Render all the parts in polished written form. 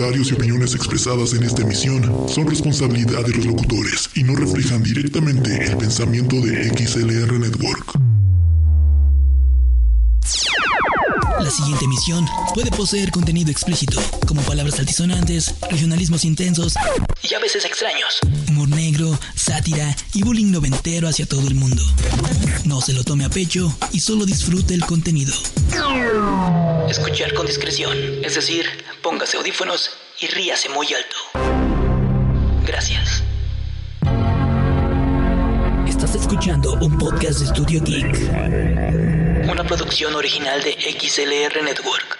comentarios y opiniones expresadas en esta emisión son responsabilidad de los locutores y no reflejan directamente el pensamiento de XLR Network. La siguiente emisión puede poseer contenido explícito, como palabras altisonantes, regionalismos intensos y a veces extraños, humor negro, sátira y bullying noventero hacia todo el mundo. No se lo tome a pecho y solo disfrute el contenido. Escuchar con discreción, es decir, póngase audífonos y ríase muy alto. Gracias. Estás escuchando un podcast de Estudio Geek, una producción original de XLR Network.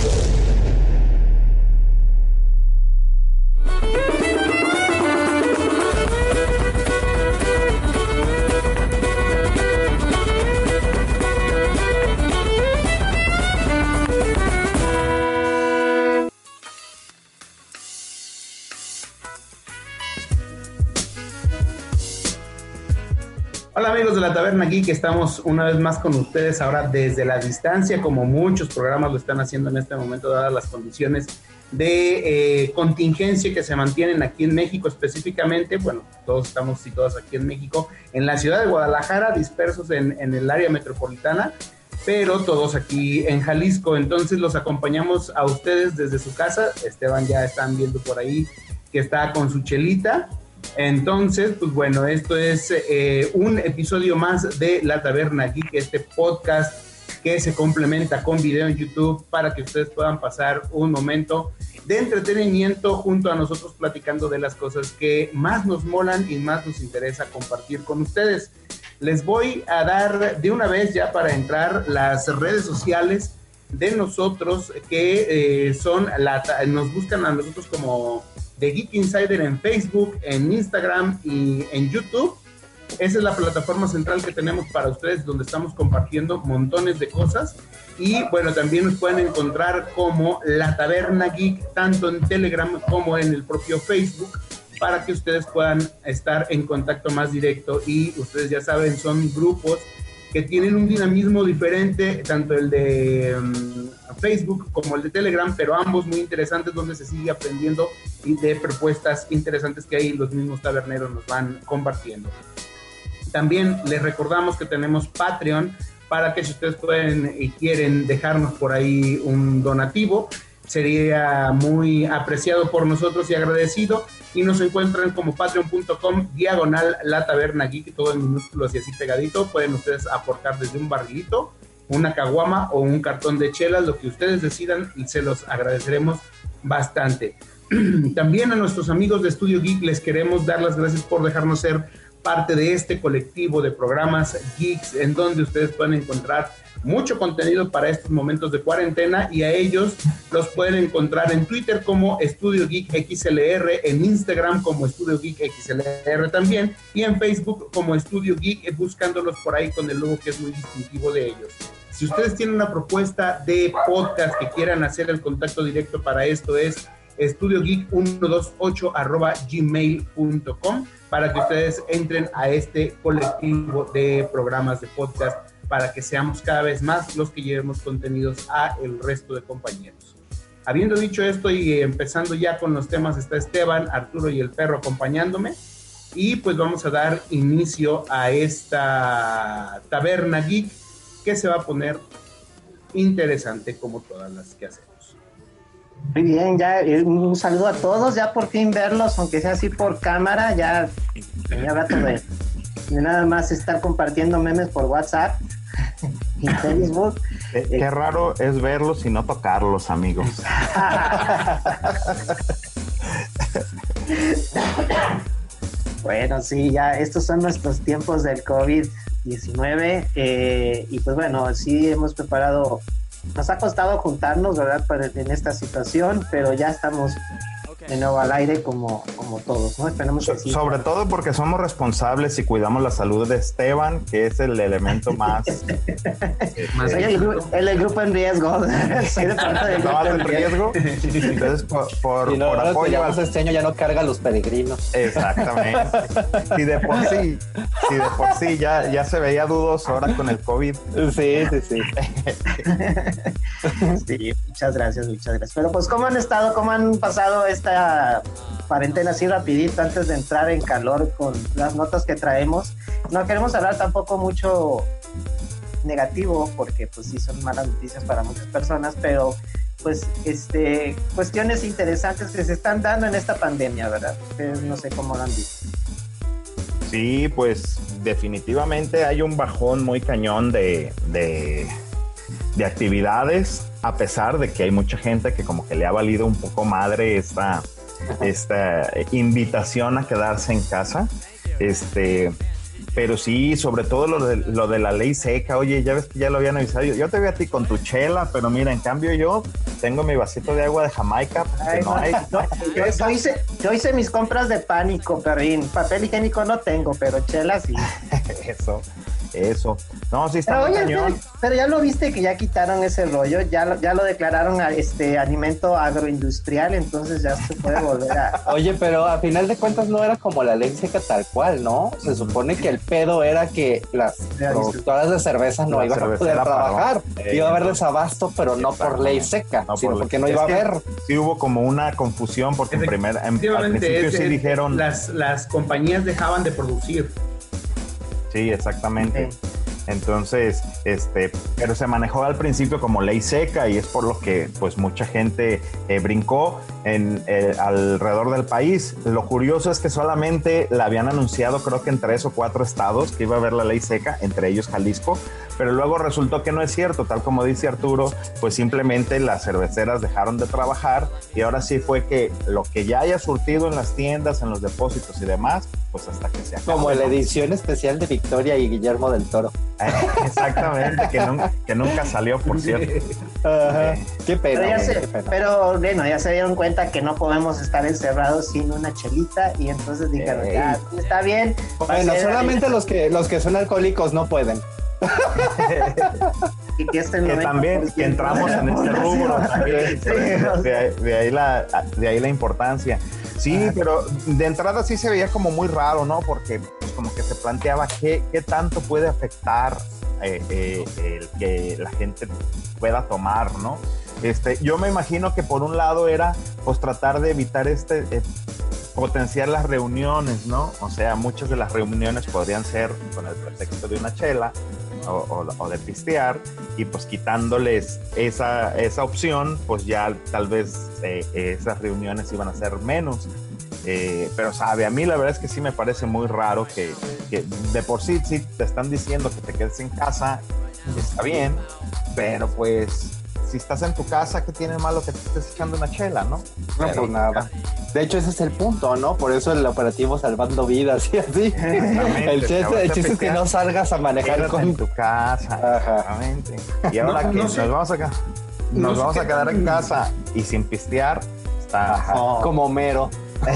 Hola amigos de la Taberna Geek, estamos una vez más con ustedes ahora desde la distancia, como muchos programas lo están haciendo en este momento, dadas las condiciones de contingencia que se mantienen aquí en México específicamente. Bueno, todos estamos situados aquí en México, en la ciudad de Guadalajara, dispersos en el área metropolitana, pero todos aquí en Jalisco. Entonces los acompañamos a ustedes desde su casa. Esteban ya están viendo por ahí que está con su chelita. Entonces, pues bueno, esto es un episodio más de La Taberna Geek, este podcast que se complementa con video en YouTube para que ustedes puedan pasar un momento de entretenimiento junto a nosotros platicando de las cosas que más nos molan y más nos interesa compartir con ustedes. Les voy a dar de una vez ya para entrar las redes sociales de nosotros que nos buscan a nosotros como The Geek Insider en Facebook, en Instagram y en YouTube. Esa es la plataforma central que tenemos para ustedes, donde estamos compartiendo montones de cosas. Y bueno, también nos pueden encontrar como La Taberna Geek, tanto en Telegram como en el propio Facebook, para que ustedes puedan estar en contacto más directo. Y ustedes ya saben, son grupos que tienen un dinamismo diferente, tanto el de Facebook como el de Telegram, pero ambos muy interesantes, donde se sigue aprendiendo y de propuestas interesantes que ahí los mismos taberneros nos van compartiendo. También les recordamos que tenemos Patreon, para que si ustedes pueden y quieren dejarnos por ahí un donativo, sería muy apreciado por nosotros y agradecido. Y nos encuentran como patreon.com/La Taberna Geek, todo en minúsculos y así pegadito. Pueden ustedes aportar desde un barrilito, una caguama o un cartón de chelas, lo que ustedes decidan, y se los agradeceremos bastante. También a nuestros amigos de Estudio Geek les queremos dar las gracias por dejarnos ser parte de este colectivo de programas geeks, en donde ustedes pueden encontrar mucho contenido para estos momentos de cuarentena, y a ellos los pueden encontrar en Twitter como Estudio Geek XLR, en Instagram como Estudio Geek XLR también, y en Facebook como Estudio Geek, buscándolos por ahí con el logo que es muy distintivo de ellos. Si ustedes tienen una propuesta de podcast que quieran hacer, el contacto directo para esto es estudiogeek128@gmail.com, para que ustedes entren a este colectivo de programas de podcast, para que seamos cada vez más los que llevemos contenidos a el resto de compañeros. Habiendo dicho esto y empezando ya con los temas, está Esteban, Arturo y el perro acompañándome, y pues vamos a dar inicio a esta Taberna Geek, que se va a poner interesante como todas las que hacemos. Muy bien, ya un saludo a todos, ya por fin verlos, aunque sea así por cámara, ya tenía rato de nada más estar compartiendo memes por WhatsApp y Facebook. Qué raro es verlos y no tocarlos, amigos. Bueno, sí, ya estos son nuestros tiempos del COVID-19, y pues bueno, sí hemos preparado, nos ha costado juntarnos, ¿verdad?, en esta situación, pero ya estamos de nuevo al aire como todos, ¿no? Esperemos que sí. Sobre todo porque somos responsables y cuidamos la salud de Esteban, que es el elemento más... Soy el grupo en riesgo. Soy de parte del grupo en riesgo. Entonces, por apoyo... Este año ya no carga a los peregrinos. Exactamente. Si de por sí ya se veía dudoso ahora con el COVID. Sí. Sí, muchas gracias. Pero pues, ¿cómo han estado? ¿Cómo han pasado esta cuarentena así rapidito antes de entrar en calor con las notas que traemos? No queremos hablar tampoco mucho negativo porque pues sí son malas noticias para muchas personas, pero pues cuestiones interesantes que se están dando en esta pandemia, ¿verdad? Ustedes no sé cómo lo han visto. Sí, pues definitivamente hay un bajón muy cañón de actividades, a pesar de que hay mucha gente que como que le ha valido un poco madre esta invitación a quedarse en casa. Pero sí, sobre todo lo de la ley seca. Oye, ya ves que ya lo habían avisado. Yo te veo a ti con tu chela, pero mira, en cambio yo tengo mi vasito de agua de Jamaica. Yo hice mis compras de pánico, perrín. Papel higiénico no tengo, pero chela sí. Eso. No, sí está muy cañón. Pero ya lo viste que ya quitaron ese rollo, ya lo declararon alimento agroindustrial, entonces ya se puede volver a... Oye, pero a final de cuentas no era como la ley seca tal cual, ¿no? Se supone que el pedo era que las productoras de cerveza no iban a poder trabajar. Iba a haber desabasto, pero no por ley seca, sino porque no iba a haber. Sí hubo como una confusión porque al principio sí dijeron... Las compañías dejaban de producir. Sí, exactamente. Entonces, pero se manejó al principio como ley seca y es por lo que pues mucha gente brincó alrededor del país. Lo curioso es que solamente la habían anunciado creo que en 3 o 4 estados que iba a haber la ley seca, entre ellos Jalisco, pero luego resultó que no es cierto, tal como dice Arturo, pues simplemente las cerveceras dejaron de trabajar y ahora sí fue que lo que ya haya surtido en las tiendas, en los depósitos y demás, pues hasta que se acabe. Como la edición especial de Victoria y Guillermo del Toro. Exactamente, que nunca salió, por cierto. Qué pena. Pero bueno, ya se dieron cuenta que no podemos estar encerrados sin una chelita y entonces dijeron, ya, está bien. Bueno, solamente los que son alcohólicos no pueden. Y que también que entramos en este rubro también. De ahí la importancia. Sí, pero de entrada sí se veía como muy raro, ¿no? Porque pues, como que se planteaba qué tanto puede afectar el que la gente pueda tomar, ¿no? Yo me imagino que por un lado era pues tratar de evitar potenciar las reuniones, ¿no? O sea, muchas de las reuniones podrían ser con el pretexto de una chela o de pistear y pues quitándoles esa opción, pues ya tal vez esas reuniones iban a ser menos. Pero sabe, a mí la verdad es que sí me parece muy raro que de por sí te están diciendo que te quedes en casa, está bien, pero pues si estás en tu casa, ¿qué tiene malo que te estés echando una chela, no? No, pues nada. De hecho, ese es el punto, ¿no? Por eso el operativo Salvando Vidas y así. El chiste es que no salgas a manejar en tu casa. Exactamente. Y ahora nos vamos a quedar en casa y sin pistear, está como Homero.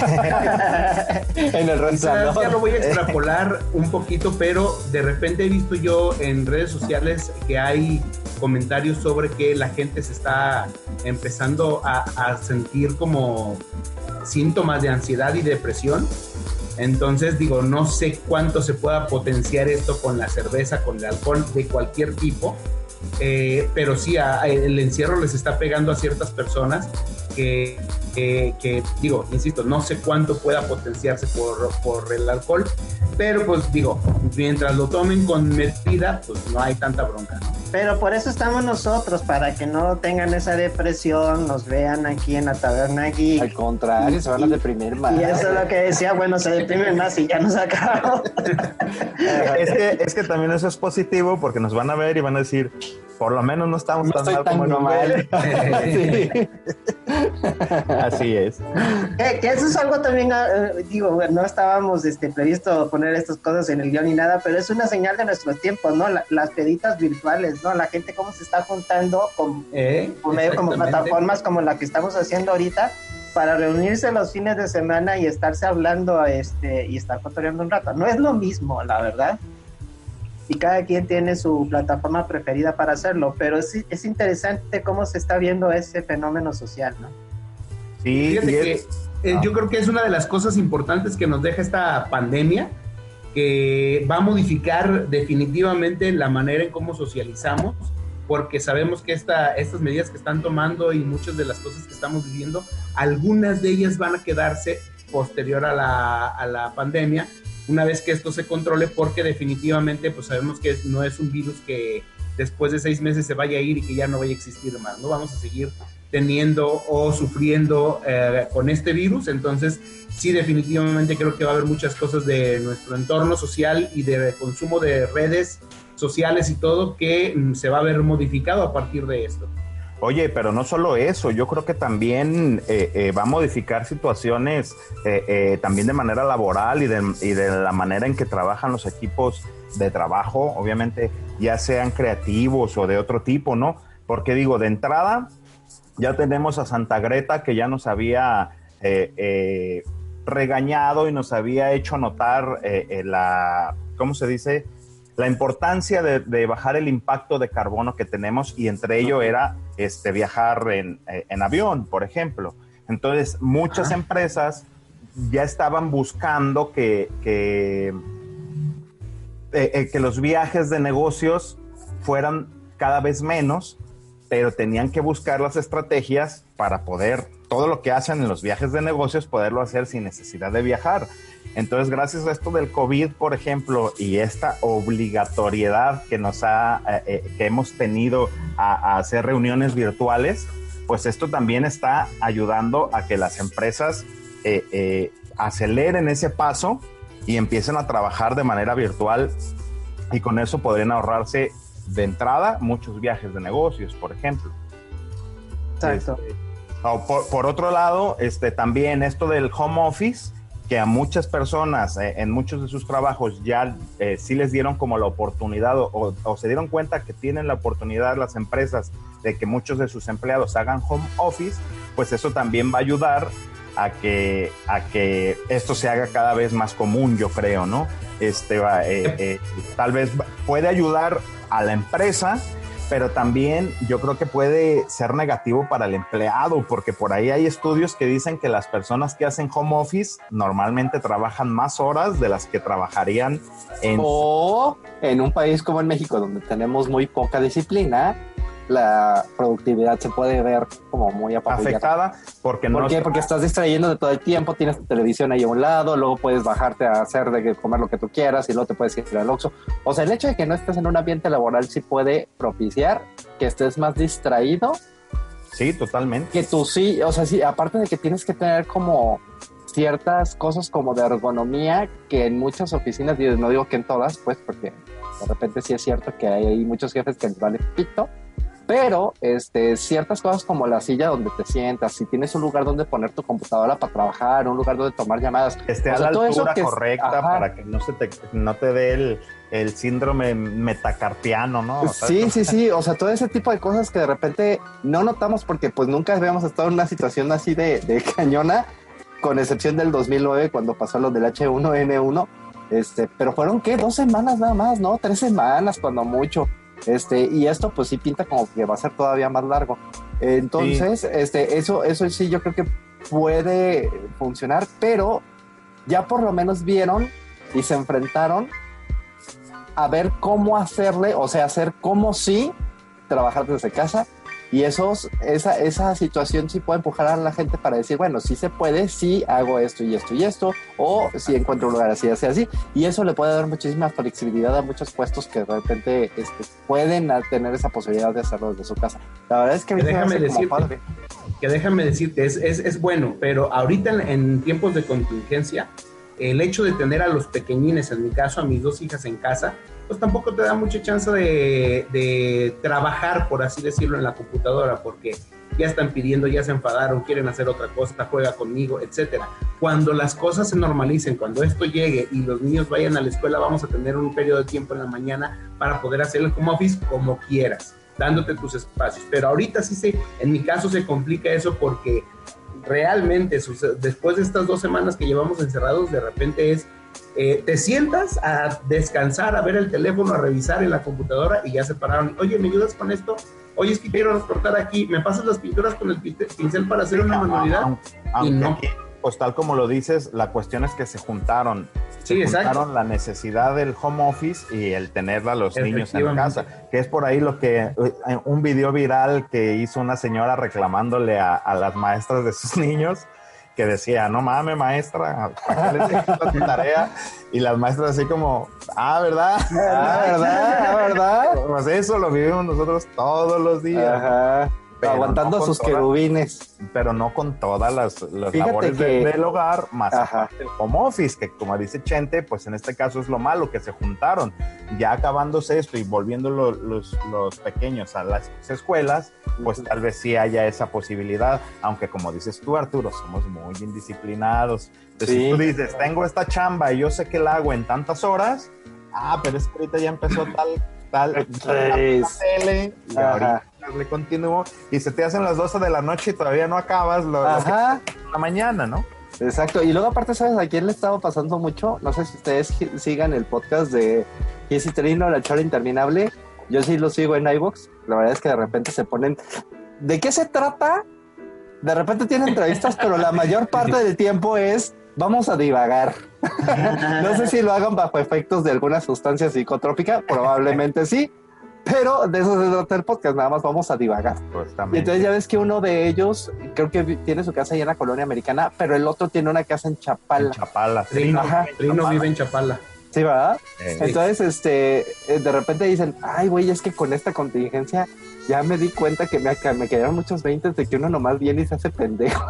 En el rentador. Ya lo voy a extrapolar un poquito, pero de repente he visto yo en redes sociales que hay comentarios sobre que la gente se está empezando a sentir como síntomas de ansiedad y depresión. Entonces digo, no sé cuánto se pueda potenciar esto con la cerveza, con el alcohol de cualquier tipo, pero sí, el encierro les está pegando a ciertas personas que digo, insisto, no sé cuánto pueda potenciarse por el alcohol, pero pues digo, mientras lo tomen con medida, pues no hay tanta bronca, ¿no? Pero por eso estamos nosotros, para que no tengan esa depresión, nos vean aquí en la Taberna Geek. Al contrario, se van a deprimir más. Y eso es lo que decía, bueno, se deprimen más y ya nos acabamos. Es que también eso es positivo porque nos van a ver y van a decir, por lo menos no estamos tan mal como normal. Sí. Así es. Que eso es algo también, digo, no estábamos previsto poner estas cosas en el guión ni nada, pero es una señal de nuestros tiempos, ¿no? Las peditas virtuales, ¿no? La gente cómo se está juntando con medio como plataformas como la que estamos haciendo ahorita, para reunirse los fines de semana y estarse hablando y estar cotorreando un rato. No es lo mismo, la verdad. Y cada quien tiene su plataforma preferida para hacerlo, pero es interesante cómo se está viendo ese fenómeno social, ¿no? Sí, fíjate que yo creo que es una de las cosas importantes que nos deja esta pandemia, que va a modificar definitivamente la manera en cómo socializamos, porque sabemos que estas medidas que están tomando y muchas de las cosas que estamos viviendo, algunas de ellas van a quedarse posterior a la pandemia, una vez que esto se controle, porque definitivamente pues sabemos que no es un virus que después de 6 meses se vaya a ir y que ya no vaya a existir más, ¿no? Vamos a seguir teniendo o sufriendo con este virus. Entonces sí, definitivamente creo que va a haber muchas cosas de nuestro entorno social y de consumo de redes sociales y todo que se va a ver modificado a partir de esto. Oye, pero no solo eso, yo creo que también va a modificar situaciones también de manera laboral y de la manera en que trabajan los equipos de trabajo, obviamente ya sean creativos o de otro tipo, ¿no? Porque digo, de entrada ya tenemos a Santa Greta, que ya nos había regañado y nos había hecho notar ¿cómo se dice? La importancia de bajar el impacto de carbono que tenemos, y entre ello era viajar en avión, por ejemplo. Entonces, muchas empresas ya estaban buscando que los viajes de negocios fueran cada vez menos, pero tenían que buscar las estrategias para poder, todo lo que hacen en los viajes de negocios, poderlo hacer sin necesidad de viajar. Entonces, gracias a esto del COVID, por ejemplo, y esta obligatoriedad que que hemos tenido a hacer reuniones virtuales, pues esto también está ayudando a que las empresas aceleren ese paso y empiecen a trabajar de manera virtual, y con eso podrían ahorrarse de entrada muchos viajes de negocios, por ejemplo. Exacto. Por otro lado, también esto del home office, que a muchas personas en muchos de sus trabajos ya sí les dieron como la oportunidad o se dieron cuenta que tienen la oportunidad las empresas de que muchos de sus empleados hagan home office, pues eso también va a ayudar a que esto se haga cada vez más común, yo creo, ¿no? Tal vez puede ayudar a la empresa, pero también yo creo que puede ser negativo para el empleado, porque por ahí hay estudios que dicen que las personas que hacen home office normalmente trabajan más horas de las que trabajarían o en un país como en México, donde tenemos muy poca disciplina, la productividad se puede ver como muy afectada. ¿Por qué? Porque estás distrayendo de todo el tiempo, tienes tu televisión ahí a un lado, luego puedes bajarte a hacer comer lo que tú quieras y luego te puedes ir al Oxxo. O sea, el hecho de que no estés en un ambiente laboral sí puede propiciar que estés más distraído. Sí, totalmente. Que tú sí, o sea, sí, aparte de que tienes que tener como ciertas cosas como de ergonomía que en muchas oficinas, no digo que en todas, pues, porque de repente sí es cierto que hay muchos jefes que les vale pito, pero ciertas cosas como la silla donde te sientas, si tienes un lugar donde poner tu computadora para trabajar, un lugar donde tomar llamadas, a la altura correcta para que no te dé el síndrome metacarpiano, ¿no? Sí, o sea, todo ese tipo de cosas que de repente no notamos porque pues nunca habíamos estado en una situación así de cañona, con excepción del 2009 cuando pasó lo del H1N1, pero fueron, ¿qué? 2 semanas nada más, ¿no? 3 semanas cuando mucho. Y esto pues sí pinta como que va a ser todavía más largo. Entonces, sí. Eso sí yo creo que puede funcionar, pero ya por lo menos vieron y se enfrentaron a ver cómo hacerle, o sea, hacer como sí trabajar desde casa, y esa situación sí puede empujar a la gente para decir, bueno, sí se puede, sí hago esto y esto y esto, o si encuentro un lugar así, así, y eso le puede dar muchísima flexibilidad a muchos puestos que de repente pueden tener esa posibilidad de hacerlo desde su casa. La verdad es que déjame decirte, es bueno, pero ahorita en tiempos de contingencia, el hecho de tener a los pequeñines, en mi caso, a mis 2 hijas en casa, pues tampoco te da mucha chance de trabajar, por así decirlo, en la computadora, porque ya están pidiendo, ya se enfadaron, quieren hacer otra cosa, juega conmigo, etcétera. Cuando las cosas se normalicen, cuando esto llegue y los niños vayan a la escuela, vamos a tener un periodo de tiempo en la mañana para poder hacer el home office como quieras, dándote tus espacios. Pero ahorita sí en mi caso se complica eso porque realmente, después de estas 2 semanas que llevamos encerrados, de repente te sientas a descansar, a ver el teléfono, a revisar en la computadora y ya se pararon. Oye, ¿me ayudas con esto? Oye, es que quiero recortar aquí. ¿Me pasas las pinturas con el pincel para hacer una manualidad? Y no. Aquí, pues tal como lo dices, la cuestión es que se juntaron. Sí, juntaron la necesidad del home office y el tener a los niños en casa, que es por ahí lo que un video viral que hizo una señora reclamándole a las maestras de sus niños, que decía, no mames, maestra, ¿para qué les dejas tu tarea? Y las maestras así como, ¿verdad? ¿Verdad? Pues eso lo vivimos nosotros todos los días. Ajá. Aguantando no sus querubines. Pero no con todas las labores del hogar, más el home office, que como dice Chente, pues en este caso es lo malo, que se juntaron. Ya acabándose esto y volviendo los pequeños a las escuelas, pues tal vez sí haya esa posibilidad, aunque como dices tú, Arturo, somos muy indisciplinados. Entonces, si tú dices, tengo esta chamba y yo sé que la hago en tantas horas, pero es que ahorita ya empezó tal tele, y ahorita le continúo, y se te hacen las 12 de la noche y todavía no acabas lo que la mañana, ¿no? Exacto, y luego aparte, ¿sabes a quién le estaba pasando mucho? No sé si ustedes sigan el podcast de Jessy Trino, La Chora Interminable. Yo sí lo sigo en iVoox. La verdad es que de repente se ponen... ¿De qué se trata? De repente tienen entrevistas, pero la mayor parte del tiempo es... Vamos a divagar. No sé si lo hagan bajo efectos de alguna sustancia psicotrópica, probablemente sí, pero de eso se trata el podcast, nada más vamos a divagar. Y entonces ya ves que uno de ellos, creo que tiene su casa ahí en la colonia americana, pero el otro tiene una casa en Chapala. En Chapala. Trino vive en Chapala. Sí, ¿verdad? Entonces, de repente dicen, ay, güey, es que con esta contingencia ya me di cuenta que me quedaron muchos 20 de que uno nomás viene y se hace pendejo.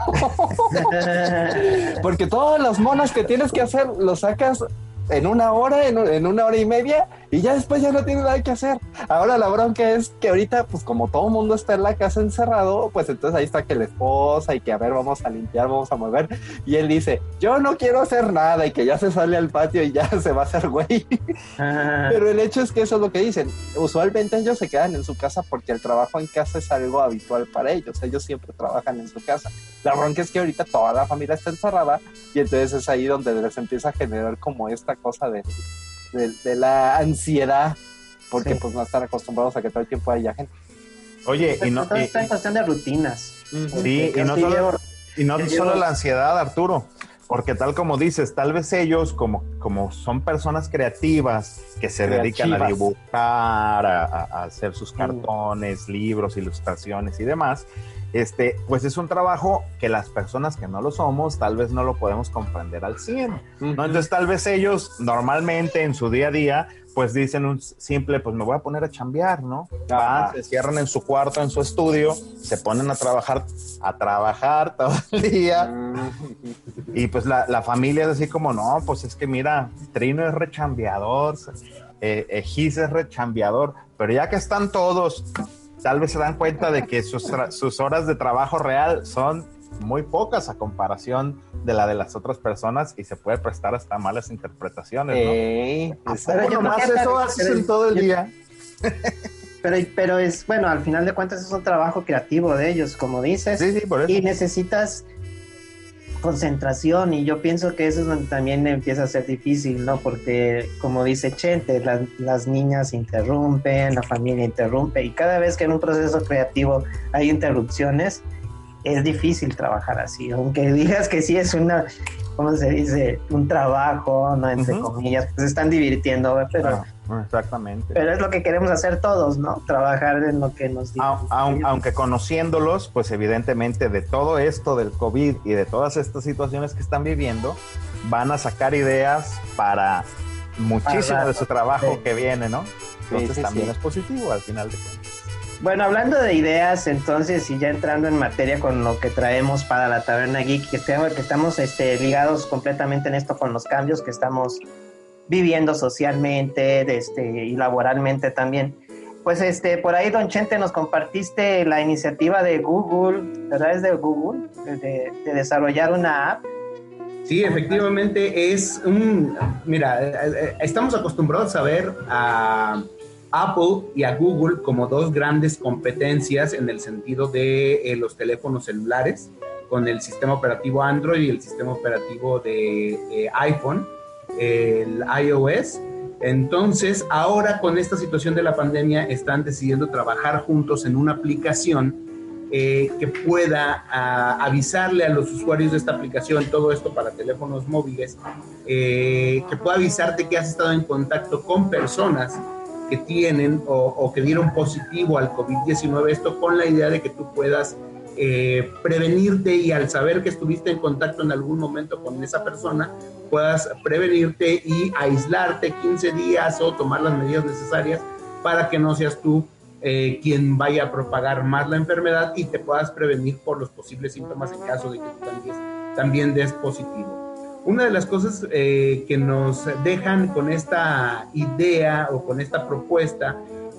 Porque todos los monos que tienes que hacer los sacas en una hora, en una hora y media, y ya después ya no tienes nada que hacer. Ahora la bronca es que ahorita, pues como todo el mundo está en la casa encerrado, pues entonces ahí está que la esposa y que a ver, vamos a limpiar, vamos a mover, y él dice, yo no quiero hacer nada, y que ya se sale al patio y ya se va a hacer güey. Pero el hecho es que eso es lo que dicen. Usualmente ellos se quedan en su casa porque el trabajo en casa es algo habitual para ellos siempre trabajan en su casa. La bronca es que ahorita toda la familia está encerrada, y entonces es ahí donde les empieza a generar como esta cosa de la ansiedad, porque pues no están acostumbrados a que todo el tiempo haya gente. Oye, pues, todo está en cuestión de rutinas. Sí, y no solo la ansiedad, Arturo, porque tal como dices, tal vez ellos como son personas creativas que se dedican a dibujar, a hacer sus cartones, libros, ilustraciones y demás, pues es un trabajo que las personas que no lo somos tal vez no lo podemos comprender al 100, ¿no? Entonces tal vez ellos normalmente en su día a día pues dicen un simple, pues me voy a poner a chambear, ¿no? Se cierran en su cuarto, en su estudio, se ponen a trabajar todo el día, y pues la familia es así como, no, pues es que mira, Trino es rechambeador, Gis es rechambeador, pero ya que están todos, tal vez se dan cuenta de que sus horas de trabajo real son muy pocas a comparación de la de las otras personas, y se puede prestar hasta malas interpretaciones, ¿no? Pero yo más eso haces en todo el día. Pero es, bueno, al final de cuentas es un trabajo creativo de ellos, como dices, sí, por eso. Y necesitas concentración, y yo pienso que eso es donde también empieza a ser difícil, ¿no? Porque como dice Chente, las niñas interrumpen, la familia interrumpe, y cada vez que en un proceso creativo hay interrupciones, es difícil trabajar así, aunque digas que sí es una, ¿cómo se dice? Un trabajo, ¿no? Entre comillas, pues se están divirtiendo, pero... Exactamente. Pero es lo que queremos hacer todos, ¿no? Trabajar en lo que nos digan. Aunque conociéndolos, pues evidentemente de todo esto del COVID y de todas estas situaciones que están viviendo, van a sacar ideas para muchísimo de su trabajo que viene, ¿no? Entonces también es positivo al final de cuentas. Bueno, hablando de ideas, entonces, y ya entrando en materia con lo que traemos para la Taberna Geek, que estamos ligados completamente en esto con los cambios que estamos viviendo socialmente y laboralmente también. Pues por ahí, don Chente, nos compartiste la iniciativa de Google, ¿verdad? Es de Google, de desarrollar una app. Sí, efectivamente mira, estamos acostumbrados a ver a Apple y a Google como dos grandes competencias en el sentido de los teléfonos celulares, con el sistema operativo Android y el sistema operativo de iPhone, el iOS. Entonces, ahora con esta situación de la pandemia están decidiendo trabajar juntos en una aplicación que pueda avisarle a los usuarios de esta aplicación, todo esto para teléfonos móviles, que pueda avisarte que has estado en contacto con personas que tienen o que dieron positivo al COVID-19, esto con la idea de que tú puedas prevenirte, y al saber que estuviste en contacto en algún momento con esa persona, puedas prevenirte y aislarte 15 días o tomar las medidas necesarias para que no seas tú quien vaya a propagar más la enfermedad y te puedas prevenir por los posibles síntomas en caso de que tú también des positivo. Una de las cosas que nos dejan con esta idea o con esta propuesta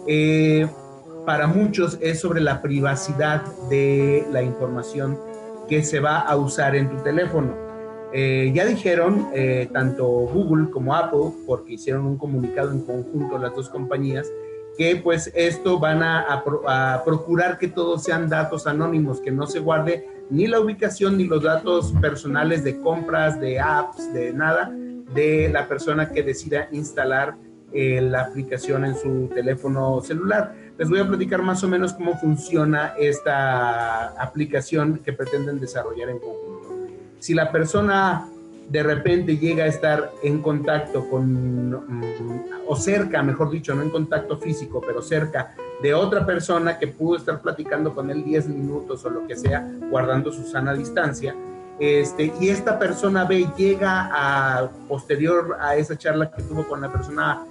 para muchos es sobre la privacidad de la información que se va a usar en tu teléfono. Ya dijeron tanto Google como Apple, porque hicieron un comunicado en conjunto las dos compañías, que pues esto van a procurar que todos sean datos anónimos, que no se guarde ni la ubicación ni los datos personales de compras, de apps, de nada, de la persona que decida instalar la aplicación en su teléfono celular. Les voy a platicar más o menos cómo funciona esta aplicación que pretenden desarrollar en conjunto. Si la persona de repente llega a estar en contacto o cerca, mejor dicho, no en contacto físico, pero cerca de otra persona que pudo estar platicando con él 10 minutos o lo que sea, guardando su sana distancia, y esta persona llega posterior a esa charla que tuvo con la persona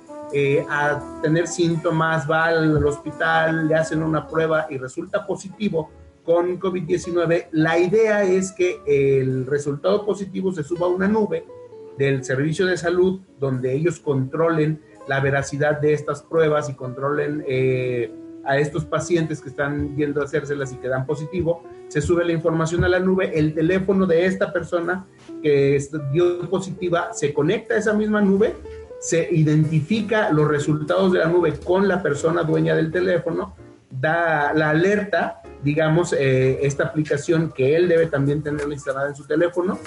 a tener síntomas, va al hospital, le hacen una prueba y resulta positivo con COVID-19, la idea es que el resultado positivo se suba a una nube del servicio de salud donde ellos controlen la veracidad de estas pruebas y controlen a estos pacientes que están yendo a hacérselas y que dan positivo. Se sube la información a la nube, el teléfono de esta persona que dio positiva se conecta a esa misma nube, se identifica los resultados de la nube con la persona dueña del teléfono, da la alerta, digamos, esta aplicación que él debe también tenerla instalada en su teléfono,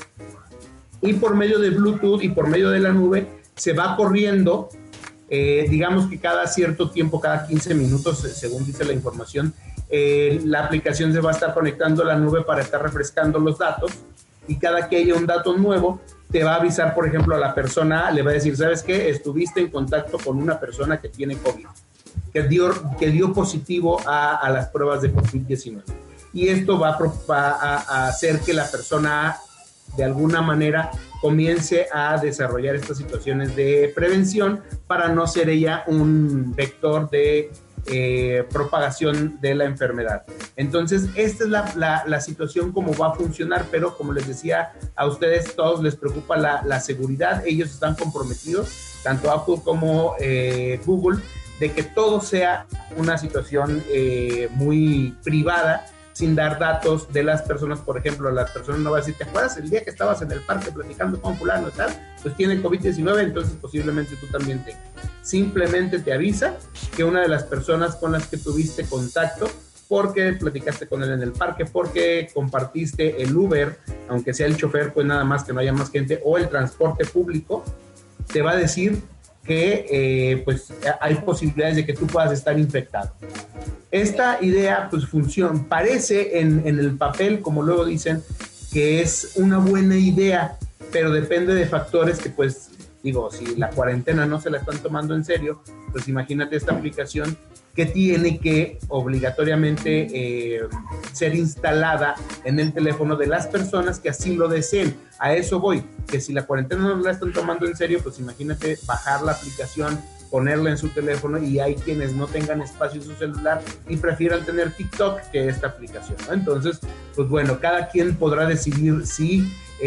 y por medio de Bluetooth y por medio de la nube se va corriendo, digamos que cada cierto tiempo, cada 15 minutos, según dice la información, la aplicación se va a estar conectando a la nube para estar refrescando los datos, y cada que haya un dato nuevo, te va a avisar, por ejemplo, a la persona, le va a decir, ¿sabes qué? Estuviste en contacto con una persona que tiene COVID, que dio positivo a las pruebas de COVID-19. Y esto va a hacer que la persona, de alguna manera, comience a desarrollar estas situaciones de prevención para no ser ella un vector de propagación de la enfermedad. Entonces, esta es la situación como va a funcionar, pero como les decía a ustedes, todos les preocupa la seguridad. Ellos están comprometidos, tanto Apple como Google, de que todo sea una situación muy privada, sin dar datos de las personas. Por ejemplo, las personas no van a decir, ¿te acuerdas el día que estabas en el parque platicando con fulano y tal? Pues tiene COVID-19, entonces posiblemente tú también tengas. Simplemente te avisa que una de las personas con las que tuviste contacto, porque platicaste con él en el parque, porque compartiste el Uber, aunque sea el chofer, pues nada más que no haya más gente, o el transporte público, te va a decir que pues hay posibilidades de que tú puedas estar infectado. Esta idea pues funciona, parece en el papel, como luego dicen, que es una buena idea, pero depende de factores que pues, digo, si la cuarentena no se la están tomando en serio, pues imagínate esta aplicación que tiene que obligatoriamente ser instalada en el teléfono de las personas que así lo deseen. A eso voy, que si la cuarentena no la están tomando en serio, pues imagínate bajar la aplicación, ponerla en su teléfono, y hay quienes no tengan espacio en su celular y prefieran tener TikTok que esta aplicación, ¿no? Entonces, pues bueno, cada quien podrá decidir si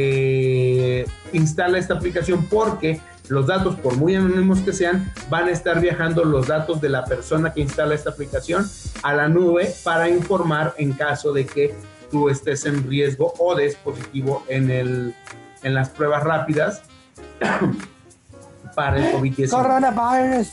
instala esta aplicación, porque los datos, por muy anónimos que sean, van a estar viajando los datos de la persona que instala esta aplicación a la nube para informar en caso de que tú estés en riesgo o des positivo en las pruebas rápidas para el COVID-19. Coronavirus.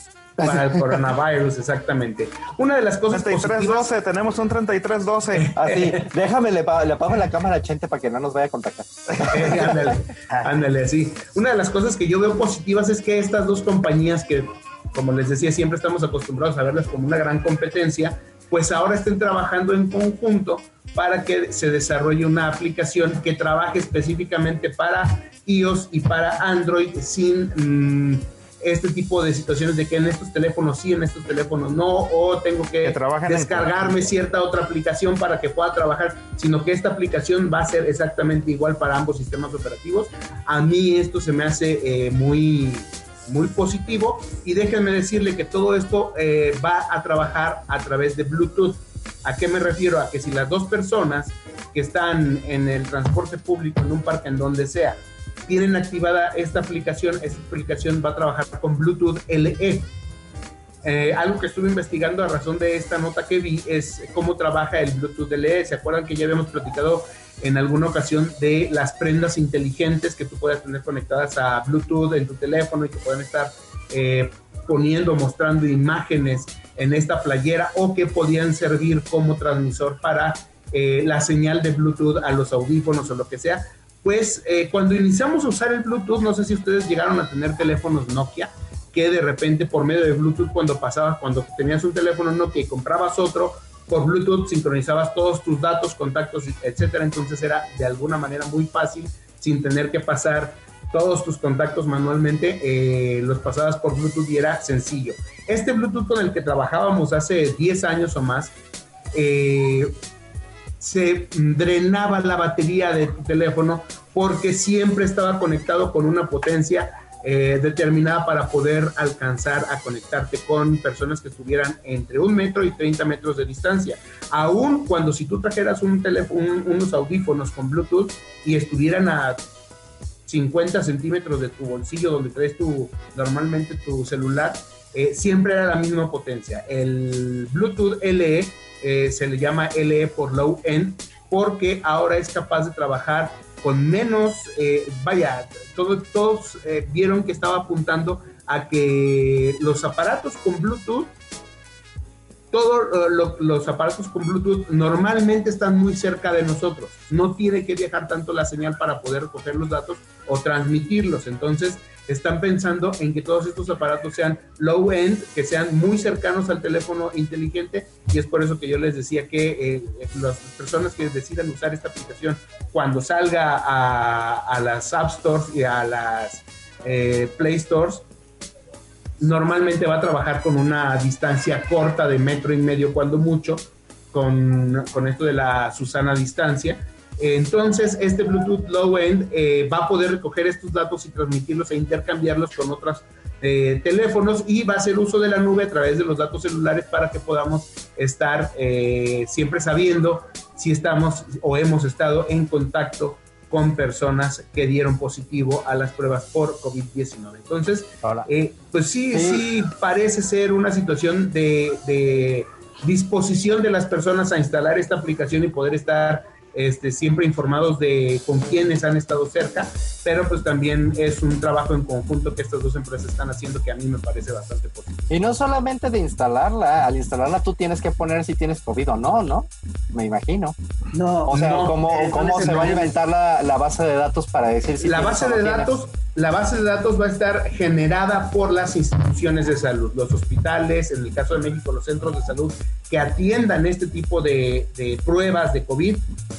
para el coronavirus, exactamente. Una de las cosas 3312, tenemos un 3312. Así, déjame, le apago la cámara a Chente para que no nos vaya a contactar. Ándale, así. Una de las cosas que yo veo positivas es que estas dos compañías que, como les decía, siempre estamos acostumbrados a verlas como una gran competencia, pues ahora estén trabajando en conjunto para que se desarrolle una aplicación que trabaje específicamente para iOS y para Android sin este tipo de situaciones de que en estos teléfonos sí, en estos teléfonos no, o tengo que descargarme cierta otra aplicación para que pueda trabajar, sino que esta aplicación va a ser exactamente igual para ambos sistemas operativos. A mí esto se me hace muy positivo, y déjenme decirle que todo esto va a trabajar a través de Bluetooth. ¿A qué me refiero? A que si las dos personas que están en el transporte público, en un parque, en donde sea, tienen activada esta aplicación va a trabajar con Bluetooth LE. Algo que estuve investigando a razón de esta nota que vi es cómo trabaja el Bluetooth LE. ¿Se acuerdan que ya habíamos platicado en alguna ocasión de las prendas inteligentes que tú puedas tener conectadas a Bluetooth en tu teléfono y que puedan estar mostrando imágenes en esta playera, o que podían servir como transmisor para la señal de Bluetooth a los audífonos o lo que sea? Pues cuando iniciamos a usar el Bluetooth, no sé si ustedes llegaron a tener teléfonos Nokia, que de repente por medio de Bluetooth cuando tenías un teléfono Nokia y comprabas otro, por Bluetooth sincronizabas todos tus datos, contactos, etcétera. Entonces era de alguna manera muy fácil, sin tener que pasar todos tus contactos manualmente, los pasabas por Bluetooth y era sencillo. Este Bluetooth con el que trabajábamos hace 10 años o más, se drenaba la batería de tu teléfono porque siempre estaba conectado con una potencia determinada para poder alcanzar a conectarte con personas que estuvieran entre 1 metro y 30 metros de distancia. Aún cuando si tú trajeras unos audífonos con Bluetooth y estuvieran a 50 centímetros de tu bolsillo donde traes normalmente tu celular, siempre era la misma potencia. El Bluetooth LE se le llama LE por Low End porque ahora es capaz de trabajar con menos, todos vieron que estaba apuntando a que los aparatos con Bluetooth, los aparatos con Bluetooth normalmente están muy cerca de nosotros, no tiene que viajar tanto la señal para poder recoger los datos o transmitirlos. Entonces están pensando en que todos estos aparatos sean low end, que sean muy cercanos al teléfono inteligente, y es por eso que yo les decía que las personas que decidan usar esta aplicación cuando salga a las App Stores y a las Play Stores, normalmente va a trabajar con una distancia corta de 1.5 metros cuando mucho, con esto de la Susana distancia. Entonces este Bluetooth Low End va a poder recoger estos datos y transmitirlos e intercambiarlos con otros teléfonos, y va a hacer uso de la nube a través de los datos celulares para que podamos estar siempre sabiendo si estamos o hemos estado en contacto con personas que dieron positivo a las pruebas por COVID-19. Entonces, pues sí parece ser una situación de disposición de las personas a instalar esta aplicación y poder estar siempre informados de con quiénes han estado cerca, pero pues también es un trabajo en conjunto que estas dos empresas están haciendo, que a mí me parece bastante positivo. Y no solamente de instalarla, al instalarla tú tienes que poner si tienes COVID o no, ¿no? Me imagino. No. O sea, no, ¿cómo se va a inventar la base de datos para decir si la base de datos? La base de datos va a estar generada por las instituciones de salud, los hospitales, en el caso de México, los centros de salud que atiendan este tipo de pruebas de COVID.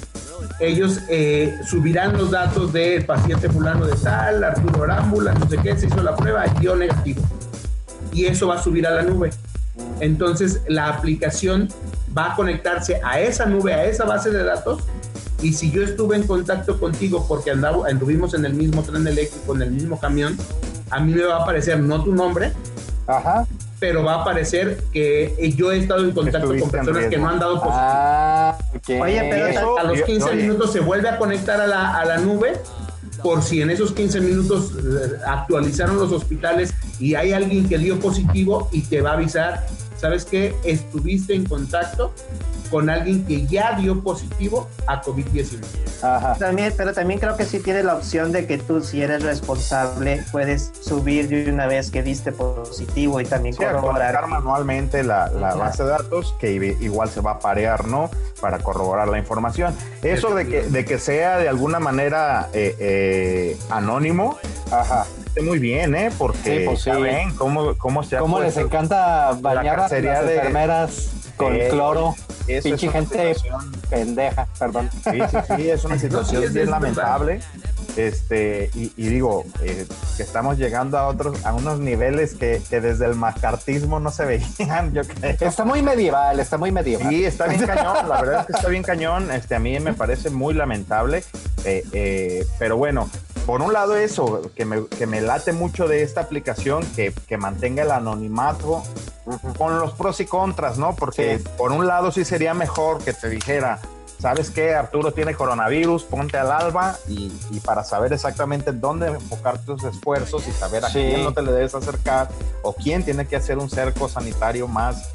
Ellos subirán los datos del paciente fulano de tal, Arturo Arámbula, no sé qué, se hizo la prueba, dio negativo. Y eso va a subir a la nube. Entonces la aplicación va a conectarse a esa nube, a esa base de datos, y si yo estuve en contacto contigo porque anduvimos en el mismo tren eléctrico, en el mismo camión, a mí me va a aparecer no tu nombre, pero va a aparecer que yo he estado en contacto con personas que no han dado positivo. Okay. Oye, pero a los 15 minutos se vuelve a conectar a la nube, por si en esos 15 minutos actualizaron los hospitales y hay alguien que dio positivo, y te va a avisar ¿sabes qué? Estuviste en contacto con alguien que ya dio positivo a COVID-19. Ajá. Pero también creo que sí tiene la opción de que tú, si eres responsable, puedes subir de una vez que diste positivo y también corroborar manualmente la base de datos, que igual se va a parear, ¿no? Para corroborar la información. Eso de que sea de alguna manera anónimo, ajá, muy bien, porque sí, pues sí. ven cómo se ha cómo les encanta bañar a las enfermeras con cloro. Pinche gente pendeja, perdón. Sí, es una situación bien lamentable. Y digo, que estamos llegando a unos niveles que desde el macartismo no se veían, yo creo. Está muy medieval. Sí, está bien cañón, la verdad es que está bien cañón. A mí me parece muy lamentable, pero bueno, por un lado eso, que me late mucho de esta aplicación, que mantenga el anonimato, con los pros y contras, ¿no? Porque por un lado sí sería mejor que te dijera, ¿sabes qué? Arturo tiene coronavirus, ponte al alba y para saber exactamente dónde enfocar tus esfuerzos y saber a quién no te le debes acercar o quién tiene que hacer un cerco sanitario más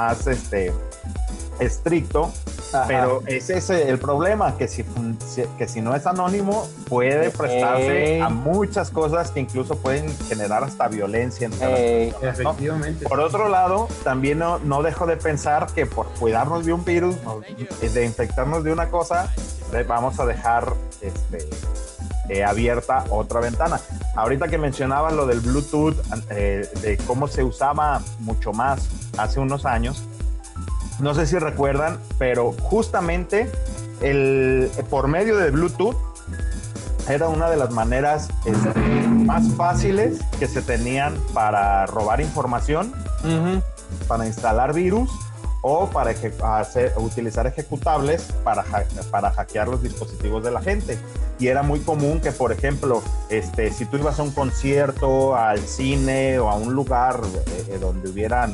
estricto. Ajá. Pero ese es el problema, que si no es anónimo puede prestarse a muchas cosas que incluso pueden generar hasta violencia entre las personas, ¿no? Efectivamente. Por otro lado, también no dejo de pensar que por cuidarnos de un virus, de infectarnos de una cosa, vamos a dejar abierta otra ventana. Ahorita que mencionaban lo del Bluetooth, de cómo se usaba mucho más hace unos años, no sé si recuerdan, pero justamente por medio de Bluetooth era una de las maneras más fáciles que se tenían para robar información, para instalar virus o para utilizar ejecutables para hackear los dispositivos de la gente. Y era muy común que, por ejemplo, si tú ibas a un concierto, al cine o a un lugar donde hubieran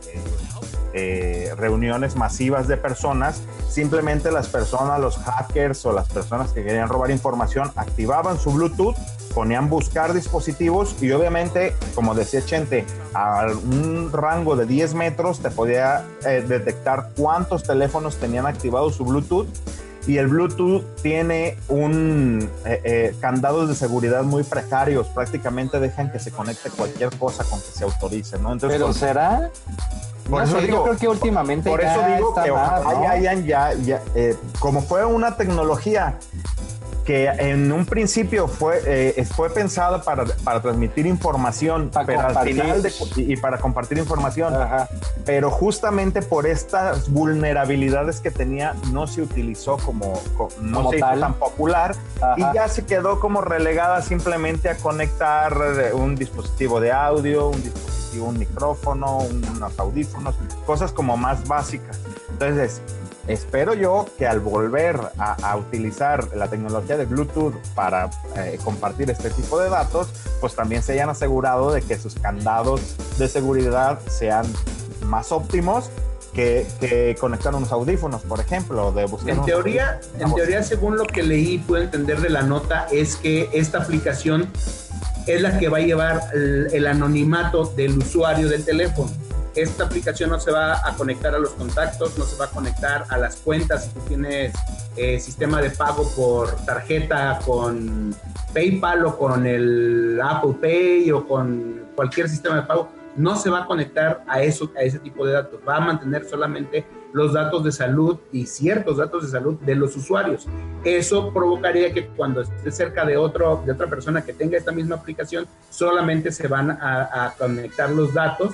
reuniones masivas de personas, simplemente las personas, los hackers o las personas que querían robar información, activaban su Bluetooth, ponían buscar dispositivos y obviamente, como decía Chente, a un rango de 10 metros te podía detectar cuántos teléfonos tenían activado su Bluetooth. Y el Bluetooth tiene candados de seguridad muy precarios, prácticamente dejan que se conecte cualquier cosa con que se autorice, ¿no? Entonces, ¿pero será? Por eso digo, yo creo que últimamente por eso digo que ojalá hayan como fue una tecnología que en un principio fue pensada para transmitir información, pero al final y para compartir información. Ajá. Pero justamente por estas vulnerabilidades que tenía, no se utilizó como se hizo tan popular. Ajá. Y ya se quedó como relegada simplemente a conectar un dispositivo de audio, un micrófono, unos audífonos, cosas como más básicas. Entonces, espero yo que al volver a utilizar la tecnología de Bluetooth para compartir este tipo de datos, pues también se hayan asegurado de que sus candados de seguridad sean más óptimos que conectar unos audífonos, por ejemplo, de buscar en teoría, según lo que leí y pude entender de la nota, es que esta aplicación es la que va a llevar el anonimato del usuario del teléfono. Esta aplicación no se va a conectar a los contactos, no se va a conectar a las cuentas. Si tú tienes sistema de pago por tarjeta con PayPal o con el Apple Pay o con cualquier sistema de pago, no se va a conectar a ese tipo de datos. Va a mantener solamente los datos de salud y ciertos datos de salud de los usuarios. Eso provocaría que cuando esté cerca de otra persona que tenga esta misma aplicación, solamente se van a conectar los datos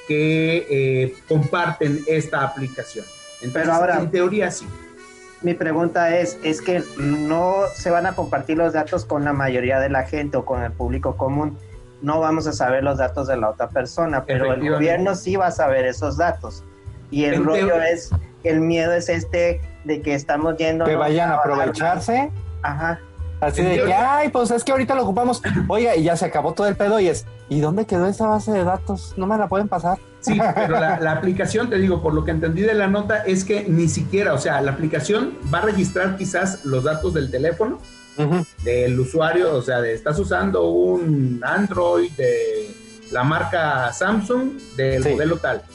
que comparten esta aplicación. Entonces, pero ahora, en teoría sí. Mi pregunta es que no se van a compartir los datos con la mayoría de la gente o con el público común. No vamos a saber los datos de la otra persona, pero el gobierno sí va a saber esos datos. Y el miedo es de que estamos yendo... Que vayan a aprovecharse. Ajá. Así de que, ay, pues es que ahorita lo ocupamos. Oiga, y ya se acabó todo el pedo ¿y dónde quedó esa base de datos? ¿No me la pueden pasar? Sí, pero la aplicación, te digo, por lo que entendí de la nota, es que ni siquiera, o sea, la aplicación va a registrar quizás los datos del teléfono, del usuario, o sea, estás usando un Android de la marca Samsung del modelo tal.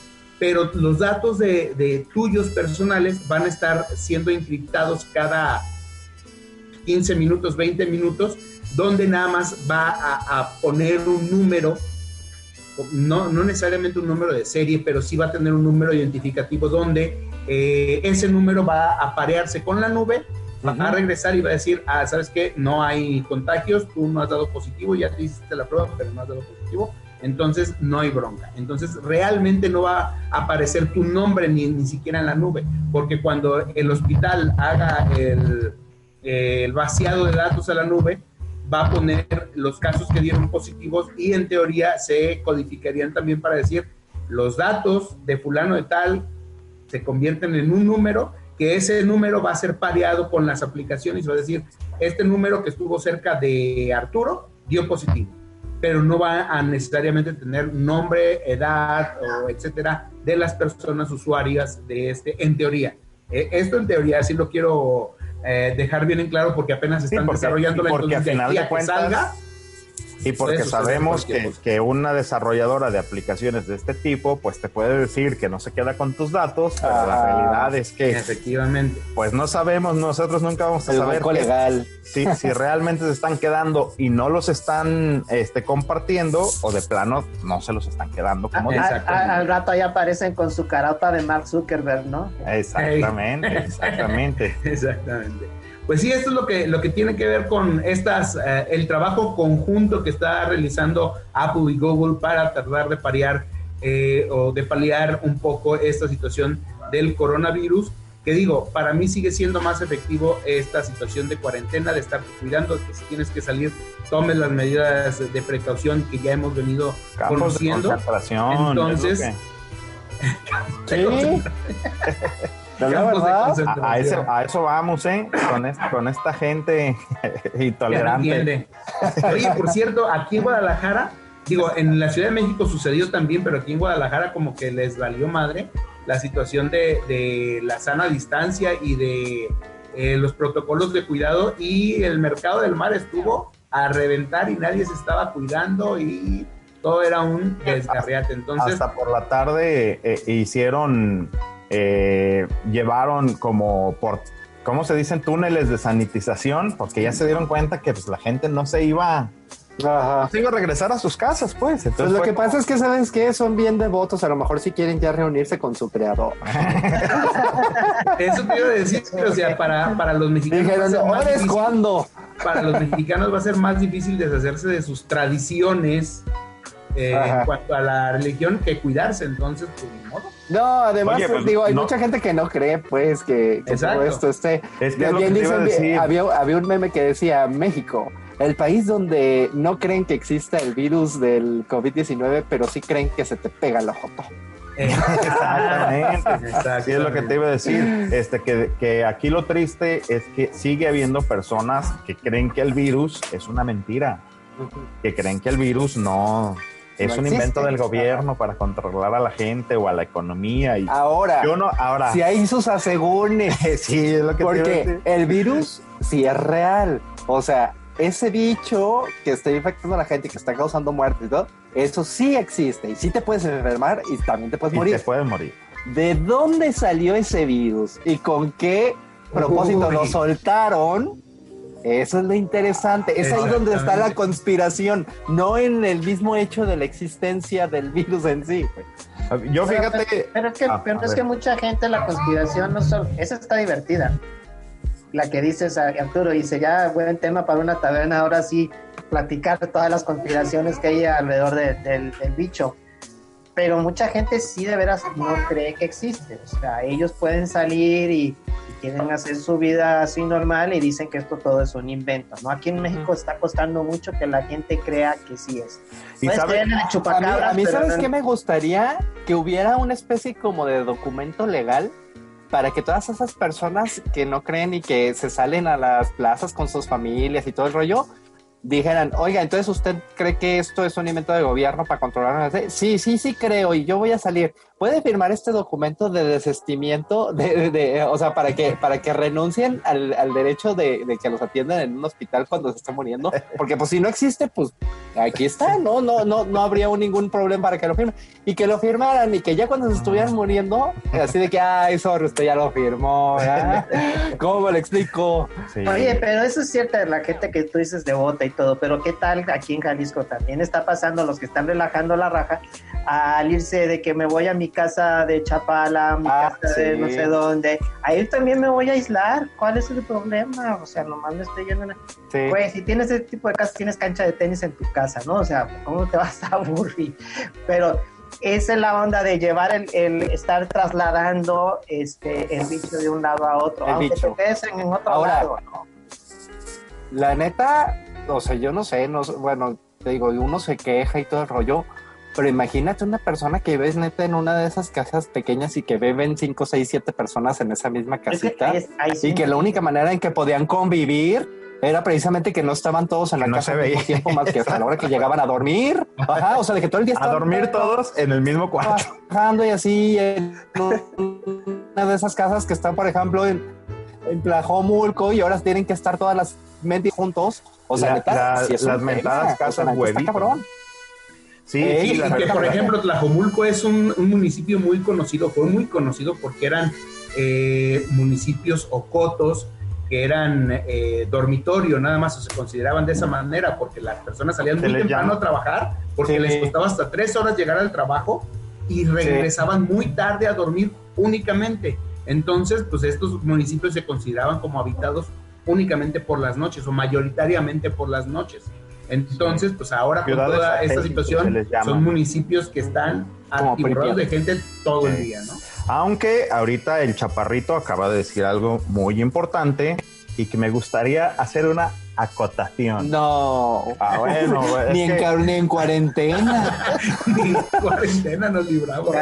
pero los datos de tuyos personales van a estar siendo encriptados cada 15 minutos, 20 minutos, donde nada más va a poner un número, no necesariamente un número de serie, pero sí va a tener un número identificativo donde ese número va a parearse con la nube, va a regresar y va a decir, ¿sabes qué? No hay contagios, tú no has dado positivo, ya te hiciste la prueba, pero no has dado positivo, entonces no hay bronca. Entonces realmente no va a aparecer tu nombre ni siquiera en la nube, porque cuando el hospital haga el vaciado de datos a la nube, va a poner los casos que dieron positivos y en teoría se codificarían también para decir los datos de fulano de tal se convierten en un número, que ese número va a ser pareado con las aplicaciones, va a decir, este número que estuvo cerca de Arturo dio positivo, pero no va a necesariamente tener nombre, edad o etcétera de las personas usuarias de en teoría. Esto en teoría sí lo quiero dejar bien en claro porque apenas están desarrollando la porque al final de cuentas salga, y porque sabemos que una desarrolladora de aplicaciones de este tipo pues te puede decir que no se queda con tus datos, pero la realidad es que efectivamente pues no sabemos, nosotros nunca vamos a saber legal. Si realmente se están quedando y no los están compartiendo, o de plano no se los están quedando como al rato ya aparecen con su carota de Mark Zuckerberg, ¿no? Exactamente. Pues sí, esto es lo que tiene que ver con el trabajo conjunto que está realizando Apple y Google para tratar de paliar o de paliar un poco esta situación del coronavirus, que digo, para mí sigue siendo más efectivo esta situación de cuarentena, de estar cuidando, que si tienes que salir, tomes las medidas de precaución que ya hemos venido conociendo. Entonces, sí. A eso vamos, con esta gente intolerante. Oye, por cierto, aquí en Guadalajara, digo, en la Ciudad de México sucedió también, pero aquí en Guadalajara como que les valió madre la situación de la sana distancia y de los protocolos de cuidado, y el mercado del mar estuvo a reventar y nadie se estaba cuidando y todo era un desgarriate. Entonces, hasta por la tarde llevaron como ¿cómo se dicen? Túneles de sanitización, porque ya se dieron cuenta que pues la gente no se iba a regresar a sus casas, pues. Entonces, lo que pasa es que, ¿sabes qué? Son bien devotos, a lo mejor si quieren ya reunirse con su creador. Eso te iba a decir, o sea, para los mexicanos. Dijeron, ¿ahora es cuándo? Para los mexicanos va a ser más difícil deshacerse de sus tradiciones en cuanto a la religión que cuidarse, entonces, pues, ni modo. No, además, hay mucha gente que no cree, pues, que todo esto es que bien dicen, había un meme que decía, México, el país donde no creen que exista el virus del COVID-19, pero sí creen que se te pega el ojo. Exactamente. Sí, es lo que te iba a decir, que aquí lo triste es que sigue habiendo personas que creen que el virus es una mentira, que creen que el virus no un invento del gobierno para controlar a la gente o a la economía. Y ahora, si hay sus asegúnes, sí, es lo que porque el virus sí es real, o sea, ese bicho que está infectando a la gente, que está causando muerte y todo, eso sí existe y sí te puedes enfermar y también te puedes morir. Te puedes morir. ¿De dónde salió ese virus y con qué propósito lo soltaron? Eso es lo interesante. Es ahí donde está la conspiración, no en el mismo hecho de la existencia del virus en sí. Yo fíjate. Pero es que mucha gente la conspiración no solo. Esa está divertida. La que dices, Arturo, dice, ya buen tema para una taberna, ahora sí, platicar todas las conspiraciones que hay alrededor del bicho. Pero mucha gente sí de veras no cree que existe. O sea, ellos pueden salir y quieren hacer su vida así normal y dicen que esto todo es un invento, ¿no? Aquí en México está costando mucho que la gente crea que sí es. A mí ¿sabes qué me gustaría? Que hubiera una especie como de documento legal para que todas esas personas que no creen y que se salen a las plazas con sus familias y todo el rollo, dijeran, oiga, entonces usted cree que esto es un invento de gobierno para controlarnos. Sí creo, y yo voy a salir. puede firmar este documento de desistimiento o sea, para que renuncien al derecho de que los atiendan en un hospital cuando se está muriendo, porque pues si no existe, pues aquí está, no habría ningún problema para que lo firmen, y que lo firmaran, y que ya cuando se estuvieran muriendo, así de que, ay, sorry, usted ya lo firmó, ¿eh? ¿Cómo me lo explico? Sí. Oye, pero eso es cierto de la gente que tú dices de bota y todo, pero ¿qué tal aquí en Jalisco? También está pasando los que están relajando la raja al irse de que me voy a mi casa de Chapala, mi casa de no sé dónde, ahí también me voy a aislar. ¿Cuál es el problema? O sea, nomás me estoy yendo. Pues si tienes ese tipo de casa, tienes cancha de tenis en tu casa, ¿no? O sea, ¿cómo te vas a aburrir? Pero esa es la onda de llevar el estar trasladando el bicho de un lado a otro, aunque te quedes en otro lado, ¿no? La neta, o sea, yo no sé, bueno, te digo, uno se queja y todo el rollo, pero imagínate una persona que ves neta en una de esas casas pequeñas y que beben 5, 6, 7 personas en esa misma casita, y que la única manera en que podían convivir era precisamente que no estaban todos en la casa al mismo tiempo, más que hasta la hora que llegaban a dormir. Ajá, o sea, de que todo el día estaban a dormir todos en el mismo cuarto. Trabajando y así en una de esas casas que están, por ejemplo, en Tlajomulco, y ahora tienen que estar todas las mentes juntos. O sea, las mentadas casas huevitos. Sí, y que por ejemplo Tlajomulco es un municipio muy conocido, fue muy conocido porque eran municipios o cotos que eran dormitorio nada más, o se consideraban de esa manera porque las personas salían muy temprano a trabajar porque les costaba hasta 3 horas llegar al trabajo y regresaban muy tarde a dormir únicamente. Entonces, pues estos municipios se consideraban como habitados únicamente por las noches o mayoritariamente por las noches. Entonces, pues ahora con toda esta situación son municipios que están atiborrados de gente todo el día, ¿no? Aunque ahorita el Chaparrito acaba de decir algo muy importante y que me gustaría hacer una acotación. No. Bueno, ni en cuarentena. Ni en cuarentena nos libramos.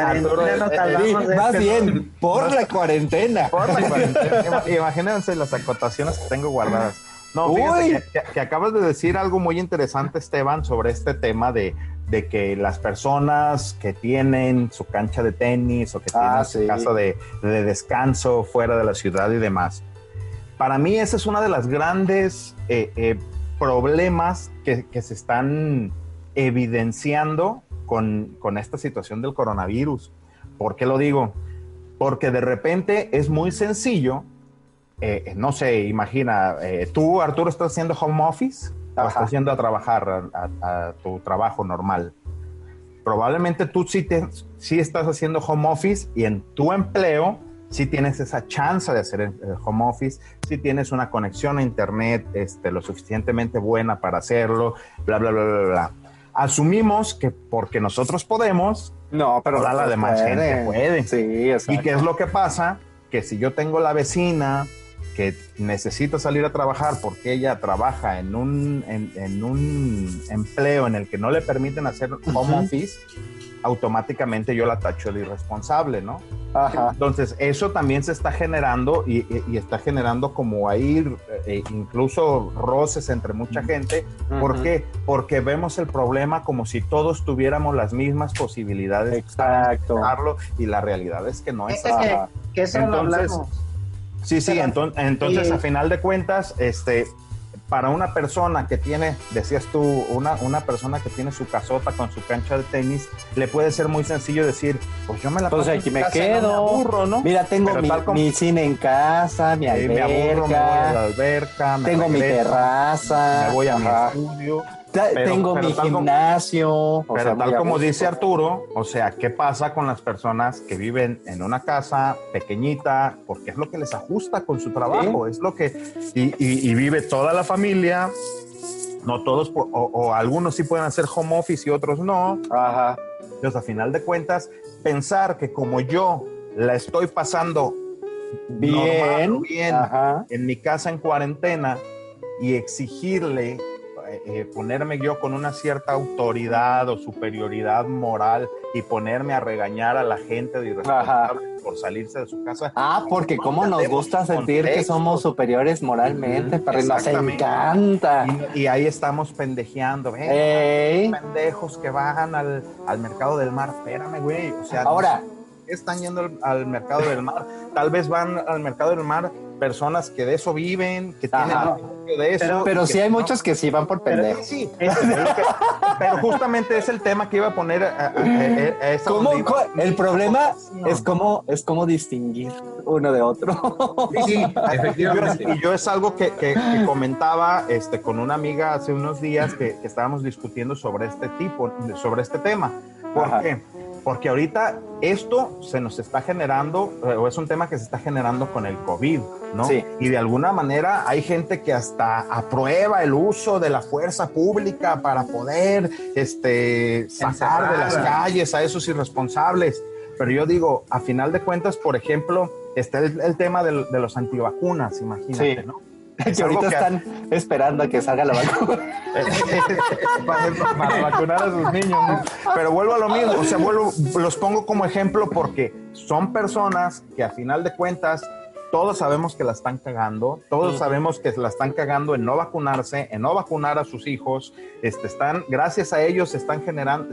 Más bien, por la cuarentena. Por la cuarentena. Imagínense las acotaciones que tengo guardadas. No, fíjate que acabas de decir algo muy interesante, Esteban, sobre este tema de que las personas que tienen su cancha de tenis o que tienen su casa de descanso fuera de la ciudad y demás. Para mí esa es una de las grandes problemas que se están evidenciando con esta situación del coronavirus. ¿Por qué lo digo? Porque de repente es muy sencillo. No sé, imagina, tú, Arturo, estás haciendo home office o estás yendo a trabajar a tu trabajo normal. Probablemente tú sí estás haciendo home office y en tu empleo sí tienes esa chance de hacer el home office, sí tienes una conexión a internet lo suficientemente buena para hacerlo, bla, bla, bla, bla, bla. Asumimos que porque nosotros podemos, no, pero toda la demás gente puede. Sí, exacto. ¿Y qué es lo que pasa? Que si yo tengo la vecina que necesita salir a trabajar porque ella trabaja en un empleo en el que no le permiten hacer home office, automáticamente yo la tacho de irresponsable, ¿no? Ajá. Entonces, eso también se está generando y está generando como ahí incluso roces entre mucha gente. ¿Por qué? Porque vemos el problema como si todos tuviéramos las mismas posibilidades para enfrentarlo, y la realidad es que no es así. Que eso lo hablamos. Sí, entonces a final de cuentas, para una persona que tiene, decías tú, una persona que tiene su casota con su cancha de tenis, le puede ser muy sencillo decir, pues yo me la paso aquí me quedo, no me aburro, ¿no? Mira, tengo mi cine en casa, mi alberca, me aburro, me voy a la alberca, tengo mi terraza, me voy a mi estudio. Tengo mi gimnasio. Pero tal como dice Arturo, o sea, ¿qué pasa con las personas que viven en una casa pequeñita? Porque es lo que les ajusta con su trabajo, es lo que... Y vive toda la familia, no todos, o algunos sí pueden hacer home office y otros no. Ajá. Entonces, a final de cuentas, pensar que como yo la estoy pasando bien en mi casa en cuarentena y exigirle... ponerme yo con una cierta autoridad o superioridad moral y ponerme a regañar a la gente de irresponsables por salirse de su casa. Porque cómo nos gusta sentir que somos superiores moralmente, pero nos encanta. Y ahí estamos pendejeando, pendejos que bajan al mercado del mar. Espérame, güey. O sea, ahora, qué están yendo al mercado del mar? Tal vez van al mercado del mar personas que de eso viven, que tienen de eso. Pero sí hay muchos que sí van por pendejos. Sí, pero justamente es el tema que iba a poner el problema es cómo distinguir uno de otro. Sí, efectivamente. Y yo es algo que comentaba con una amiga hace unos días que estábamos discutiendo sobre este tema. ¿Por qué? Porque ahorita esto se nos está generando, o es un tema que se está generando con el COVID, ¿no? Sí. Y de alguna manera hay gente que hasta aprueba el uso de la fuerza pública para poder sacar de las calles a esos irresponsables. Pero yo digo, a final de cuentas, por ejemplo, está el tema de los antivacunas, imagínate, sí. ¿no? Que ahorita están esperando a que salga la vacuna. para vacunar a sus niños, ¿no? Pero vuelvo a lo mismo, o sea, los pongo como ejemplo porque son personas que a final de cuentas todos sabemos que la están cagando, todos sabemos que la están cagando en no vacunarse, en no vacunar a sus hijos, gracias a ellos se están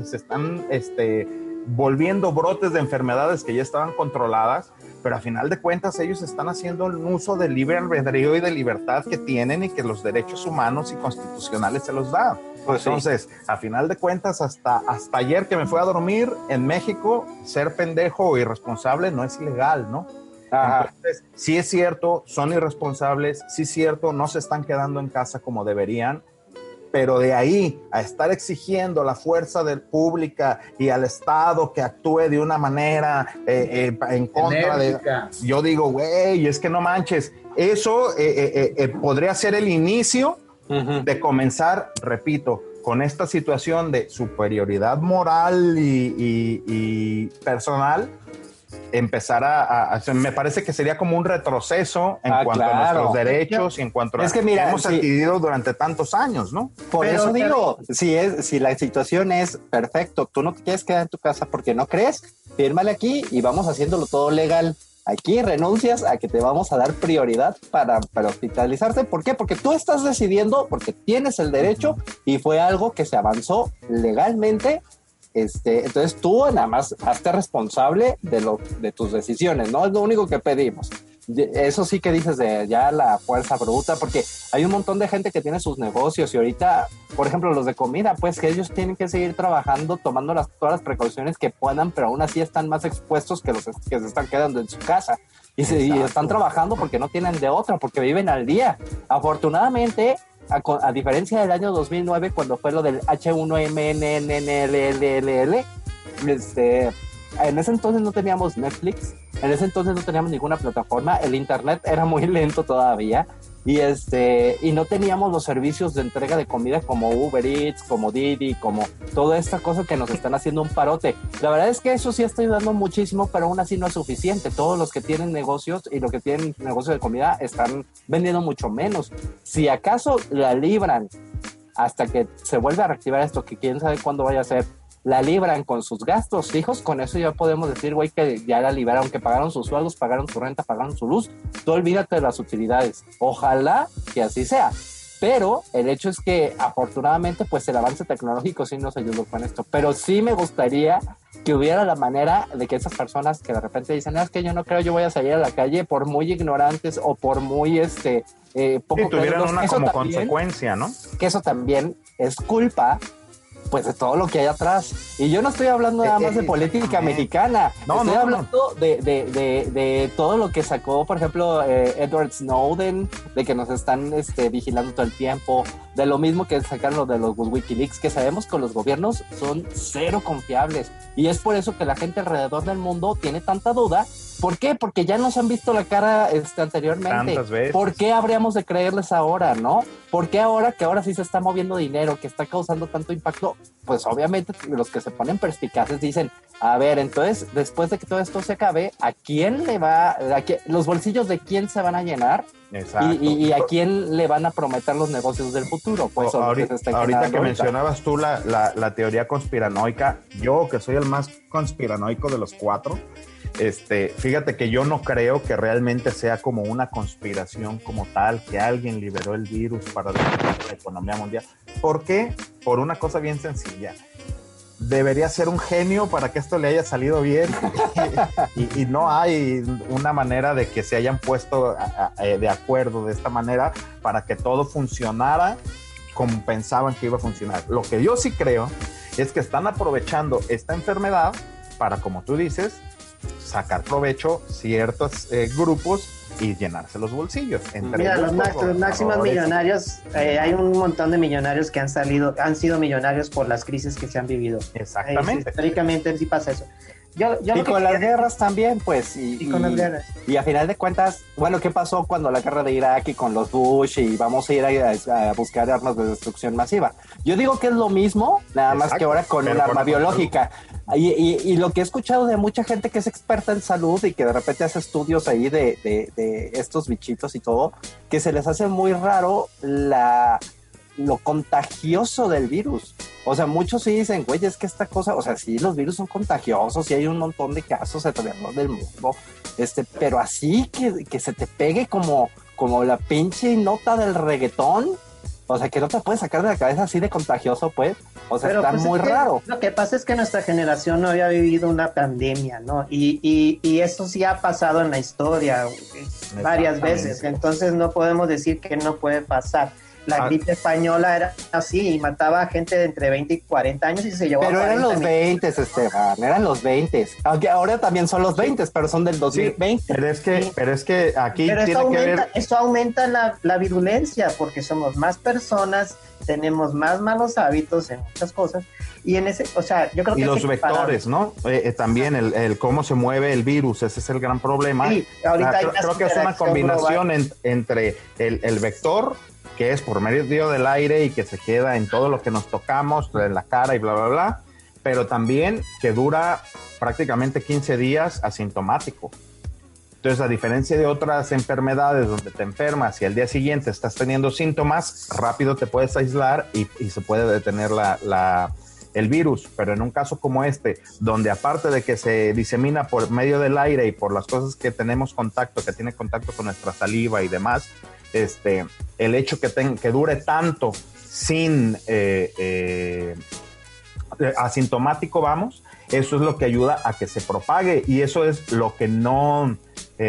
volviendo brotes de enfermedades que ya estaban controladas, pero a final de cuentas ellos están haciendo un uso del libre albedrío y de libertad que tienen y que los derechos humanos y constitucionales se los dan. Pues entonces, a final de cuentas, hasta ayer que me fui a dormir, en México, ser pendejo o irresponsable no es ilegal, ¿no? Entonces, sí es cierto, son irresponsables, sí es cierto, no se están quedando en casa como deberían, pero de ahí a estar exigiendo la fuerza pública y al Estado que actúe de una manera en contra enérgica. Yo digo, güey, es que no manches, eso podría ser el inicio de comenzar, repito, con esta situación de superioridad moral y personal, empezar me parece que sería como un retroceso en cuanto a nuestros derechos y en cuanto a lo que hemos adquirido durante tantos años, ¿no? Por eso digo, si la situación es perfecto, tú no te quieres quedar en tu casa porque no crees, fírmale aquí y vamos haciéndolo todo legal. Aquí renuncias a que te vamos a dar prioridad para hospitalizarte. ¿Por qué? Porque tú estás decidiendo, porque tienes el derecho y fue algo que se avanzó legalmente. Entonces tú nada más hazte responsable de tus decisiones, ¿no? Es lo único que pedimos. Eso sí que dices de ya la fuerza bruta, porque hay un montón de gente que tiene sus negocios y ahorita, por ejemplo, los de comida, pues que ellos tienen que seguir trabajando, tomando todas las precauciones que puedan, pero aún así están más expuestos que los que se están quedando en su casa. Y están trabajando porque no tienen de otra, porque viven al día. Afortunadamente, a diferencia del año 2009, cuando fue lo del H1N1, en ese entonces no teníamos Netflix, en ese entonces no teníamos ninguna plataforma, el internet era muy lento todavía y no teníamos los servicios de entrega de comida como Uber Eats, como Didi, como toda esta cosa que nos están haciendo un parote. La verdad es que eso sí está ayudando muchísimo, pero aún así no es suficiente. Todos los que tienen negocios y los que tienen negocios de comida están vendiendo mucho menos. Si acaso la libran hasta que se vuelve a reactivar esto, que quién sabe cuándo vaya a ser, la libran con sus gastos fijos, con eso ya podemos decir, güey, que ya la liberaron, que pagaron sus sueldos, pagaron su renta, pagaron su luz, tú olvídate de las utilidades. Ojalá que así sea, pero el hecho es que afortunadamente pues el avance tecnológico sí nos ayudó con esto, pero sí me gustaría que hubiera la manera de que esas personas que de repente dicen, no, es que yo no creo, yo voy a salir a la calle, por muy ignorantes o por muy poco tuvieran una como consecuencia, ¿no? Que eso también es culpa pues de todo lo que hay atrás. Y yo no estoy hablando nada más de política mexicana. Estoy hablando de todo lo que sacó, por ejemplo, Edward Snowden, de que nos están vigilando todo el tiempo, de lo mismo que sacaron lo de los Wikileaks, que sabemos que los gobiernos son cero confiables. Y es por eso que la gente alrededor del mundo tiene tanta duda. ¿Por qué? Porque ya nos han visto la cara anteriormente. Tantas veces. ¿Por qué habríamos de creerles ahora, no? ¿Por qué ahora que ahora sí se está moviendo dinero, que está causando tanto impacto? Pues obviamente los que se ponen perspicaces dicen, a ver, entonces después de que todo esto se acabe, ¿a quién le va, los bolsillos de quién se van a llenar? Exacto. Y a quién le van a prometer los negocios del futuro? Pues ahorita que mencionabas tú la teoría conspiranoica, yo que soy el más conspiranoico de los cuatro, fíjate que yo no creo que realmente sea como una conspiración como tal, que alguien liberó el virus para destruir la economía mundial. ¿Por qué? Por una cosa bien sencilla. debería ser un genio para que esto le haya salido bien y no hay una manera de que se hayan puesto de acuerdo de esta manera para que todo funcionara como pensaban que iba a funcionar. Lo que yo sí creo es que están aprovechando esta enfermedad para, como tú dices, sacar provecho ciertos grupos y llenarse los bolsillos. Mira, los máximos millonarios, hay un montón de millonarios que han sido millonarios por las crisis que se han vivido. Exactamente. Históricamente sí pasa eso. Y con las guerras también, pues. Y con las guerras. Y a final de cuentas, bueno, ¿qué pasó cuando la guerra de Irak y con los Bush y vamos a ir a buscar armas de destrucción masiva? Yo digo que es lo mismo, nada más que ahora con un arma biológica. Y lo que he escuchado de mucha gente que es experta en salud y que de repente hace estudios ahí de estos bichitos y todo, que se les hace muy raro lo contagioso del virus. O sea, muchos sí dicen, güey, es que esta cosa, o sea, sí, los virus son contagiosos y hay un montón de casos alrededor del mundo, pero así que se te pegue como la pinche nota del reggaetón, o sea, que no te puedes sacar de la cabeza así de contagioso, pues, o sea, pero, está pues muy raro. Lo que pasa es que nuestra generación no había vivido una pandemia, ¿no? Y eso sí ha pasado en la historia varias veces, entonces no podemos decir que no puede pasar. La gripe española era así y mataba a gente de entre 20 y 40 años y se llevó pero eran los 20, Esteban, eran los 20, aunque ahora también son los 20, pero son del 2020. Sí, pero es que aquí esto aumenta la virulencia porque somos más personas, tenemos más malos hábitos en muchas cosas y en ese, o sea, yo creo que... Y los vectores, ¿no? También el cómo se mueve el virus, ese es el gran problema. Sí, ahorita creo que es una combinación entre el vector, que es por medio del aire y que se queda en todo lo que nos tocamos, en la cara y bla, bla, bla, pero también que dura prácticamente 15 días asintomático. Entonces, a diferencia de otras enfermedades donde te enfermas y al día siguiente estás teniendo síntomas, rápido te puedes aislar y se puede detener el virus, pero en un caso como este, donde aparte de que se disemina por medio del aire y por las cosas que tenemos contacto, que tiene contacto con nuestra saliva y demás, el hecho que dure tanto sin asintomático, vamos, eso es lo que ayuda a que se propague y eso es lo que no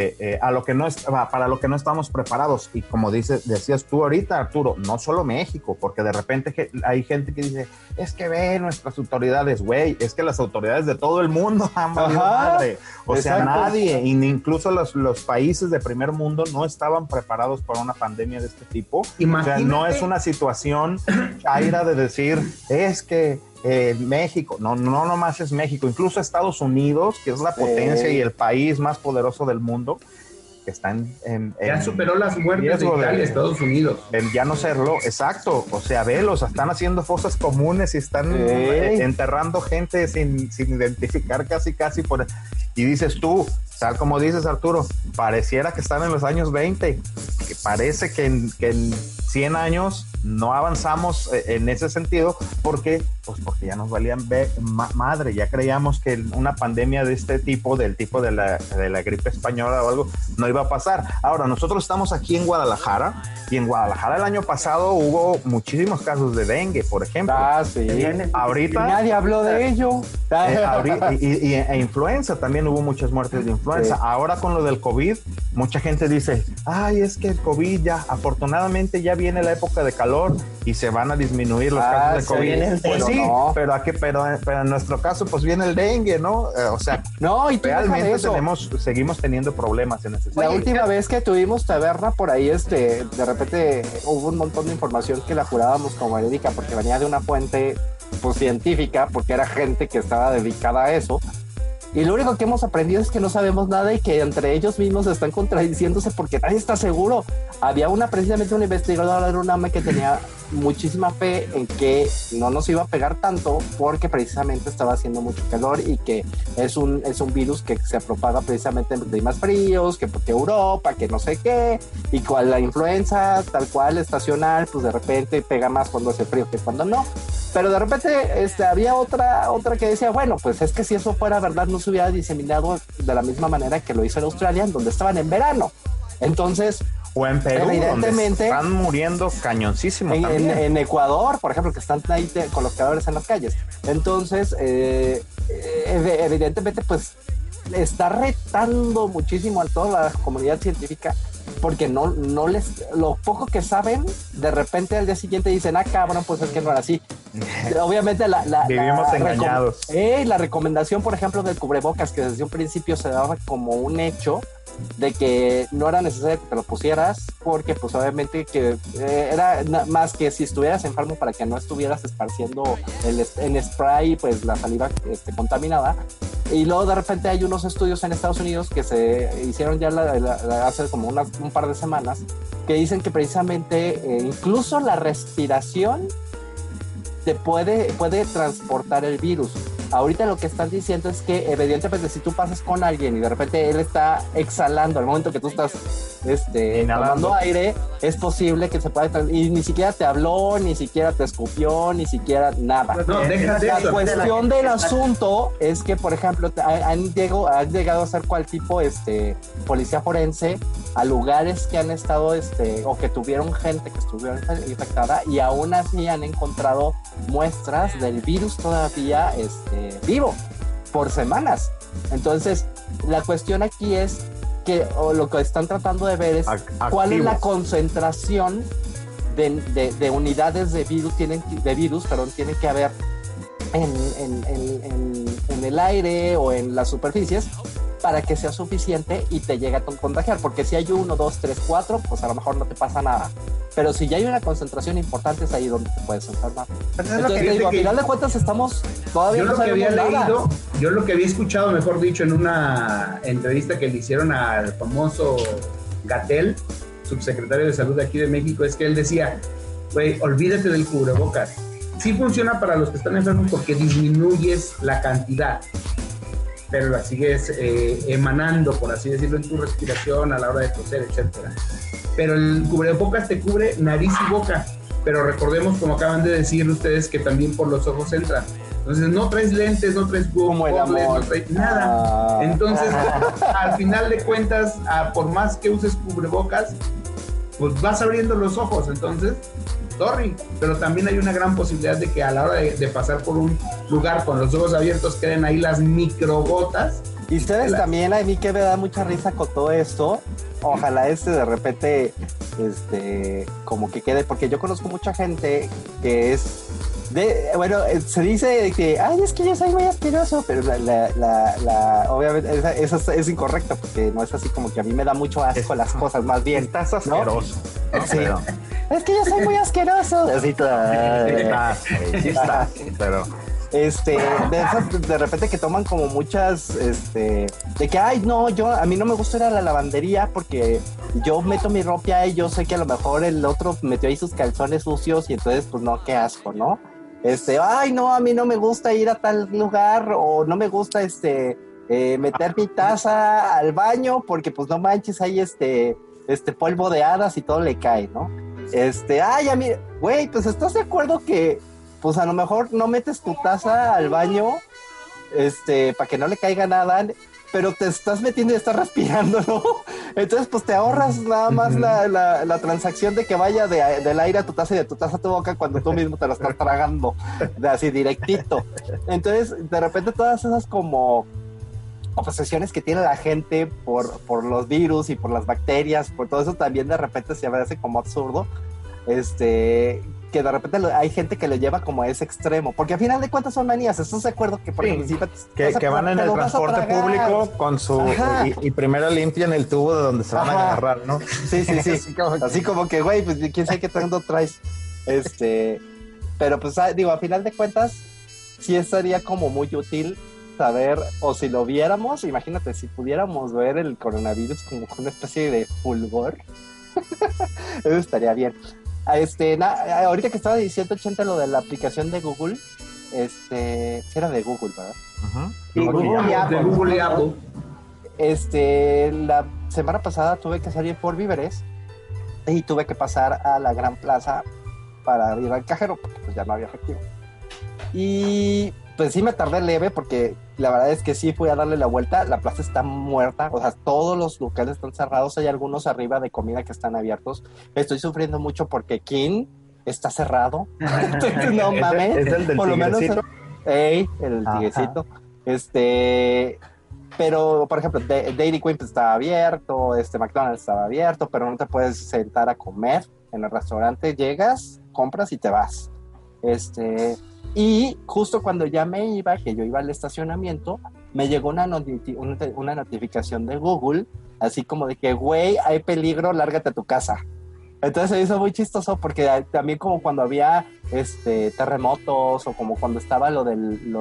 para lo que no estamos preparados. Y como decías tú ahorita, Arturo, no solo México, porque de repente hay gente que dice, es que ve nuestras autoridades, güey, es que las autoridades de todo el mundo han valido madre. O sea, nadie, incluso los países de primer mundo no estaban preparados para una pandemia de este tipo. Imagínate. O sea, no es una situación chaira de decir, es que México, no nomás es México, incluso Estados Unidos, que es la potencia y el país más poderoso del mundo, que está ya superó las muertes de Italia, Estados Unidos. Ya no serlo, exacto, o sea, velos, están haciendo fosas comunes y están enterrando gente sin identificar casi y dices tú, tal como dices, Arturo, pareciera que están en los años 20, que parece que en 100 años no avanzamos en ese sentido, porque ya nos valían madre, ya creíamos que una pandemia de este tipo, del tipo de la gripe española o algo, no iba a pasar. Ahora, nosotros estamos aquí en Guadalajara, y en Guadalajara el año pasado hubo muchísimos casos de dengue, por ejemplo. Sí. Ahorita... Nadie habló de ello. E influenza, también hubo muchas muertes de influenza. Sí. Ahora con lo del COVID, mucha gente dice, ay, es que el COVID ya, afortunadamente ya viene la época de calor y se van a disminuir los casos de COVID. Pues sí, no. pero en nuestro caso pues viene el dengue, ¿no? O sea, no, y realmente seguimos teniendo problemas en ese sentido. La última vez que tuvimos taberna por ahí, de repente hubo un montón de información que la jurábamos como verídica porque venía de una fuente pues científica, porque era gente que estaba dedicada a eso. Y lo único que hemos aprendido es que no sabemos nada y que entre ellos mismos están contradiciéndose porque nadie está seguro. Había precisamente una investigadora de UNAM que tenía muchísima fe en que no nos iba a pegar tanto porque precisamente estaba haciendo mucho calor y que es un virus que se propaga precisamente en climas fríos, que porque Europa, que no sé qué, y cual la influenza tal cual estacional, pues de repente pega más cuando hace frío que cuando no. Pero de repente había otra que decía, bueno, pues es que si eso fuera verdad no se hubiera diseminado de la misma manera que lo hizo en Australia, en donde estaban en verano. Entonces, O en Perú, evidentemente, donde están muriendo cañoncísimo en Ecuador, por ejemplo, que están ahí con los cadáveres en las calles. Entonces, evidentemente, pues está retando muchísimo a toda la comunidad científica, porque no lo poco que saben, de repente al día siguiente dicen, cabrón, pues es que no era así. Obviamente vivimos engañados. La recomendación, por ejemplo, del cubrebocas, que desde un principio se daba como un hecho de que no era necesario que te lo pusieras, porque pues obviamente que era más que si estuvieras enfermo, para que no estuvieras esparciendo en spray pues la saliva contaminada. Y luego de repente hay unos estudios en Estados Unidos que se hicieron ya hace como un par de semanas, que dicen que precisamente incluso la respiración te puede transportar el virus. Ahorita lo que están diciendo es que evidentemente si tú pasas con alguien y de repente él está exhalando al momento que tú estás tomando aire, es posible que se pueda y ni siquiera te habló, ni siquiera te escupió, ni siquiera nada. No, la cuestión del asunto es que, por ejemplo, han llegado a ser cual tipo policía forense a lugares que han estado o que tuvieron gente que estuviera infectada, y aún así han encontrado muestras del virus todavía vivo por semanas. Entonces la cuestión aquí es que lo que están tratando de ver es cuál es la concentración de unidades de virus tienen que haber en el aire o en las superficies para que sea suficiente y te llegue a contagiar, porque si hay 1, 2, 3, 4, pues a lo mejor no te pasa nada, pero si ya hay una concentración importante es ahí donde te puedes enfermar. Entonces te digo, a final de cuentas estamos todavía no sabemos nada. Yo lo que había escuchado, mejor dicho, en una entrevista que le hicieron al famoso Gatell, subsecretario de Salud de aquí de México, es que él decía, güey, olvídate del cubrebocas. Sí funciona para los que están enfermos porque disminuyes la cantidad, pero la sigues emanando, por así decirlo, en tu respiración a la hora de toser, etcétera. Pero el cubrebocas te cubre nariz y boca, pero recordemos, como acaban de decir ustedes, que también por los ojos entra. Entonces no traes lentes, no traes no traes nada. Entonces, al final de cuentas, por más que uses cubrebocas, pues vas abriendo los ojos. Entonces, sorry, pero también hay una gran posibilidad de que a la hora de pasar por un lugar con los ojos abiertos queden ahí las microgotas. Y ustedes también, a mí que me da mucha risa con todo esto, ojalá de repente, como que quede, porque yo conozco mucha gente que es se dice que, es que yo soy muy asqueroso, pero obviamente eso es incorrecto, porque no es así, como que a mí me da mucho asco las cosas, más bien. Estás asqueroso. ¿No? Sí. Es que yo soy muy asqueroso. Así está, pero... de esas de repente que toman como muchas de que a mí no me gusta ir a la lavandería porque yo meto mi ropa y yo sé que a lo mejor el otro metió ahí sus calzones sucios y entonces pues no, qué asco, ¿no? A mí no me gusta ir a tal lugar, o no me gusta meter mi taza al baño porque pues no manches, hay polvo de hadas y todo le cae, ¿no? A mí, güey, pues ¿estás de acuerdo que pues a lo mejor no metes tu taza al baño, para que no le caiga nada, pero te estás metiendo y estás respirando, ¿no? Entonces, pues te ahorras nada más la transacción de que vaya del aire a tu taza y de tu taza a tu boca cuando tú mismo te lo estás tragando, así directito. Entonces, de repente todas esas como obsesiones que tiene la gente por los virus y por las bacterias, por todo eso también de repente se me hace como absurdo, que de repente hay gente que lo lleva como a ese extremo, porque al final de cuentas son manías. ¿Estás de acuerdo que por ejemplo que van en el transporte público con su y primero limpian el tubo de donde se van a agarrar, ¿no? Sí. Así como que, güey, pues quién sabe qué tanto traes. Pero pues digo, a final de cuentas sí estaría como muy útil saber, o si lo viéramos, imagínate, si pudiéramos ver el coronavirus como una especie de fulgor. Eso estaría bien. Ahorita que estaba diciendo, Chente, lo de la aplicación de Google, era de Google, ¿verdad? Sí, Google y Apple. La semana pasada tuve que salir por víveres y tuve que pasar a la Gran Plaza para ir al cajero, porque pues ya no había efectivo. Y pues sí me tardé leve porque la verdad es que sí fui a darle la vuelta, la plaza está muerta, o sea, todos los locales están cerrados, hay algunos arriba de comida que están abiertos. Estoy sufriendo mucho porque King está cerrado. No mames. ¿Es el del por lo menos el tiguecito. Pero, por ejemplo, Dairy Queen estaba abierto, McDonald's estaba abierto, pero no te puedes sentar a comer en el restaurante. Llegas, compras y te vas. Y justo cuando ya me iba, que yo iba al estacionamiento, me llegó una notificación de Google, así como de que, güey, hay peligro, lárgate a tu casa. Entonces se hizo muy chistoso porque también como cuando había terremotos o como cuando estaba lo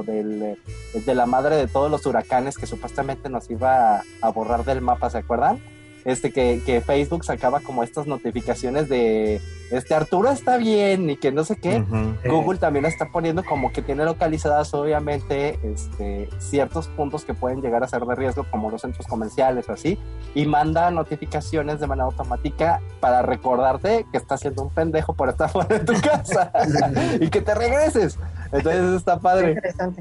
de la madre de todos los huracanes que supuestamente nos iba a borrar del mapa, ¿se acuerdan? Que Facebook sacaba como estas notificaciones de Arturo está bien y que no sé qué. Google también está poniendo como que tiene localizadas obviamente ciertos puntos que pueden llegar a ser de riesgo, como los centros comerciales o así, y manda notificaciones de manera automática para recordarte que estás siendo un pendejo por estar fuera de tu casa y que te regreses. Entonces eso está padre. Interesante.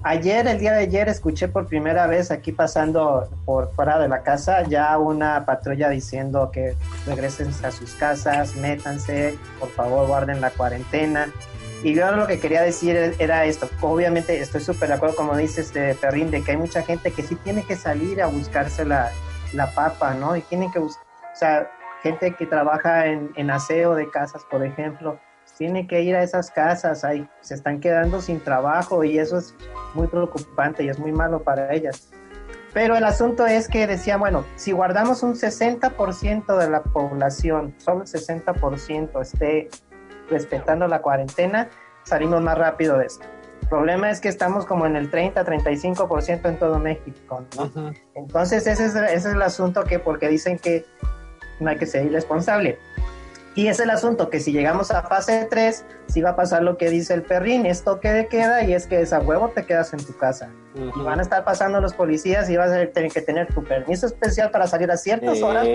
El día de ayer, escuché por primera vez aquí pasando por fuera de la casa ya una patrulla diciendo que regresen a sus casas, métanse, por favor guarden la cuarentena. Y yo lo que quería decir era esto. Obviamente estoy súper de acuerdo, como dices, Perrín, de que hay mucha gente que sí tiene que salir a buscarse la papa, ¿no? Y tienen que buscar, o sea, gente que trabaja en aseo de casas, por ejemplo, tiene que ir a esas casas, se están quedando sin trabajo y eso es muy preocupante y es muy malo para ellas. Pero el asunto es que decía, bueno, si guardamos un 60% de la población, solo el 60% esté respetando la cuarentena, salimos más rápido de esto. El problema es que estamos como en el 30-35% en todo México, ¿no? Uh-huh. Entonces ese es el asunto, porque dicen que no hay que ser irresponsable. Y es el asunto que si llegamos a fase 3, sí va a pasar lo que dice el Perrín, es toque de queda, y es que a huevo te quedas en tu casa. Uh-huh. Y van a estar pasando los policías y vas a tener que tener tu permiso especial para salir a ciertas horas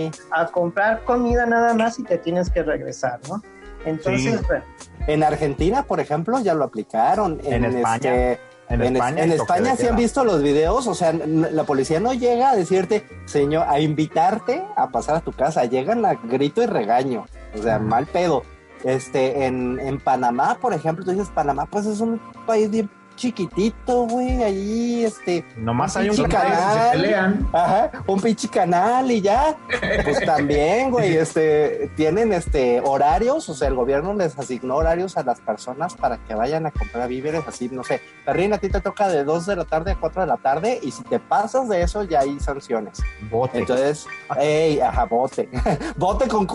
a comprar comida nada más y te tienes que regresar, ¿no? Entonces, sí. Bueno. En Argentina, por ejemplo, ya lo aplicaron. En España. En España sí han visto los videos, o sea, la policía no llega a decirte, señor, a invitarte a pasar a tu casa, llegan a grito y regaño, o sea, mal pedo. En Panamá, por ejemplo, tú dices, Panamá, pues es un país bien chiquitito, güey, ahí, nomás hay un canal, se pelean. Ajá, un pinche canal y ya, pues también, güey, tienen, horarios, o sea, el gobierno les asignó horarios a las personas para que vayan a comprar víveres, así, no sé, Perrín, a ti te toca de 2 de la tarde a 4 de la tarde, y si te pasas de eso, ya hay sanciones. Bote. Entonces, bote. Bote con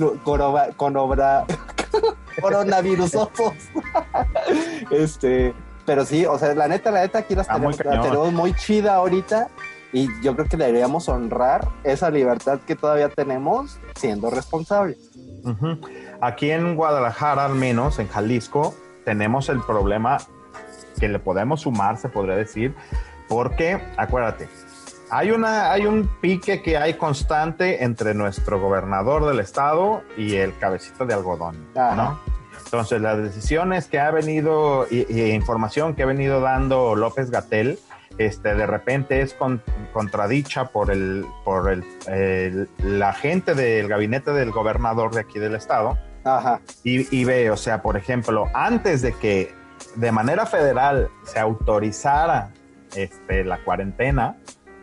coronavirusosos. Pero sí, o sea, la neta, aquí la tenemos muy chida ahorita, y yo creo que deberíamos honrar esa libertad que todavía tenemos siendo responsables. Uh-huh. Aquí en Guadalajara, al menos, en Jalisco, tenemos el problema que le podemos sumar, se podría decir, porque, acuérdate, hay un pique que hay constante entre nuestro gobernador del estado y el cabecita de algodón, ¿no? Entonces, las decisiones que ha venido y información que ha venido dando López-Gatell, de repente es contradicha por la gente del gabinete del gobernador de aquí del estado. Ajá. Y ve, o sea, por ejemplo, antes de que de manera federal se autorizara la cuarentena,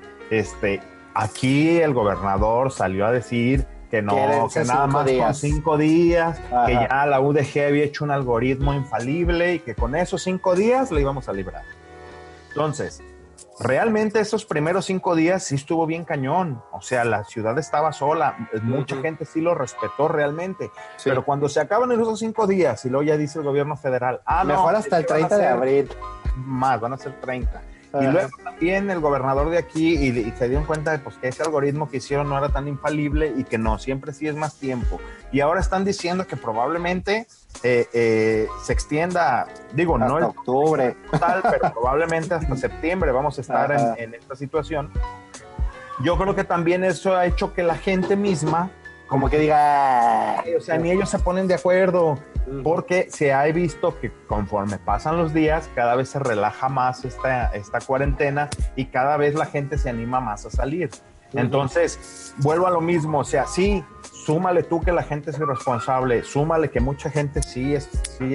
aquí el gobernador salió a decir que no, que nada más con 5 días, ajá, que ya la UDG había hecho un algoritmo infalible y que con esos 5 días le íbamos a librar. Entonces, realmente esos primeros 5 días sí estuvo bien cañón, o sea, la ciudad estaba sola, mucha gente sí lo respetó realmente, sí. Pero cuando se acaban esos 5 días y luego ya dice el gobierno federal, mejor no, hasta el 30 de abril. Más, van a ser 30. Y luego también el gobernador de aquí y se dieron cuenta de pues, que ese algoritmo que hicieron no era tan infalible y que no, siempre sí es más tiempo. Y ahora están diciendo que probablemente se extienda, digo, hasta no el octubre, total, pero probablemente hasta septiembre vamos a estar en esta situación. Yo creo que también eso ha hecho que la gente misma como que diga, o sea, ni ellos se ponen de acuerdo. porque se ha visto que conforme pasan los días, cada vez se relaja más esta cuarentena y cada vez la gente se anima más a salir. Entonces, vuelvo a lo mismo, o sea, sí, súmale tú que la gente es irresponsable, súmale que mucha gente sí es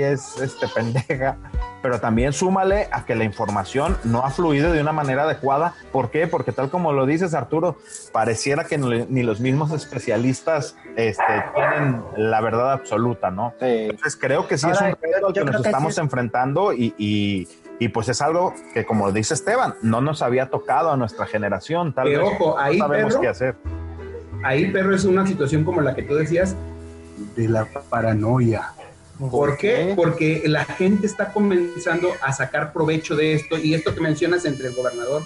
pendeja, pero también súmale a que la información no ha fluido de una manera adecuada. ¿Por qué? Porque tal como lo dices, Arturo, pareciera que ni los mismos especialistas tienen la verdad absoluta, ¿no? Sí. Entonces creo que sí es un reto al que nos estamos enfrentando y pues es algo que, como dice Esteban, no nos había tocado a nuestra generación. Tal vez ojo, ahí, no sabemos Pedro, qué hacer. Ahí, Pedro, es una situación como la que tú decías, de la paranoia. ¿Por qué? Porque la gente está comenzando a sacar provecho de esto, y esto que mencionas entre el gobernador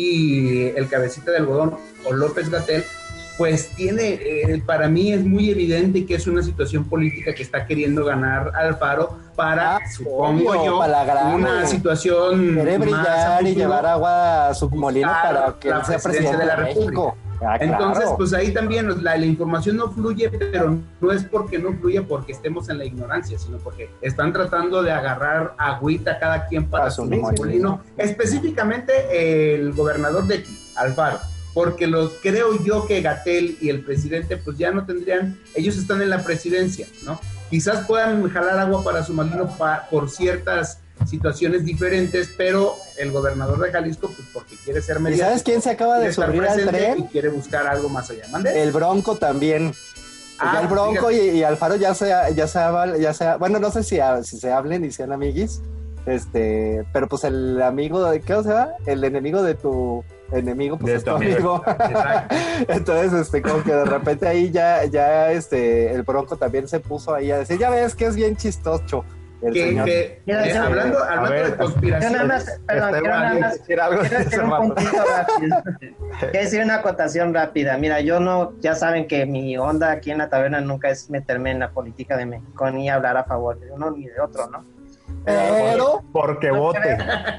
y el cabecita de algodón o López-Gatell, pues tiene, para mí es muy evidente que es una situación política que está queriendo ganar Alfaro para, supongo yo, una situación quiere brillar y llevar agua a su molino para que la sea presidente de la México. República. Entonces, pues ahí también la información no fluye, pero no es porque no fluya porque estemos en la ignorancia, sino porque están tratando de agarrar agüita cada quien para su molino. Específicamente el gobernador de aquí, Alfaro, porque creo yo que Gatell y el presidente pues ya no tendrían, ellos están en la presidencia, ¿no? Quizás puedan jalar agua para su molino por ciertas situaciones diferentes, pero el gobernador de Jalisco, pues porque quiere ser mediático. ¿Y sabes quién se acaba de subir al tren? Y quiere buscar algo más allá. ¿Mande? El Bronco también. Ya el Bronco y Alfaro ya se bueno, no sé si se hablen y sean amiguis, pero pues el amigo de, ¿qué se llama? El enemigo de tu enemigo, pues es tu amigo. Entonces, como que de repente ahí ya el Bronco también se puso ahí a decir, ya ves que es bien chistoso. Hablando de conspiración. Quiero decir una acotación rápida. Mira, ya saben que mi onda aquí en la taberna nunca es meterme en la política de México ni hablar a favor de uno ni de otro, ¿no? Pero porque vote.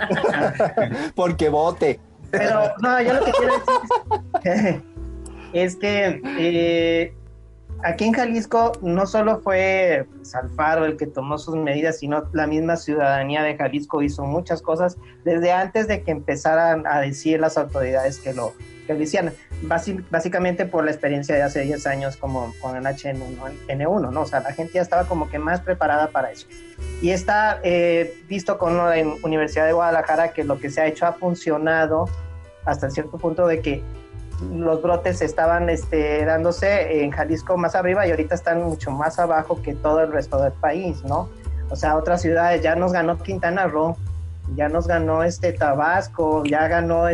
Porque vote. Pero no, yo lo que quiero decir es que aquí en Jalisco no solo fue Alfaro el que tomó sus medidas, sino la misma ciudadanía de Jalisco hizo muchas cosas desde antes de que empezaran a decir las autoridades que lo hicieran. Básicamente por la experiencia de hace 10 años como con el H1N1, ¿no? O sea, la gente ya estaba como que más preparada para eso. Y está visto con la Universidad de Guadalajara que lo que se ha hecho ha funcionado hasta cierto punto de que los brotes estaban dándose en Jalisco más arriba y ahorita están mucho más abajo que todo el resto del país, ¿no? O sea, otras ciudades, ya nos ganó Quintana Roo, ya nos ganó Tabasco, ya ganó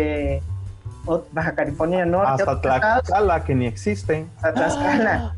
Baja California Norte. Hasta Tlaxcala, que ni existe. Hasta Tlaxcala.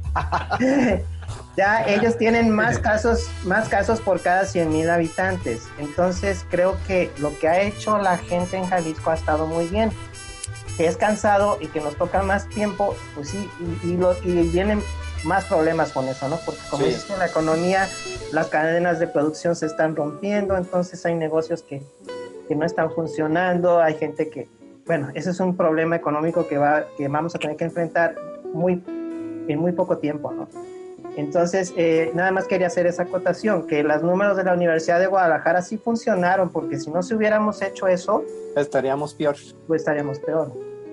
Ya ellos tienen más casos por cada 100,000 habitantes. Entonces creo que lo que ha hecho la gente en Jalisco ha estado muy bien. Que es cansado y que nos toca más tiempo, pues sí, y vienen más problemas con eso, ¿no? Porque como dices, la economía, las cadenas de producción se están rompiendo, entonces hay negocios que no están funcionando, hay gente que, bueno, ese es un problema económico que vamos a tener que enfrentar en muy poco tiempo, ¿no? Entonces, nada más quería hacer esa acotación, que los números de la Universidad de Guadalajara sí funcionaron, porque si no se hubiéramos hecho eso, estaríamos peor. Pues estaríamos peor.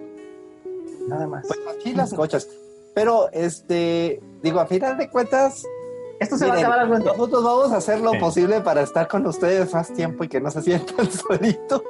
Nada más. Pues aquí las cochas. Pero, a final de cuentas, esto se va a acabar algún día. Nosotros vamos a hacer lo posible para estar con ustedes más tiempo y que no se sientan solitos.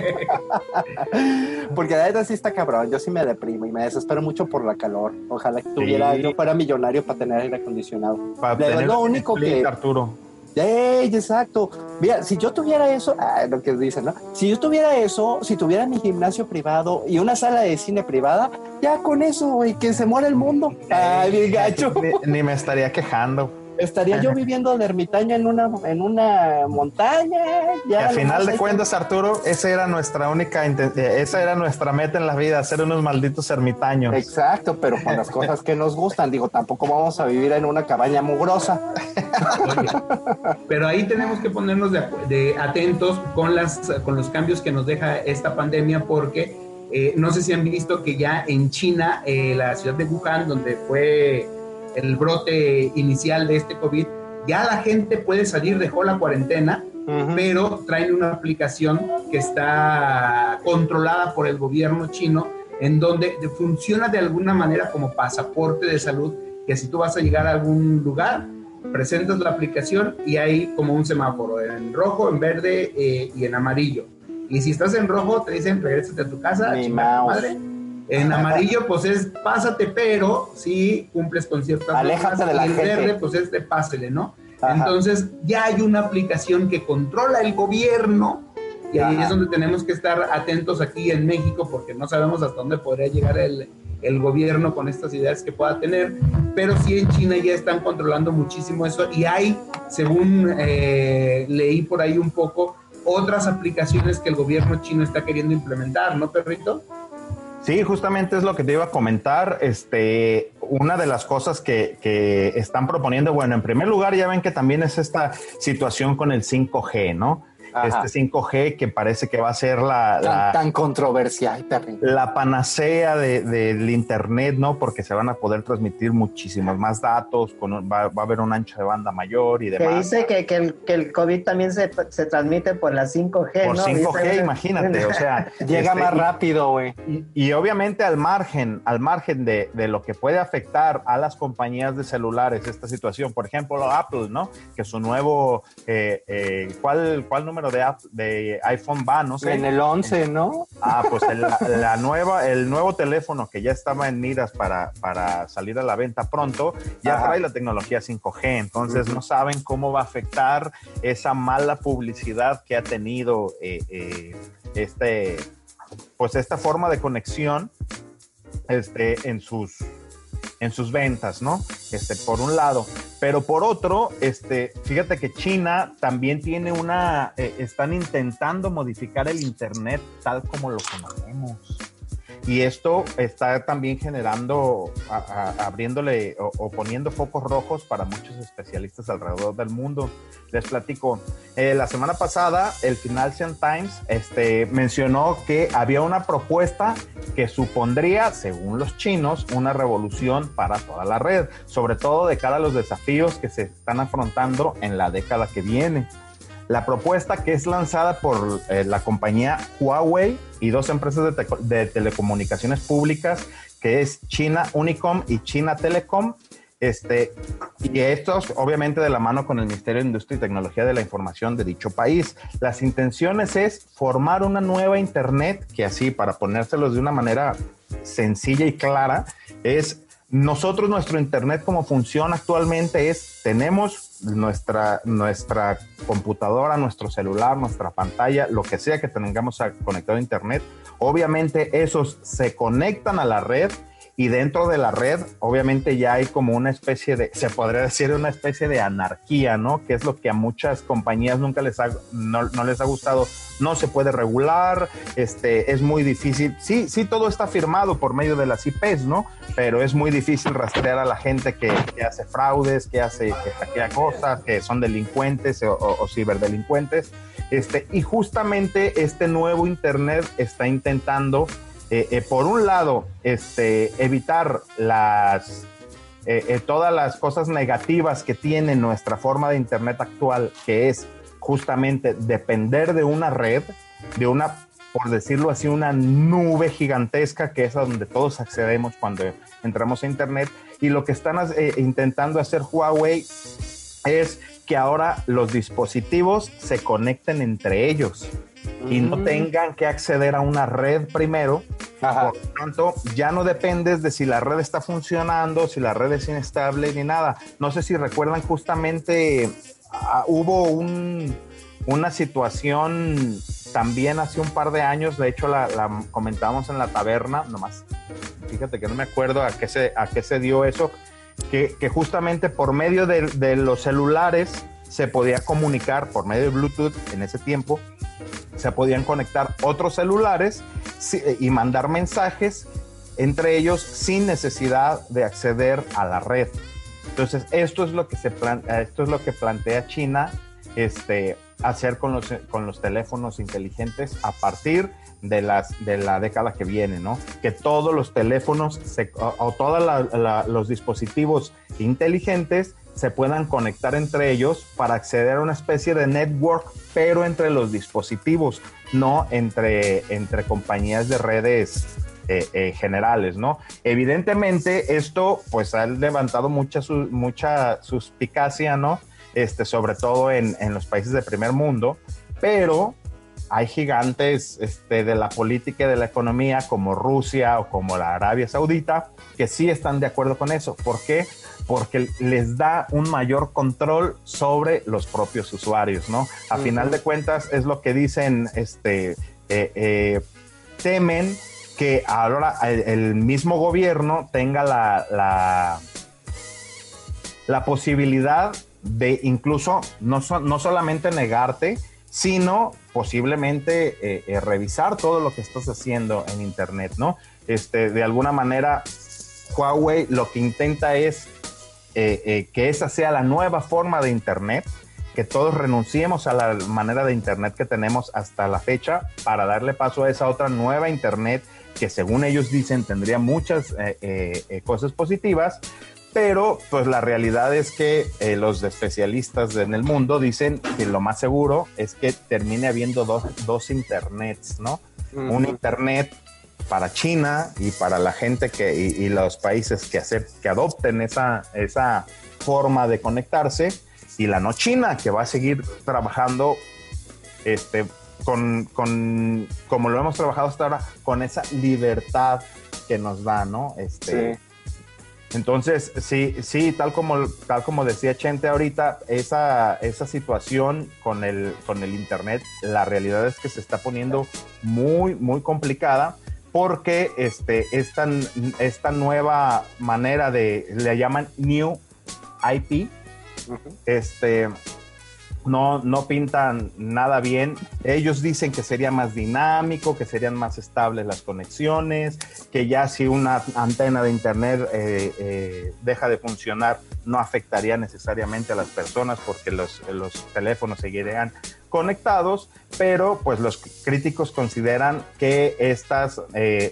Porque la verdad sí está cabrón. Yo sí me deprimo y me desespero mucho por la calor. Ojalá que yo fuera millonario para tener aire acondicionado. Para lo único que Arturo. Exacto. Mira, si yo tuviera eso, lo que dicen, ¿no? Si yo tuviera eso, si tuviera mi gimnasio privado y una sala de cine privada, ya con eso, güey, que se muera el mundo. Ay, bien gacho. Ni me estaría quejando. Estaría yo viviendo de ermitaño en una montaña. Y al final de cuentas, Arturo, esa era nuestra meta en la vida, ser unos malditos ermitaños. Exacto, pero con las cosas que nos gustan. Digo, tampoco vamos a vivir en una cabaña mugrosa. Oye, pero ahí tenemos que ponernos de atentos con los cambios que nos deja esta pandemia, porque no sé si han visto que ya en China, la ciudad de Wuhan, donde fue el brote inicial de este COVID, Ya la gente puede salir, dejó la cuarentena, pero traen una aplicación que está controlada por el gobierno chino, en donde funciona de alguna manera como pasaporte de salud, que si tú vas a llegar a algún lugar, presentas la aplicación y hay como un semáforo, en rojo, en verde y en amarillo. Y si estás en rojo, te dicen, regrésate a tu casa, chingar tu madre. En amarillo, pues es pásate, pero si cumples con ciertas aléjate de la gente. Y en verde, pues es de pásele, ¿no? Ajá. Entonces, ya hay una aplicación que controla el gobierno, y ahí es donde tenemos que estar atentos aquí en México, porque no sabemos hasta dónde podría llegar el gobierno con estas ideas que pueda tener, pero sí en China ya están controlando muchísimo eso, y hay, según leí por ahí un poco, otras aplicaciones que el gobierno chino está queriendo implementar, ¿no, perrito? Sí, justamente es lo que te iba a comentar. Una de las cosas que están proponiendo, bueno, en primer lugar ya ven que también es esta situación con el 5G, ¿no? Ajá. 5G que parece que va a ser tan controversial, la panacea del internet, ¿no? Porque se van a poder transmitir muchísimos más datos, va a haber un ancho de banda mayor y demás. Que dice que el COVID también se transmite por la 5G, por ¿no? 5G, imagínate, o sea, llega más rápido, güey. Y obviamente al margen de lo que puede afectar a las compañías de celulares esta situación, por ejemplo, Apple, ¿no? Que su nuevo, ¿cuál número de iPhone va? No sé. En el 11, ¿no? Pues el nuevo teléfono que ya estaba en miras para salir a la venta pronto, ya trae la tecnología 5G, entonces no saben cómo va a afectar esa mala publicidad que ha tenido pues esta forma de conexión en sus ventas, ¿no? Por un lado. Pero por otro, fíjate que China también tiene están intentando modificar el internet tal como lo conocemos. Y esto está también generando, abriéndole o poniendo focos rojos para muchos especialistas alrededor del mundo. Les platico, la semana pasada el Financial Times mencionó que había una propuesta que supondría, según los chinos, una revolución para toda la red, sobre todo de cara a los desafíos que se están afrontando en la década que viene. La propuesta, que es lanzada por la compañía Huawei y dos empresas de telecomunicaciones públicas, que es China Unicom y China Telecom, y estos obviamente de la mano con el Ministerio de Industria y Tecnología de la Información de dicho país. Las intenciones es formar una nueva internet, que así, para ponérselos de una manera sencilla y clara, es nuestro internet como funciona actualmente tenemos nuestra computadora, nuestro celular, nuestra pantalla, lo que sea que tengamos conectado a internet. Obviamente esos se conectan a la red, y dentro de la red obviamente ya hay como una especie de, se podría decir, una especie de anarquía, ¿no? Que es lo que a muchas compañías no les ha gustado. No se puede regular, es muy difícil. Sí, todo está firmado por medio de las IPs, ¿no? Pero es muy difícil rastrear a la gente que hace fraudes, que hackea cosas, que son delincuentes o ciberdelincuentes. Y justamente este nuevo internet está intentando, por un lado, evitar todas las cosas negativas que tiene nuestra forma de internet actual, que es justamente depender de una red, por decirlo así, una nube gigantesca, que es a donde todos accedemos cuando entramos a internet. Y lo que están intentando hacer Huawei es que ahora los dispositivos se conecten entre ellos y no tengan que acceder a una red primero. Ajá. Por lo tanto, ya no dependes de si la red está funcionando, si la red es inestable ni nada. No sé si recuerdan, justamente hubo una situación también hace un par de años, de hecho la comentábamos en la taberna, nomás fíjate que no me acuerdo a qué se dio eso, que justamente por medio de los celulares se podía comunicar, por medio de Bluetooth en ese tiempo, se podían conectar otros celulares y mandar mensajes entre ellos sin necesidad de acceder a la red. Entonces, esto es lo que plantea China hacer con los teléfonos inteligentes a partir de la década que viene, ¿no? Que todos los teléfonos o todos los dispositivos inteligentes se puedan conectar entre ellos para acceder a una especie de network, pero entre los dispositivos, no entre compañías de redes generales, ¿no? Evidentemente esto pues ha levantado mucha suspicacia, ¿no? Sobre todo en los países de primer mundo, pero hay gigantes de la política y de la economía como Rusia o como la Arabia Saudita que sí están de acuerdo con eso. ¿Por qué? Porque les da un mayor control sobre los propios usuarios, ¿no? A final de cuentas es lo que dicen, temen que ahora el mismo gobierno tenga la posibilidad de incluso no solamente negarte, sino posiblemente revisar todo lo que estás haciendo en Internet, ¿no? De alguna manera, Huawei lo que intenta es que esa sea la nueva forma de Internet, que todos renunciemos a la manera de Internet que tenemos hasta la fecha para darle paso a esa otra nueva Internet que según ellos dicen tendría muchas cosas positivas, pero pues la realidad es que los especialistas en el mundo dicen que lo más seguro es que termine habiendo dos internets, ¿no? Un internet para China y para la gente y los países que adopten esa forma de conectarse, y la no China, que va a seguir trabajando como lo hemos trabajado hasta ahora, con esa libertad que nos da, ¿no? Sí. Entonces, sí, tal como decía Chente ahorita, esa situación con el Internet, la realidad es que se está poniendo muy, muy complicada, porque esta nueva manera le llaman New IP, no pintan nada bien. Ellos dicen que sería más dinámico, que serían más estables las conexiones, que ya si una antena de internet deja de funcionar no afectaría necesariamente a las personas porque los teléfonos seguirían conectados, pero pues los críticos consideran que estas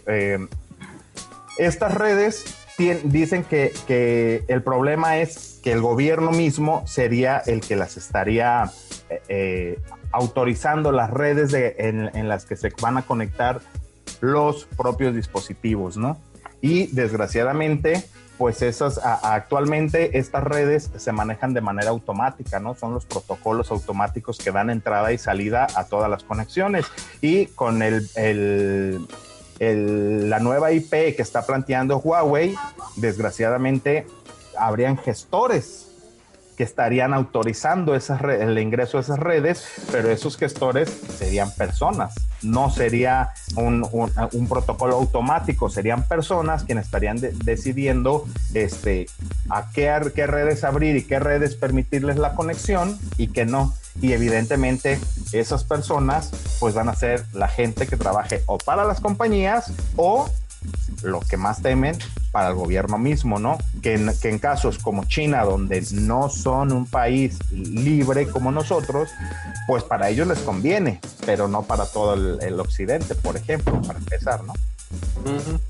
redes dicen que el problema es que el gobierno mismo sería el que las estaría autorizando las redes en las que se van a conectar los propios dispositivos, ¿no? Y desgraciadamente, pues actualmente estas redes se manejan de manera automática, ¿no? Son los protocolos automáticos que dan entrada y salida a todas las conexiones. Y con la nueva IP que está planteando Huawei, desgraciadamente habrían gestores que estarían autorizando el ingreso a esas redes, pero esos gestores serían personas, no sería un protocolo automático, serían personas quienes estarían decidiendo a qué redes abrir y qué redes permitirles la conexión y qué no. Y evidentemente esas personas pues van a ser la gente que trabaje o para las compañías o, lo que más temen, para el gobierno mismo, ¿no? Que en casos como China, donde no son un país libre como nosotros, pues para ellos les conviene, pero no para todo el occidente, por ejemplo, para empezar, ¿no? Uh-huh.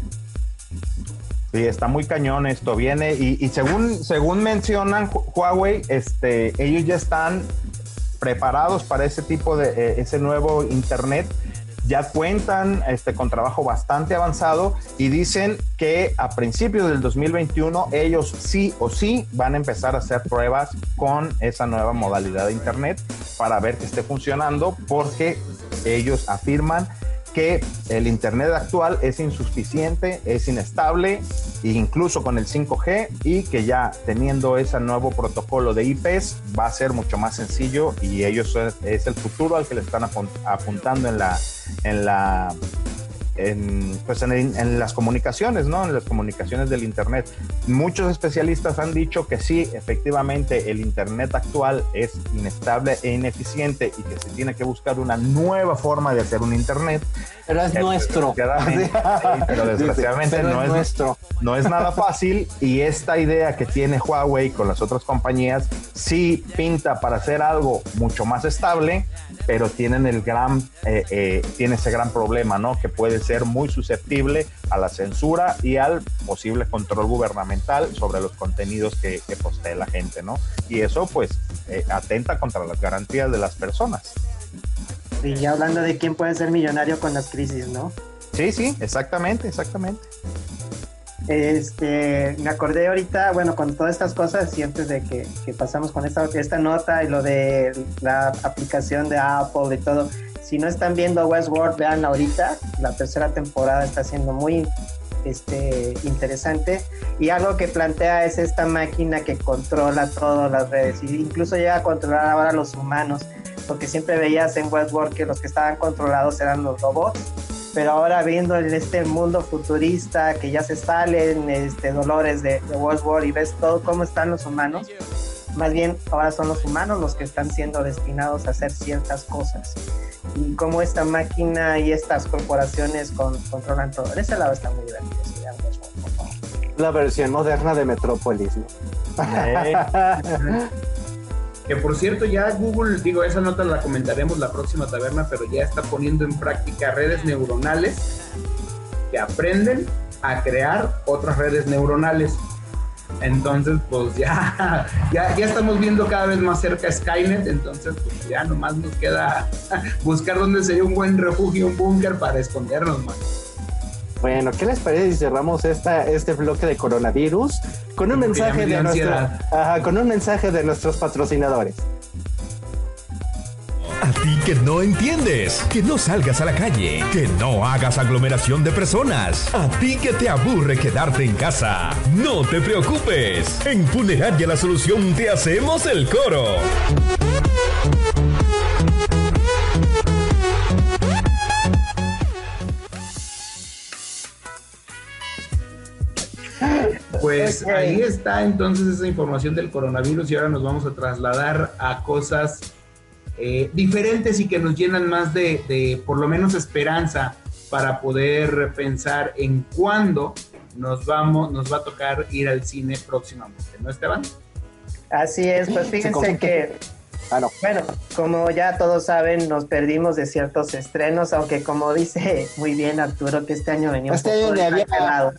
Sí, está muy cañón esto. Viene y según mencionan Huawei, ellos ya están preparados para ese tipo de ese nuevo internet. Ya cuentan con trabajo bastante avanzado y dicen que a principios del 2021 ellos sí o sí van a empezar a hacer pruebas con esa nueva modalidad de internet para ver que esté funcionando, porque ellos afirman que el internet actual es insuficiente, es inestable, incluso con el 5G, y que ya teniendo ese nuevo protocolo de IPs va a ser mucho más sencillo, y ellos es el futuro al que le están apuntando en las comunicaciones, ¿no? En las comunicaciones del internet. Muchos especialistas han dicho que sí, efectivamente el internet actual es inestable e ineficiente y que se tiene que buscar una nueva forma de hacer un internet. Pero es nuestro. Pero desgraciadamente no es nada fácil, y esta idea que tiene Huawei con las otras compañías sí pinta para hacer algo mucho más estable, pero tiene ese gran problema, ¿no? Que puede ser muy susceptible a la censura y al posible control gubernamental sobre los contenidos que postee la gente, ¿no? Y eso pues atenta contra las garantías de las personas. Y ya hablando de quién puede ser millonario con las crisis, ¿no? Sí, exactamente. Me acordé ahorita, bueno, con todas estas cosas y antes de que pasamos con esta nota y lo de la aplicación de Apple y todo, si no están viendo Westworld, vean ahorita, la tercera temporada está siendo muy interesante, y algo que plantea es esta máquina que controla todas las redes, e incluso llega a controlar ahora a los humanos, porque siempre veías en Westworld que los que estaban controlados eran los robots, pero ahora viendo en este mundo futurista que ya se salen Dolores de Westworld y ves todo cómo están los humanos, más bien ahora son los humanos los que están siendo destinados a hacer ciertas cosas, y cómo esta máquina y estas corporaciones controlan todo. Ese lado está muy divertido. La versión moderna de Metrópolis, ¿no? Que por cierto, ya Google, esa nota la comentaremos la próxima taberna, pero ya está poniendo en práctica redes neuronales que aprenden a crear otras redes neuronales. Entonces, pues ya estamos viendo cada vez más cerca Skynet, entonces pues ya nomás nos queda buscar dónde sería un buen refugio, un búnker para escondernos, man. Bueno, ¿qué les parece si cerramos este bloque de coronavirus con un mensaje de nuestros patrocinadores? A ti que no entiendes, que no salgas a la calle, que no hagas aglomeración de personas, a ti que te aburre quedarte en casa, no te preocupes. En Funeraria La Solución te hacemos el coro. Pues ahí está entonces esa información del coronavirus, y ahora nos vamos a trasladar a cosas diferentes y que nos llenan más de por lo menos esperanza para poder pensar en cuándo nos va a tocar ir al cine próximamente, ¿no, Esteban? Así es, pues fíjense que bueno, como ya todos saben, nos perdimos de ciertos estrenos, aunque como dice muy bien Arturo, que este año venía un poco desangelado.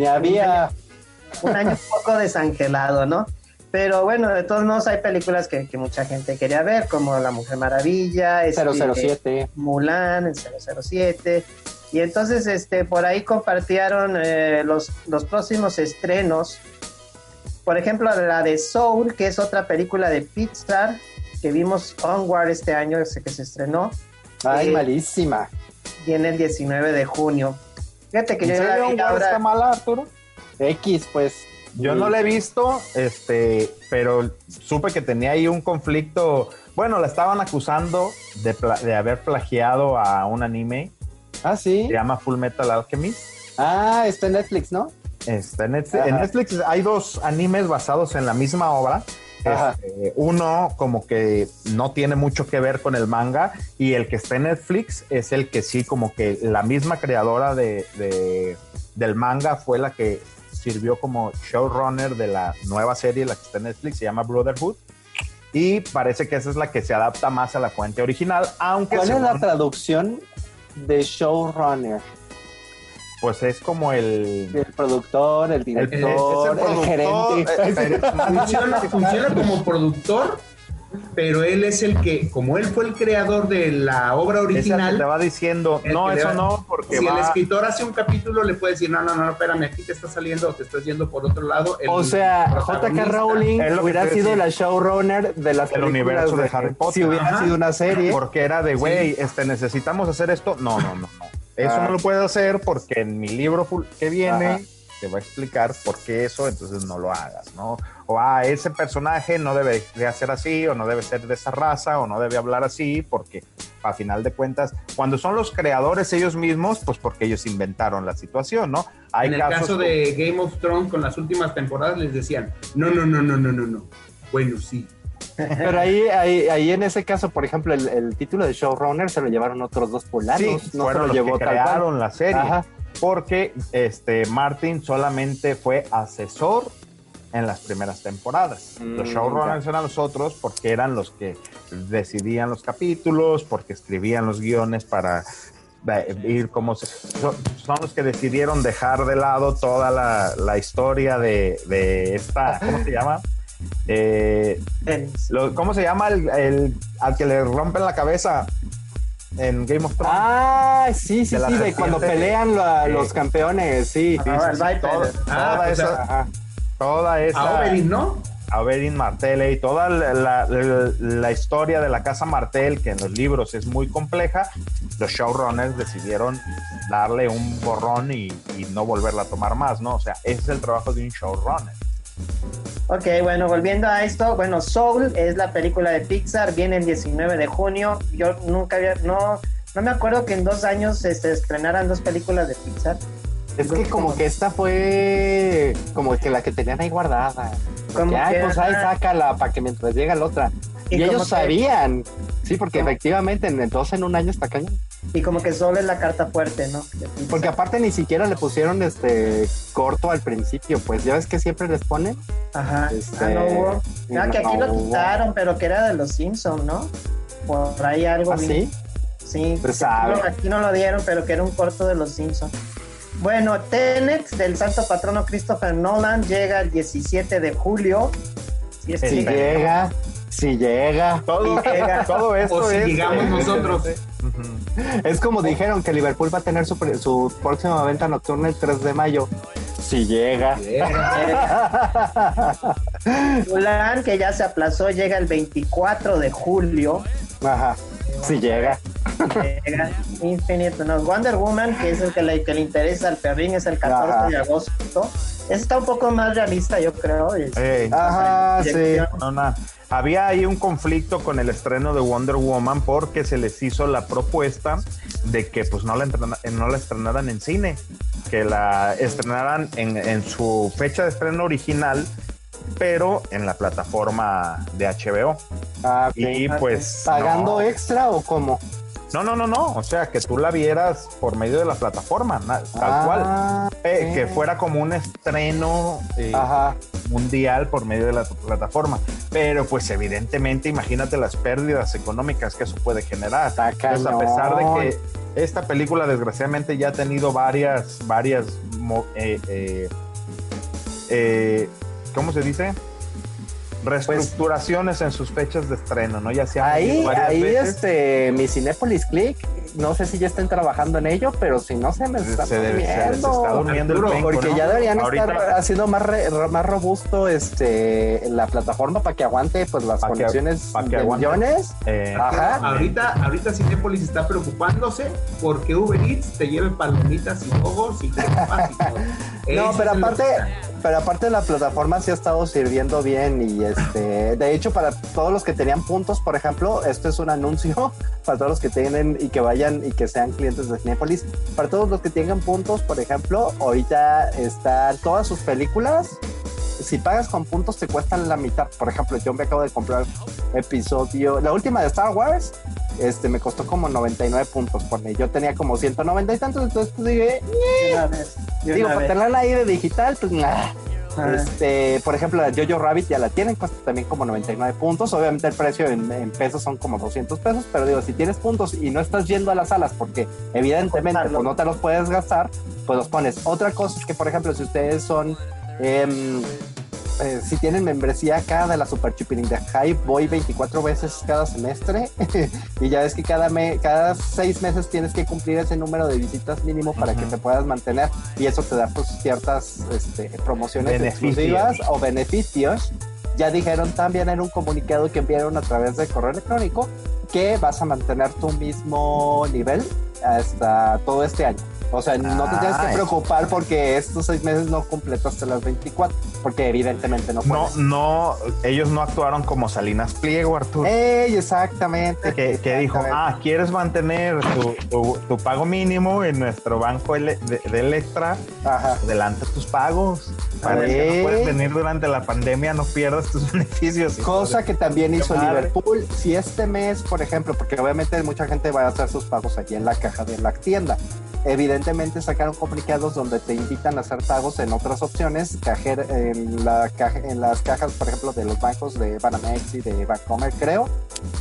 Un año un poco desangelado, ¿no? Pero bueno, de todos modos hay películas que mucha gente quería ver, como La Mujer Maravilla, 007, Mulan, el 007, y entonces por ahí compartieron los próximos estrenos. Por ejemplo, la de Soul, que es otra película de Pixar, que vimos Onward este año, que se estrenó. Ay, malísima. Viene el 19 de junio. Fíjate que yo la vi ahora. ¿Está mala, Arturo? Pues. Yo no la he visto, pero supe que tenía ahí un conflicto. Bueno, la estaban acusando de haber plagiado a un anime. Ah, sí. Se llama Full Metal Alchemist. Ah, está en Netflix, ¿no? Está en Netflix. En Netflix hay 2 animes basados en la misma obra. Uno como que no tiene mucho que ver con el manga, y el que está en Netflix es el que sí, como que la misma creadora del manga fue la que sirvió como showrunner de la nueva serie, la que está en Netflix, se llama Brotherhood, y parece que esa es la que se adapta más a la fuente original, aunque... ¿Cuál es la traducción de showrunner? Pues es como el productor, el director, el gerente. Funciona como productor, pero él es el que, como él fue el creador de la obra original, te va diciendo, no, eso no, porque si el escritor hace un capítulo, le puede decir, no, espérame, aquí te está saliendo o te estás yendo por otro lado. O sea, J.K. Rowling hubiera sido la showrunner de las películas universo de Harry Potter. Si hubiera sido una serie. Porque era de, güey, necesitamos hacer esto. No. Eso no lo puedo hacer porque en mi libro que viene te va a explicar por qué eso, entonces no lo hagas, ¿no? O ese personaje no debe de hacer así, o no debe ser de esa raza, o no debe hablar así, porque a final de cuentas, cuando son los creadores ellos mismos, pues porque ellos inventaron la situación, ¿no? En el caso de Game of Thrones, con las últimas temporadas les decían, no. Bueno, sí. Pero ahí en ese caso, por ejemplo, el título de showrunner se lo llevaron otros 2 polanos. Sí, no fueron se lo llevó que crearon la serie. Ajá. Porque Martin solamente fue asesor en las primeras temporadas. Los showrunners eran los otros, porque eran los que decidían los capítulos, porque escribían los guiones para ir como son los que decidieron dejar de lado toda la historia de esta, ¿cómo se llama? ¿Cómo se llama al que le rompen la cabeza en Game of Thrones? Ah, sí, de cuando pelean los campeones, sí. El Viper. Toda esa Oberyn, ¿no? Oberyn Martell y toda la historia de la casa Martell, que en los libros es muy compleja, los showrunners decidieron darle un borrón y no volverla a tomar más, ¿no? O sea, ese es el trabajo de un showrunner. Ok, bueno, volviendo a esto, bueno, Soul es la película de Pixar, viene el 19 de junio. Yo nunca había, no me acuerdo que en 2 años se estrenaran 2 películas de Pixar. Es que como que esta fue como que la que tenían ahí guardada. Como que, pues ahí sácala para que mientras llega la otra. Y ellos sabían. Sí, porque efectivamente en un año está cañón. Y como que Soul es la carta fuerte, ¿no? Porque aparte ni siquiera le pusieron corto al principio, pues ya ves que siempre les ponen. Ajá. No hubo. Que aquí lo quitaron, pero que era de los Simpsons, ¿no? Por ahí algo. ¿Ah, sí? Sí, pues aquí no lo dieron, pero que era un corto de los Simpsons. Bueno, Tenet del santo patrono Christopher Nolan llega el 17 de julio. Si llega. Todo esto o si llegamos nosotros. Es como dijeron que Liverpool va a tener su próxima venta nocturna el 3 de mayo. Si llega. Mulan, que ya se aplazó, llega el 24 de julio. Ajá. Si llega. Infinite, no. Wonder Woman, que es el que le interesa al perrín, es el 14 de agosto. Está un poco más realista, yo creo. Ajá, sí. Había ahí un conflicto con el estreno de Wonder Woman porque se les hizo la propuesta de que pues no la estrenaran en cine, que la estrenaran en su fecha de estreno original, pero en la plataforma de HBO. Okay. Y pues ¿pagando extra o cómo? No, o sea, que tú la vieras por medio de la plataforma, tal cual. Que fuera como un estreno mundial por medio de la plataforma. Pero pues evidentemente, imagínate las pérdidas económicas que eso puede generar. Pues, a pesar de que esta película desgraciadamente ya ha tenido varias ¿cómo se dice? Reestructuraciones en sus fechas de estreno, ¿no? Ya sea ahí mi Cinépolis Click, no sé si ya estén trabajando en ello, pero si no se está durmiendo el penco, porque ¿no? ya deberían estar haciendo más robusto la plataforma para que aguante pues las conexiones de millones. Ahorita Cinépolis está preocupándose porque Uber Eats te lleve palomitas y jugos y crepas y todo. No, pero aparte la plataforma sí ha estado sirviendo bien y de hecho para todos los que tenían puntos, por ejemplo, esto es un anuncio para todos los que tienen y que vayan y que sean clientes de Cinépolis. Para todos los que tengan puntos, por ejemplo, ahorita están todas sus películas. Si pagas con puntos te cuestan la mitad. Por ejemplo, yo me acabo de comprar la última de Star Wars, me costó como 99 puntos por mí. Yo tenía como 190 y tantos, entonces pues dije, para tenerla ahí de digital, pues nada. Por ejemplo, la Jojo Rabbit ya la tienen, cuesta también como 99 puntos. Obviamente el precio en pesos son como 200 pesos, pero digo, si tienes puntos y no estás yendo a las salas porque evidentemente pues, no te los puedes gastar, pues los pones. Otra cosa es que, por ejemplo, si ustedes son si tienen membresía acá de la Super Chipilín de Hype, voy 24 veces cada semestre y ya ves que cada 6 meses tienes que cumplir ese número de visitas mínimo para que te puedas mantener y eso te da pues ciertas promociones exclusivas o beneficios. Ya dijeron también en un comunicado que enviaron a través de correo electrónico que vas a mantener tu mismo nivel hasta todo este año. O sea, no te tienes que preocupar porque estos 6 meses no completaste las 24, porque evidentemente no puedes. No, ellos no actuaron como Salinas Pliego, Arturo. Exactamente. Que dijo, ¿quieres mantener tu pago mínimo en nuestro banco de Electra? Adelanta tus pagos. Para que no puedes venir durante la pandemia, no pierdas tus beneficios. Cosa que también hizo Liverpool. Si este mes, por ejemplo, porque obviamente mucha gente va a hacer sus pagos allí en la caja de la tienda. evidentemente sacaron comunicados donde te invitan a hacer pagos en otras opciones, en las cajas, por ejemplo, de los bancos de Banamex y de Bancomer, creo.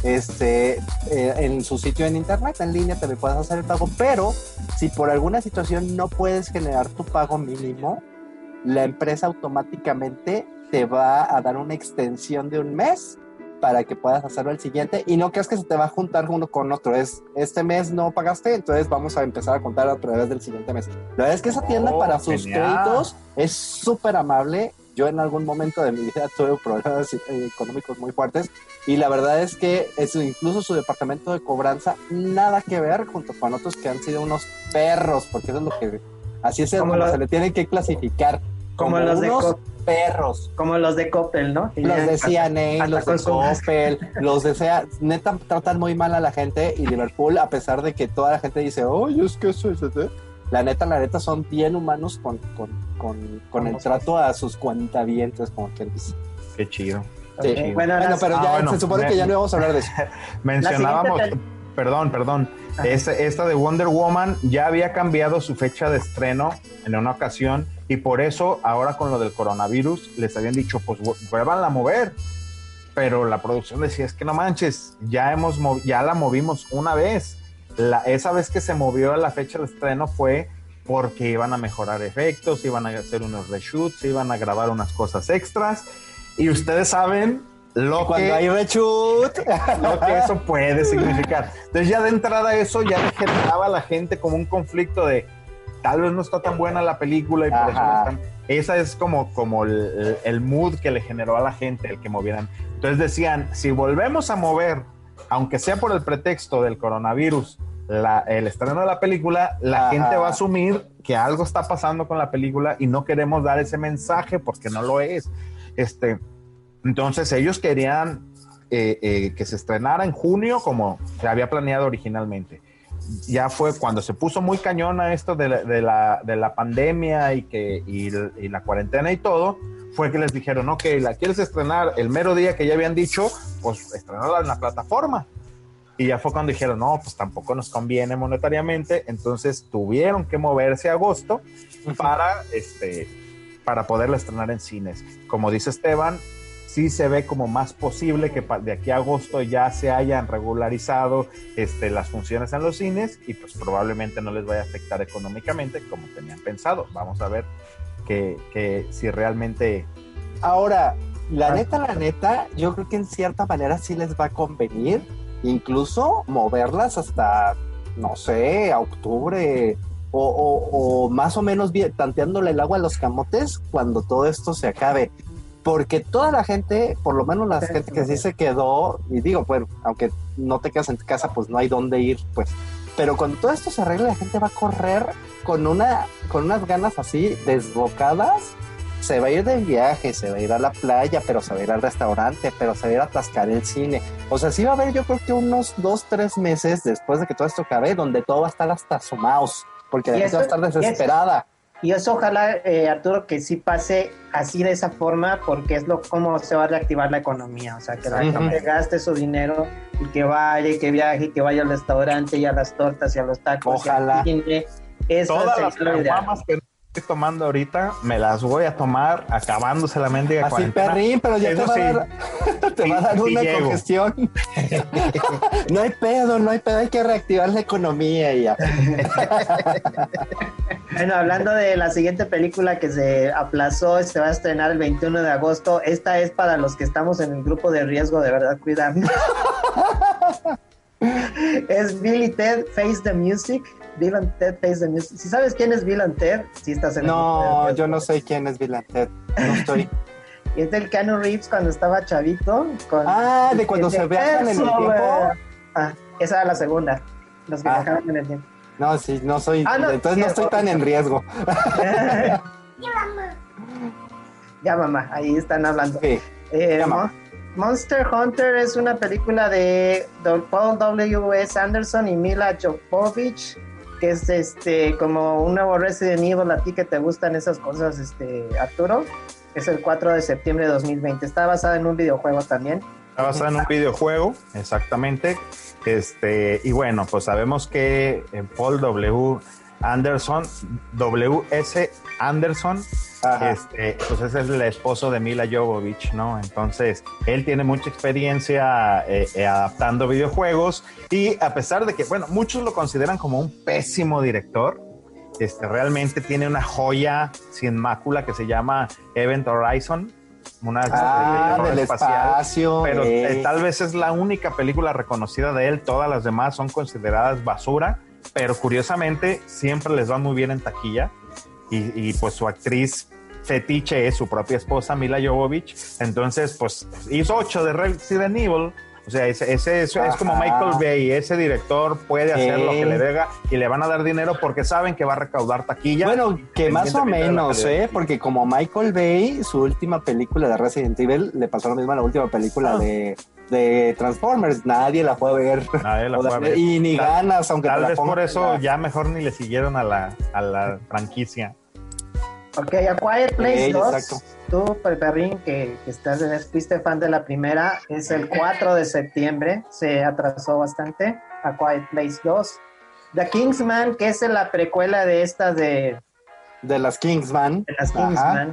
En su sitio en internet, en línea, también puedes hacer el pago, pero si por alguna situación no puedes generar tu pago mínimo, la empresa automáticamente te va a dar una extensión de un mes para que puedas hacerlo el siguiente, y no creas que se te va a juntar uno con otro. Es, este mes no pagaste, entonces vamos a empezar a contar a través del siguiente mes. La verdad es que esa tienda para sus créditos es súper amable. Yo en algún momento de mi vida tuve problemas económicos muy fuertes, y la verdad es que incluso su departamento de cobranza, nada que ver junto con otros que han sido unos perros, porque eso es lo que, así es como se le tienen que clasificar. Como los unos perros. Como los de Coppel, ¿no? Los de CNA, los de Coppel, los de SEA, neta tratan muy mal a la gente, y Liverpool, a pesar de que toda la gente dice, oye, es que eso es... La neta son bien humanos con el trato a sus cuentavientes, como que dice. Qué chido. Sí. Okay. Bueno, pero ya se supone que ya no íbamos a hablar de eso. Mencionábamos, perdón, esta de Wonder Woman ya había cambiado su fecha de estreno en una ocasión, y por eso ahora con lo del coronavirus les habían dicho, pues vuelvanla a mover, pero la producción decía, es que no manches, ya la movimos una vez. Esa vez que se movió la fecha de estreno fue porque iban a mejorar efectos, iban a hacer unos reshoots, iban a grabar unas cosas extras, y ustedes saben cuando hay reshoot, lo que eso puede significar. Entonces ya de entrada eso ya le generaba a la gente como un conflicto de tal vez no está tan buena la película, y por eso no están. Esa es como el mood que le generó a la gente el que movieran. Entonces decían, si volvemos a mover, aunque sea por el pretexto del coronavirus, el estreno de la película, la gente va a asumir que algo está pasando con la película, y no queremos dar ese mensaje porque no lo es. Entonces ellos querían que se estrenara en junio como se había planeado originalmente. Ya fue cuando se puso muy cañona esto de la pandemia y la cuarentena y todo, fue que les dijeron, ok, ¿la quieres estrenar el mero día que ya habían dicho? Pues estrenarla en la plataforma. Y ya fue cuando dijeron, no, pues tampoco nos conviene monetariamente, entonces tuvieron que moverse a agosto para poderla estrenar en cines. Como dice Esteban, sí se ve como más posible que de aquí a agosto ya se hayan regularizado las funciones en los cines, y pues probablemente no les vaya a afectar económicamente como tenían pensado. Vamos a ver que si realmente... Ahora, la neta, yo creo que en cierta manera sí les va a convenir, incluso moverlas hasta, no sé, a octubre, o más o menos bien, tanteándole el agua a los camotes cuando todo esto se acabe. Porque toda la gente, por lo menos la gente que sí se quedó, y digo, bueno, aunque no te quedas en tu casa, pues no hay dónde ir, pues. Pero cuando todo esto se arregle, la gente va a correr con unas ganas así desbocadas. Se va a ir de viaje, se va a ir a la playa, pero se va a ir al restaurante, pero se va a ir a atascar el cine. O sea, sí va a haber, yo creo que unos 2-3 meses después de que todo esto acabe, donde todo va a estar hasta su mouse, porque la gente va a estar desesperada. Y eso ojalá, Arturo, que sí pase así de esa forma, porque es cómo se va a reactivar la economía. O sea, que la gente gaste su dinero y que vaya, y que viaje, y que vaya al restaurante y a las tortas y a los tacos. Ojalá. Todas las caguamas que estoy tomando ahorita me las voy a tomar acabándose la mendiga cuarentena. Así, perrín, pero ya te va a dar una congestión. No hay pedo, hay que reactivar la economía y ya. Bueno, hablando de la siguiente película que se aplazó, se va a estrenar el 21 de agosto. Esta es para los que estamos en el grupo de riesgo, de verdad, cuidarnos. Es Bill y Ted Face the Music. Bill and Ted Face the Music. Si sabes quién es Bill and Ted, si estás en el No, yo no sé quién es Bill and Ted. No estoy. Y es del Keanu Reeves cuando estaba chavito. De cuando se viajan en el tiempo. Esa era la segunda. Los que viajaban en el tiempo. No, sí, no soy. Entonces no estoy tan en riesgo. Ya, mamá, ahí están hablando. Sí. Monster Hunter es una película de Paul W.S. Anderson y Mila Jovovich, que es como un nuevo Resident Evil. A ti que te gustan esas cosas, Arturo. Es el 4 de septiembre de 2020. Está basada en un videojuego también. Está basada en un videojuego, exactamente. Y bueno, pues sabemos que Paul W. Anderson, W.S. Anderson, pues ese es el esposo de Mila Jovovich, ¿no? Entonces, él tiene mucha experiencia adaptando videojuegos y a pesar de que, bueno, muchos lo consideran como un pésimo director, realmente tiene una joya sin mácula que se llama Event Horizon, del espacio, pero tal vez es la única película reconocida de él, todas las demás son consideradas basura, pero curiosamente siempre les va muy bien en taquilla y pues su actriz fetiche es su propia esposa Mila Jovovich, entonces pues hizo 8 de Resident Evil. O sea, ese es como Michael Bay, ese director puede hacer lo que le venga y le van a dar dinero porque saben que va a recaudar taquilla. Bueno, que más o menos, porque como Michael Bay, su última película de Resident Evil, le pasó lo mismo a la última película de Transformers, nadie la fue a ver. Nadie la fue a ver. Y ni ganas, aunque tal vez por eso ya mejor ni le siguieron a la franquicia. Ok, A Quiet Place 2, exacto. Tú, Perrín, que fuiste fan de la primera, es el 4 de septiembre, se atrasó bastante. A Quiet Place 2. The Kingsman, que es la precuela de estas de las Kingsman. De las Kingsman.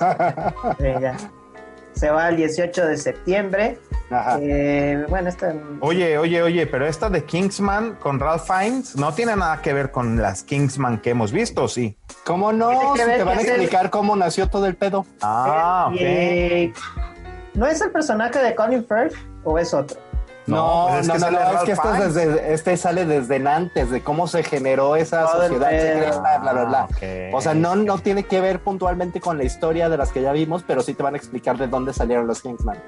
Se va el 18 de septiembre. Ajá. Bueno, Oye, pero esta de Kingsman con Ralph Fiennes no tiene nada que ver con las Kingsman que hemos visto, ¿sí? ¿Cómo no? Si te van a explicar cómo nació todo el pedo. Ok. ¿No es el personaje de Colin Firth o es otro? No, es que este sale desde antes, de cómo se generó esa sociedad secreta, bla, bla, bla. Okay. O sea, no tiene que ver puntualmente con la historia de las que ya vimos, pero sí te van a explicar de dónde salieron los Kingsman.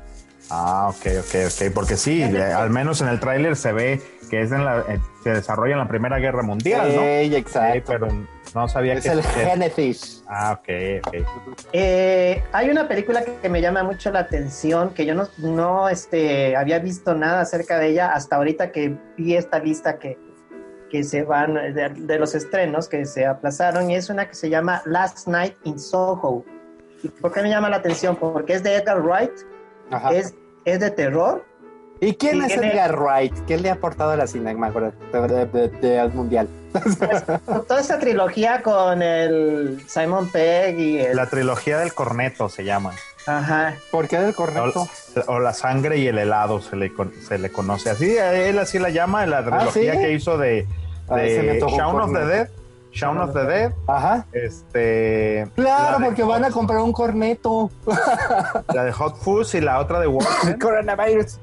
Ok, porque sí, al menos en el tráiler se ve que se desarrolla en la Primera Guerra Mundial, ¿no? Sí, exacto. Pero no sabía es el Genesis. Ok. Hay una película que me llama mucho la atención, que yo no había visto nada acerca de ella hasta ahorita que vi esta lista que se van de los estrenos que se aplazaron, y es una que se llama Last Night in Soho. ¿Y por qué me llama la atención? Porque es de Edgar Wright. Ajá. Es de terror. ¿Y quién es Edgar Wright? ¿Qué le ha aportado a la cinematografía de mundial? Pues, toda esta trilogía con el Simon Pegg y la trilogía del corneto se llama. Ajá. ¿Por qué del corneto? O la sangre y el helado se le conoce así. Él así la llama, la trilogía que hizo de Shaun of the Dead. Shaun of the Dead. Ajá. Claro, porque van a comprar un corneto. La de Hot Fuzz y la otra de Walker. Coronavirus.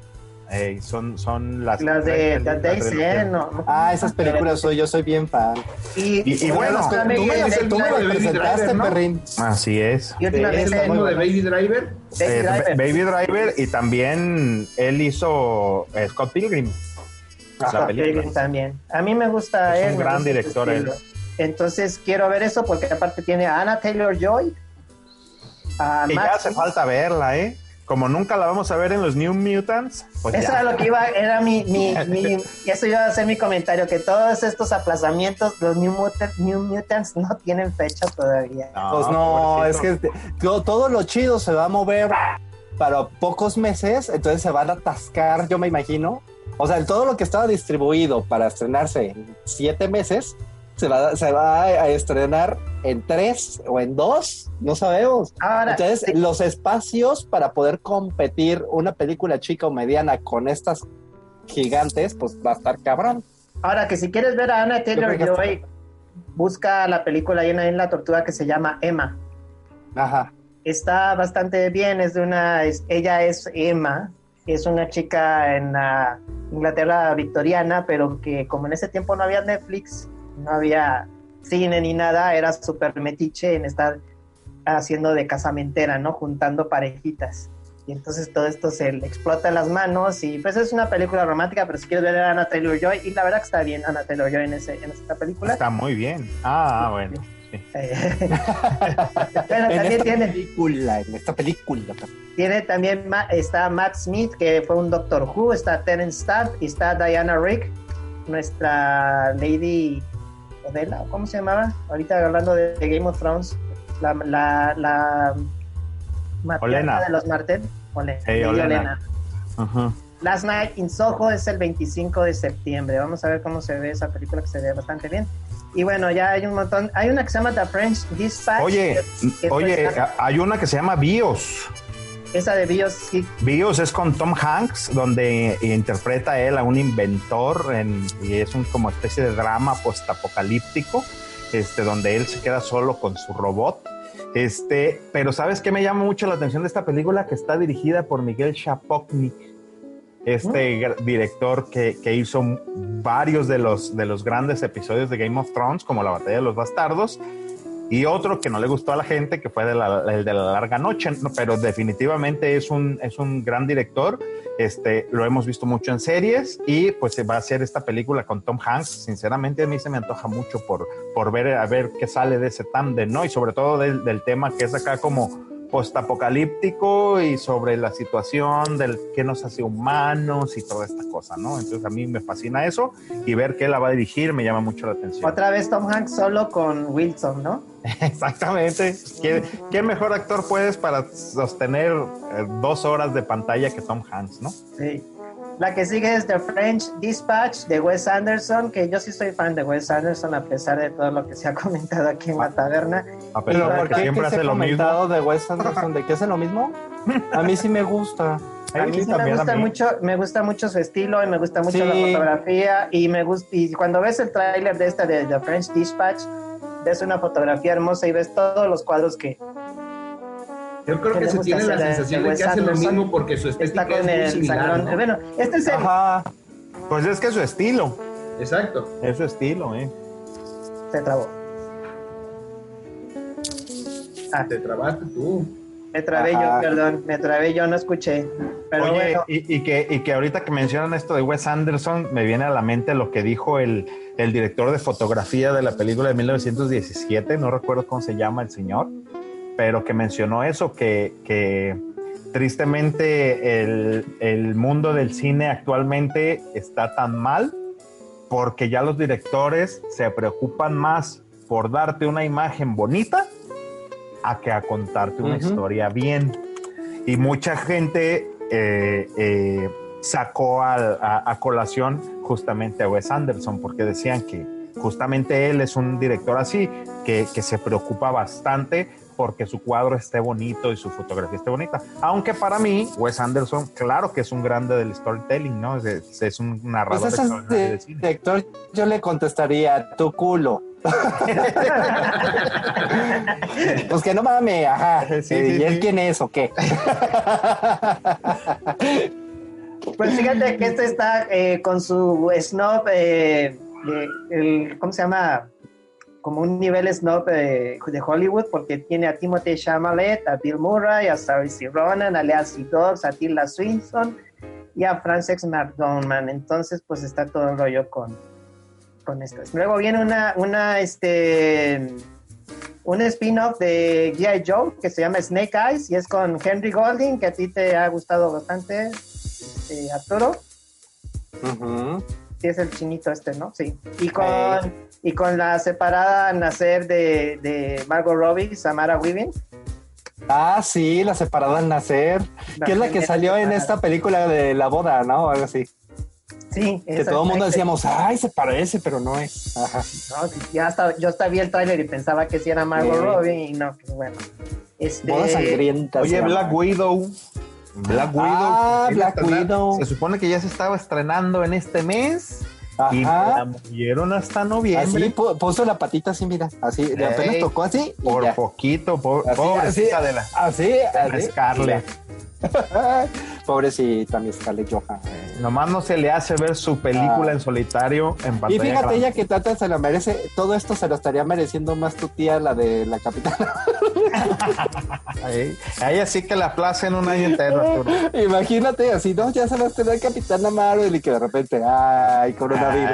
Son las de Days End. Esas películas yo soy bien fan. Y bueno, tú me las presentaste, Perrín. Así es. ¿Y otra vez de Baby Driver? Baby Driver, y también él hizo Scott Pilgrim. Scott Pilgrim también. A mí me gusta él. Es un gran director él. Entonces quiero ver eso porque aparte tiene a Anya Taylor-Joy. Y ya hace falta verla, Como nunca la vamos a ver en los New Mutants, pues eso era lo que era eso iba a ser mi comentario, que todos estos aplazamientos, los New Mutants no tienen fecha todavía. Pues no, es que todo lo chido se va a mover para pocos meses, entonces se van a atascar, yo me imagino. O sea, todo lo que estaba distribuido para estrenarse en 7 meses se va a estrenar en 3 o en 2, no sabemos. Ahora, entonces, los espacios para poder competir una película chica o mediana con estas gigantes, pues va a estar cabrón. Ahora, que si quieres ver a Anya Taylor-Joy, busca la película llena en la tortuga que se llama Emma. Ajá. Está bastante bien, ella es Emma, es una chica en la Inglaterra victoriana, pero que como en ese tiempo no había Netflix, no había cine ni nada, era súper metiche en estar haciendo de casamentera, ¿no? Juntando parejitas. Y entonces todo esto se le explota en las manos y pues es una película romántica, pero si quieres ver a Anya Taylor-Joy, y la verdad que está bien Anya Taylor-Joy en esta película. Está muy bien. Bueno. Sí. Bueno, también en esta película. Tiene también, está Matt Smith, que fue un Doctor Who, está Terence Stamp y está Diana Rigg, nuestra Lady Odella, ¿cómo se llamaba? Ahorita hablando de Game of Thrones, la Olena de los Martel. Olena. Uh-huh. Last Night in Soho es el 25 de septiembre. Vamos a ver cómo se ve esa película, que se ve bastante bien. Y bueno, ya hay un montón. Hay una que se llama The French Dispatch. Oye, hay una que se llama BIOS. Esa de BIOS, sí. BIOS es con Tom Hanks, donde interpreta él a un inventor y es un como especie de drama postapocalíptico, donde él se queda solo con su robot. Pero ¿sabes qué me llama mucho la atención de esta película? Que está dirigida por Miguel Sapochnik, director que hizo varios de los grandes episodios de Game of Thrones, como La Batalla de los Bastardos, y otro que no le gustó a la gente, que fue el de La Larga Noche, pero definitivamente es un gran director. Lo hemos visto mucho en series y pues se va a hacer esta película con Tom Hanks. Sinceramente a mí se me antoja mucho por ver qué sale de ese tándem, ¿no? Y sobre todo del tema que es acá como postapocalíptico y sobre la situación del qué nos hace humanos y toda esta cosa, ¿no? Entonces a mí me fascina eso y ver que él la va a dirigir me llama mucho la atención. Otra vez Tom Hanks solo con Wilson, ¿no? Exactamente. ¿Qué mejor actor puedes para sostener 2 horas de pantalla que Tom Hanks, ¿no? Sí. La que sigue es The French Dispatch de Wes Anderson, que yo sí soy fan de Wes Anderson a pesar de todo lo que se ha comentado aquí en la taberna. A pesar de que siempre hace lo mismo. De Wes Anderson, ¿de qué hace lo mismo? A mí sí me gusta. A mí sí me gusta mucho su estilo y me gusta mucho la fotografía y cuando ves el tráiler de The French Dispatch, ves una fotografía hermosa y ves todos los cuadros que... Yo creo que se tiene la sensación de que hace lo mismo porque su estética es muy similar, ¿no? Bueno, este es el... Ajá. Pues es que es su estilo. Exacto. Es su estilo, Se trabó. Te trabaste tú. Me trabé yo, no escuché. Pero oye, bueno. y que ahorita que mencionan esto de Wes Anderson, me viene a la mente lo que dijo el director de fotografía de la película de 1917, no recuerdo cómo se llama el señor, pero que mencionó eso, que tristemente el mundo del cine actualmente está tan mal porque ya los directores se preocupan más por darte una imagen bonita a contarte una historia bien. Y mucha gente sacó a colación justamente a Wes Anderson porque decían que justamente él es un director así, que se preocupa bastante porque su cuadro esté bonito y su fotografía esté bonita. Aunque para mí, Wes Anderson, claro que es un grande del storytelling, ¿no? Es un narrador pues extraordinario del cine. Director, yo le contestaría, tu culo. Pues que no mames, ajá. ¿Y él quién es o qué? Pues fíjate que este está con su snob, ¿cómo se llama? Como un nivel snob de Hollywood, porque tiene a Timothée Chalamet, a Bill Murray, a Saoirse Ronan, a Lea Seydoux, a Tilda Swinton y a Frances McDormand. Entonces, pues está todo el rollo con esto. Luego viene un spin-off de G.I. Joe que se llama Snake Eyes y es con Henry Golding, que a ti te ha gustado bastante, Arturo. Uh-huh. Sí, es el chinito ¿no? Sí. Y con la separada nacer de Margot Robbie, Samara Weaving. Ah, sí, la separada al nacer, que es la que salió en esta película de La Boda, ¿no? O algo así. Sí. Que todo el mundo decíamos, ay, se parece, pero no es. Ajá. No, yo hasta vi el tráiler y pensaba que sí era Margot Robbie y no, pues bueno. Boda sangrienta. Oye, Black Widow. Black Widow. Se supone que ya se estaba estrenando en este mes. Ajá. Y la movieron hasta noviembre. Así puso la patita así, mira, así, de apenas tocó así. Por poquito, pobrecita de la Scarlett. Pobrecita mi Scarlett Johansson. Nomás no se le hace ver su película en solitario en pantalla. Y fíjate, grande. ella que Tata se lo merece, todo esto se lo estaría mereciendo más tu tía, la de la Capitana. A ella sí que la aplaza en un año entero, Arturo. Imagínate, así, no, ya se las tendrá Capitana Marvel y que de repente, ay, coronavirus.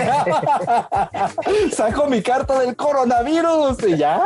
Saco mi carta del coronavirus y ya.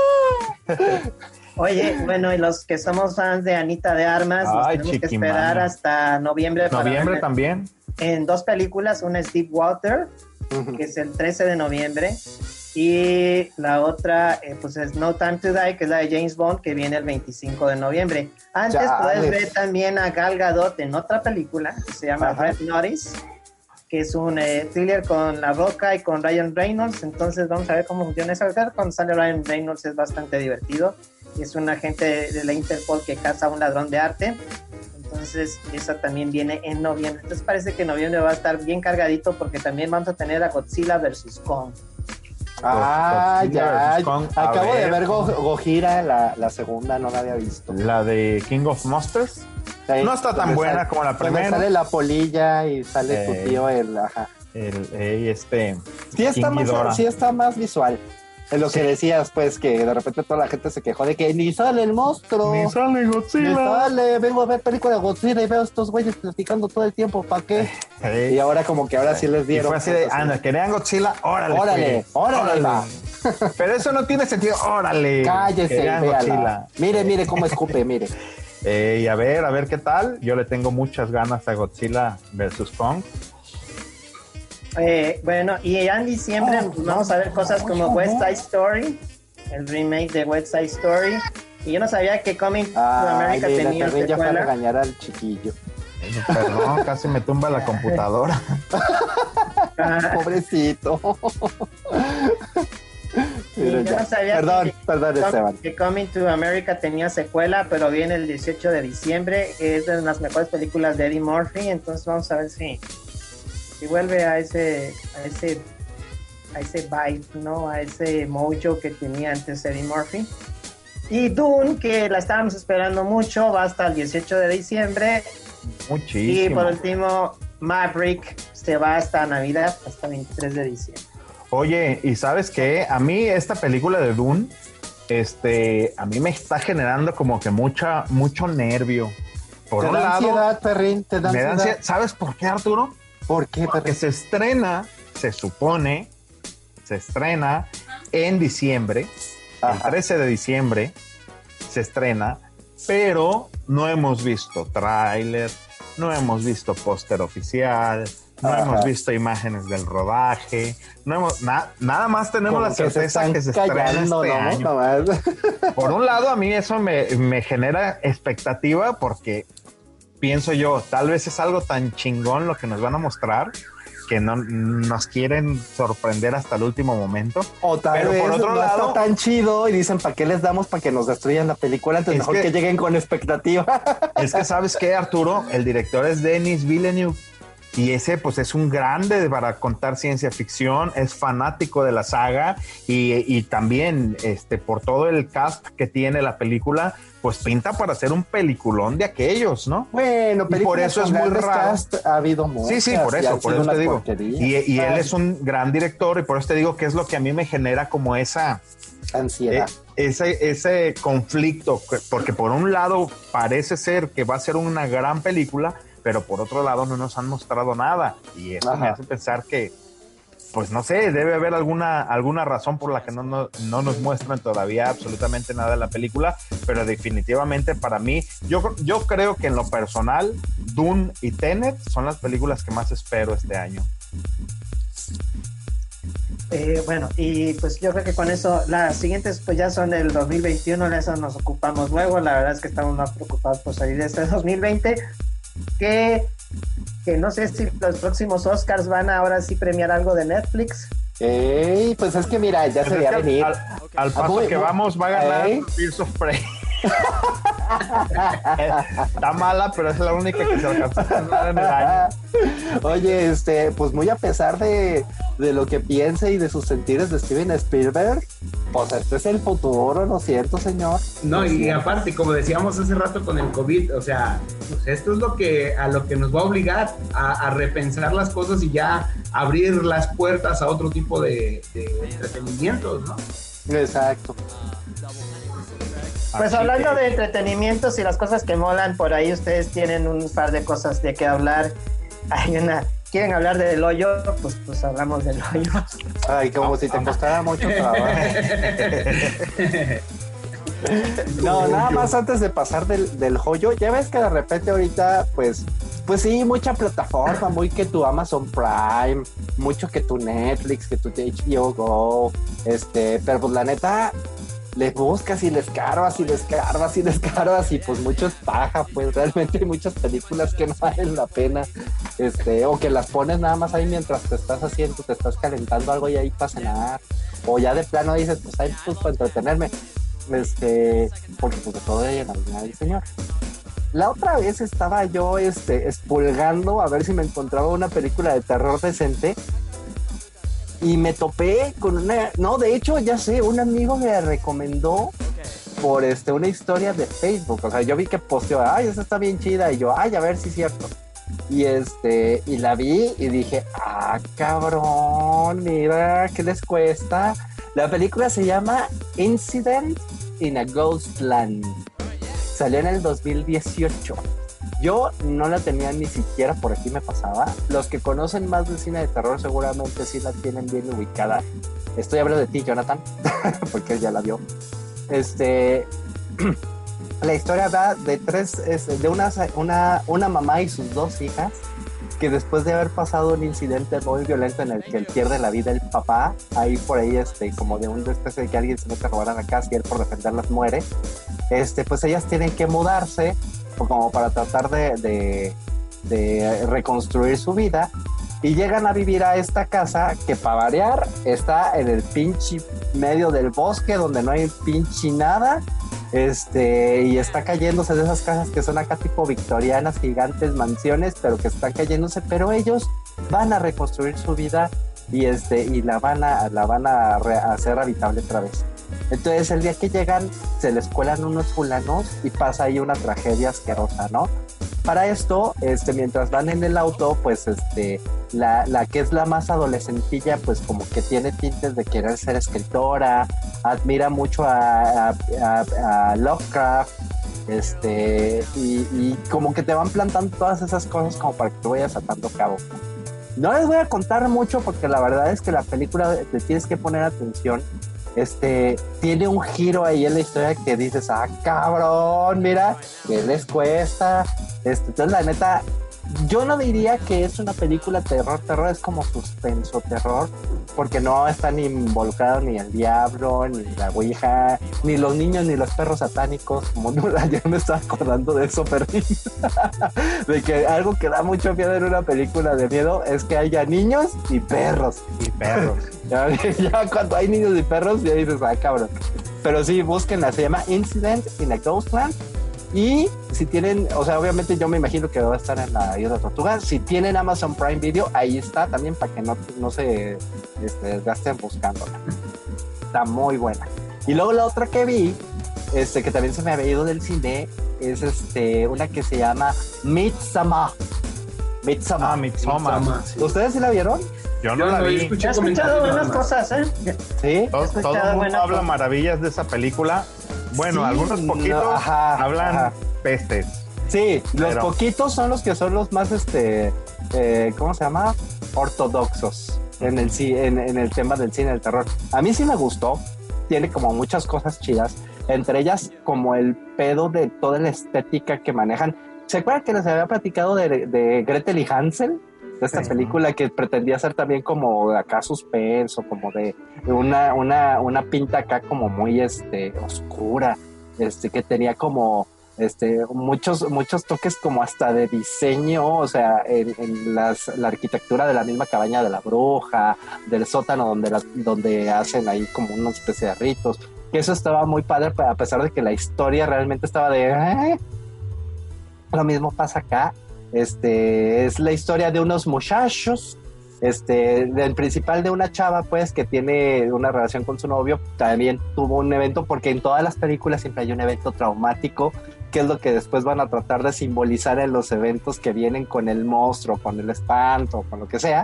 Oye, bueno, y los que somos fans de Anita de Armas, tenemos que esperar hasta noviembre. Noviembre también. En 2 películas, una es Deepwater, que es el 13 de noviembre, y la otra, pues es No Time to Die, que es la de James Bond, que viene el 25 de noviembre. Antes puedes ver también a Gal Gadot en otra película, que se llama Red Notice, que es un thriller con La Roca y con Ryan Reynolds. Entonces vamos a ver cómo funciona eso. Cuando sale Ryan Reynolds es bastante divertido. Es un agente de la Interpol que caza a un ladrón de arte. Entonces eso también viene en noviembre. Entonces parece que noviembre va a estar bien cargadito porque también vamos a tener a Godzilla vs. Kong. Ah, ya. Kong. Acabo de ver Gojira, la segunda, no la había visto. La de King of Monsters. Sí, No está tan buena como la primera. Sale la polilla y sale tu tío ajá. Sí está más visual. Es lo que decías, pues, que de repente toda la gente se quejó de que ni sale el monstruo. Ni sale Godzilla. Ni sale, vengo a ver película de Godzilla y veo a estos güeyes platicando todo el tiempo, ¿para qué? Y ahora como que ahora sí les dieron. Y fue así de, querían Godzilla, órale, va. Pero eso no tiene sentido, órale. Cállese, véala. Mire cómo escupe, mire. Y a ver qué tal. Yo le tengo muchas ganas a Godzilla vs. Kong. Bueno, y ya en diciembre vamos a ver cosas como West Side Story, el remake de West Side Story. Y yo no sabía que Coming to America tenía secuela. Ya fue a regañar al chiquillo. Perdón, casi me tumba la computadora. Pobrecito. Yo no sabía perdón, Esteban. Que Coming to America tenía secuela, pero viene el 18 de diciembre. Es de las mejores películas de Eddie Murphy. Entonces vamos a ver si vuelve a ese vibe, ¿no? A ese mojo que tenía antes Eddie Murphy. Y Dune, que la estábamos esperando mucho, va hasta el 18 de diciembre. Muchísimo. Y por último, Maverick se va hasta Navidad, hasta el 23 de diciembre. Oye, ¿y sabes qué? A mí esta película de Dune, a mí me está generando como que mucho nervio. Por un lado, ansiedad, perrín, te da ansiedad. ¿Sabes por qué, Arturo? ¿Por qué? Porque se estrena en diciembre, el 13 de diciembre se estrena, pero no hemos visto tráiler, no hemos visto póster oficial, no hemos visto imágenes del rodaje, no hemos nada más tenemos la certeza que se estrena este año. Por un lado, a mí eso me genera expectativa porque pienso yo, tal vez es algo tan chingón lo que nos van a mostrar que no nos quieren sorprender hasta el último momento. O tal vez por otro lado, está tan chido y dicen, ¿para qué les damos? Para que nos destruyan la película, entonces mejor que lleguen con expectativa. Es que, ¿sabes qué, Arturo? El director es Denis Villeneuve y ese pues es un grande para contar ciencia ficción, es fanático de la saga y también por todo el cast que tiene la película, pues pinta para hacer un peliculón de aquellos, ¿no? Bueno, y por eso es muy raro. Ha habido muchas. Sí, por eso te digo. Y él es un gran director y por eso te digo que es lo que a mí me genera como esa ansiedad. Ese conflicto, porque por un lado parece ser que va a ser una gran película, pero por otro lado no nos han mostrado nada y eso me hace pensar que pues no sé, debe haber alguna razón por la que no nos muestran todavía absolutamente nada de la película, pero definitivamente para mí, yo creo que en lo personal, Dune y Tenet son las películas que más espero este año. Bueno, y pues yo creo que con eso, las siguientes pues ya son del 2021, de eso nos ocupamos luego, la verdad es que estamos más preocupados por salir de este 2020, que no sé si los próximos Oscars van a ahora sí premiar algo de Netflix. Pues es que mira, ya se veía venir. Al paso que vamos va a ganar Birds of Prey. Está mala, pero es la única que se alcanzó a ganar en el año. Oye, pues muy a pesar de lo que piensa y de sus sentires de Steven Spielberg, pues este es el futuro, lo siento, señor. No, y aparte, como decíamos hace rato con el COVID, o sea, pues esto es a lo que nos va a obligar a repensar las cosas y ya abrir las puertas a otro tipo de entretenimientos, ¿no? Exacto. Pues hablando de entretenimientos y las cosas que molan, por ahí ustedes tienen un par de cosas de qué hablar. ¿Quieren hablar del hoyo? Pues hablamos del hoyo. Ay, como si te costara mucho trabajo. No, nada más antes de pasar del joyo, ya ves que de repente ahorita, pues sí, mucha plataforma, muy que tu Amazon Prime, mucho que tu Netflix, que tu HBO Go, pero pues la neta, le buscas y le escarbas y le escarbas y le escarbas y pues mucho es paja, pues realmente hay muchas películas que no valen la pena, o que las pones nada más ahí mientras te estás haciendo, te estás calentando algo y ahí para cenar, o ya de plano dices, pues ahí pues para entretenerme, porque pues de todo hay en la del Señor. La otra vez estaba yo expulgando a ver si me encontraba una película de terror decente y me topé con de hecho ya sé, un amigo me recomendó por una historia de Facebook, o sea, yo vi que posteó, ay, esa está bien chida, y yo, ay, a ver si es cierto. Y la vi y dije, cabrón, mira, ¿qué les cuesta? La película se llama Incident in a Ghostland. Salió en el 2018. Yo no la tenía ni siquiera, por aquí me pasaba. Los que conocen más del cine de terror seguramente sí la tienen bien ubicada. Estoy hablando de ti, Jonathan, porque él ya la vio. La historia va de de una mamá y sus dos hijas que después de haber pasado un incidente muy violento en el que él pierde la vida el papá, ahí por ahí como de una especie de que alguien se mete a robar a la casa y él por defenderlas muere, pues ellas tienen que mudarse como para tratar de reconstruir su vida y llegan a vivir a esta casa que para variar está en el pinche medio del bosque donde no hay pinche nada. Y está cayéndose de esas casas que son acá tipo victorianas, gigantes, mansiones, pero que están cayéndose, pero ellos van a reconstruir su vida y la van a hacer habitable otra vez. Entonces el día que llegan se les cuelan unos fulanos y pasa ahí una tragedia asquerosa, ¿no? Para esto, mientras van en el auto, pues la que es la más adolescentilla, pues como que tiene tintes de querer ser escritora, admira mucho a Lovecraft, y como que te van plantando todas esas cosas como para que te vayas atando cabo. No les voy a contar mucho porque la verdad es que la película te tienes que poner atención. Tiene un giro ahí en la historia que dices, cabrón, mira, ¿qué les cuesta? Entonces la neta, yo no diría que es una película terror, es como suspenso terror, porque no están involucrados ni el diablo, ni la ouija, ni los niños, ni los perros satánicos, como no, ayer me estaba acordando de eso, pero de que algo que da mucho miedo en una película de miedo es que haya niños y perros. Ya cuando hay niños y perros ya dices, cabrón. Pero sí, búsquenla, se llama Incident in a Ghostland. Y si tienen, o sea, obviamente yo me imagino que va a estar en la Isla Tortuga. Si tienen Amazon Prime Video, ahí está también para que no se desgasten buscándola. Está muy buena. Y luego la otra que vi, que también se me había ido del cine, es una que se llama Midsommar. Midsommar. Sí. ¿Ustedes sí la vieron? Yo no la vi. He escuchado buenas cosas, ¿Sí? Todo el mundo habla maravillas de esa película. Bueno, sí, algunos poquitos hablan pestes. Sí, los poquitos son los que son los más, ¿cómo se llama? Ortodoxos en el tema del cine del terror. A mí sí me gustó. Tiene como muchas cosas chidas. Entre ellas, como el pedo de toda la estética que manejan. ¿Se acuerdan que les había platicado de Gretel y Hansel? De esta película que pretendía ser también como acá suspenso, como de una pinta acá como muy oscura, que tenía como muchos toques como hasta de diseño, o sea, en la arquitectura de la misma cabaña de la bruja, del sótano donde hacen ahí como una especie de ritos, que eso estaba muy padre, a pesar de que la historia realmente estaba de lo mismo pasa acá. Es la historia de unos muchachos, del principal de una chava, pues, que tiene una relación con su novio. También tuvo un evento, porque en todas las películas siempre hay un evento traumático, que es lo que después van a tratar de simbolizar en los eventos que vienen con el monstruo, con el espanto, con lo que sea.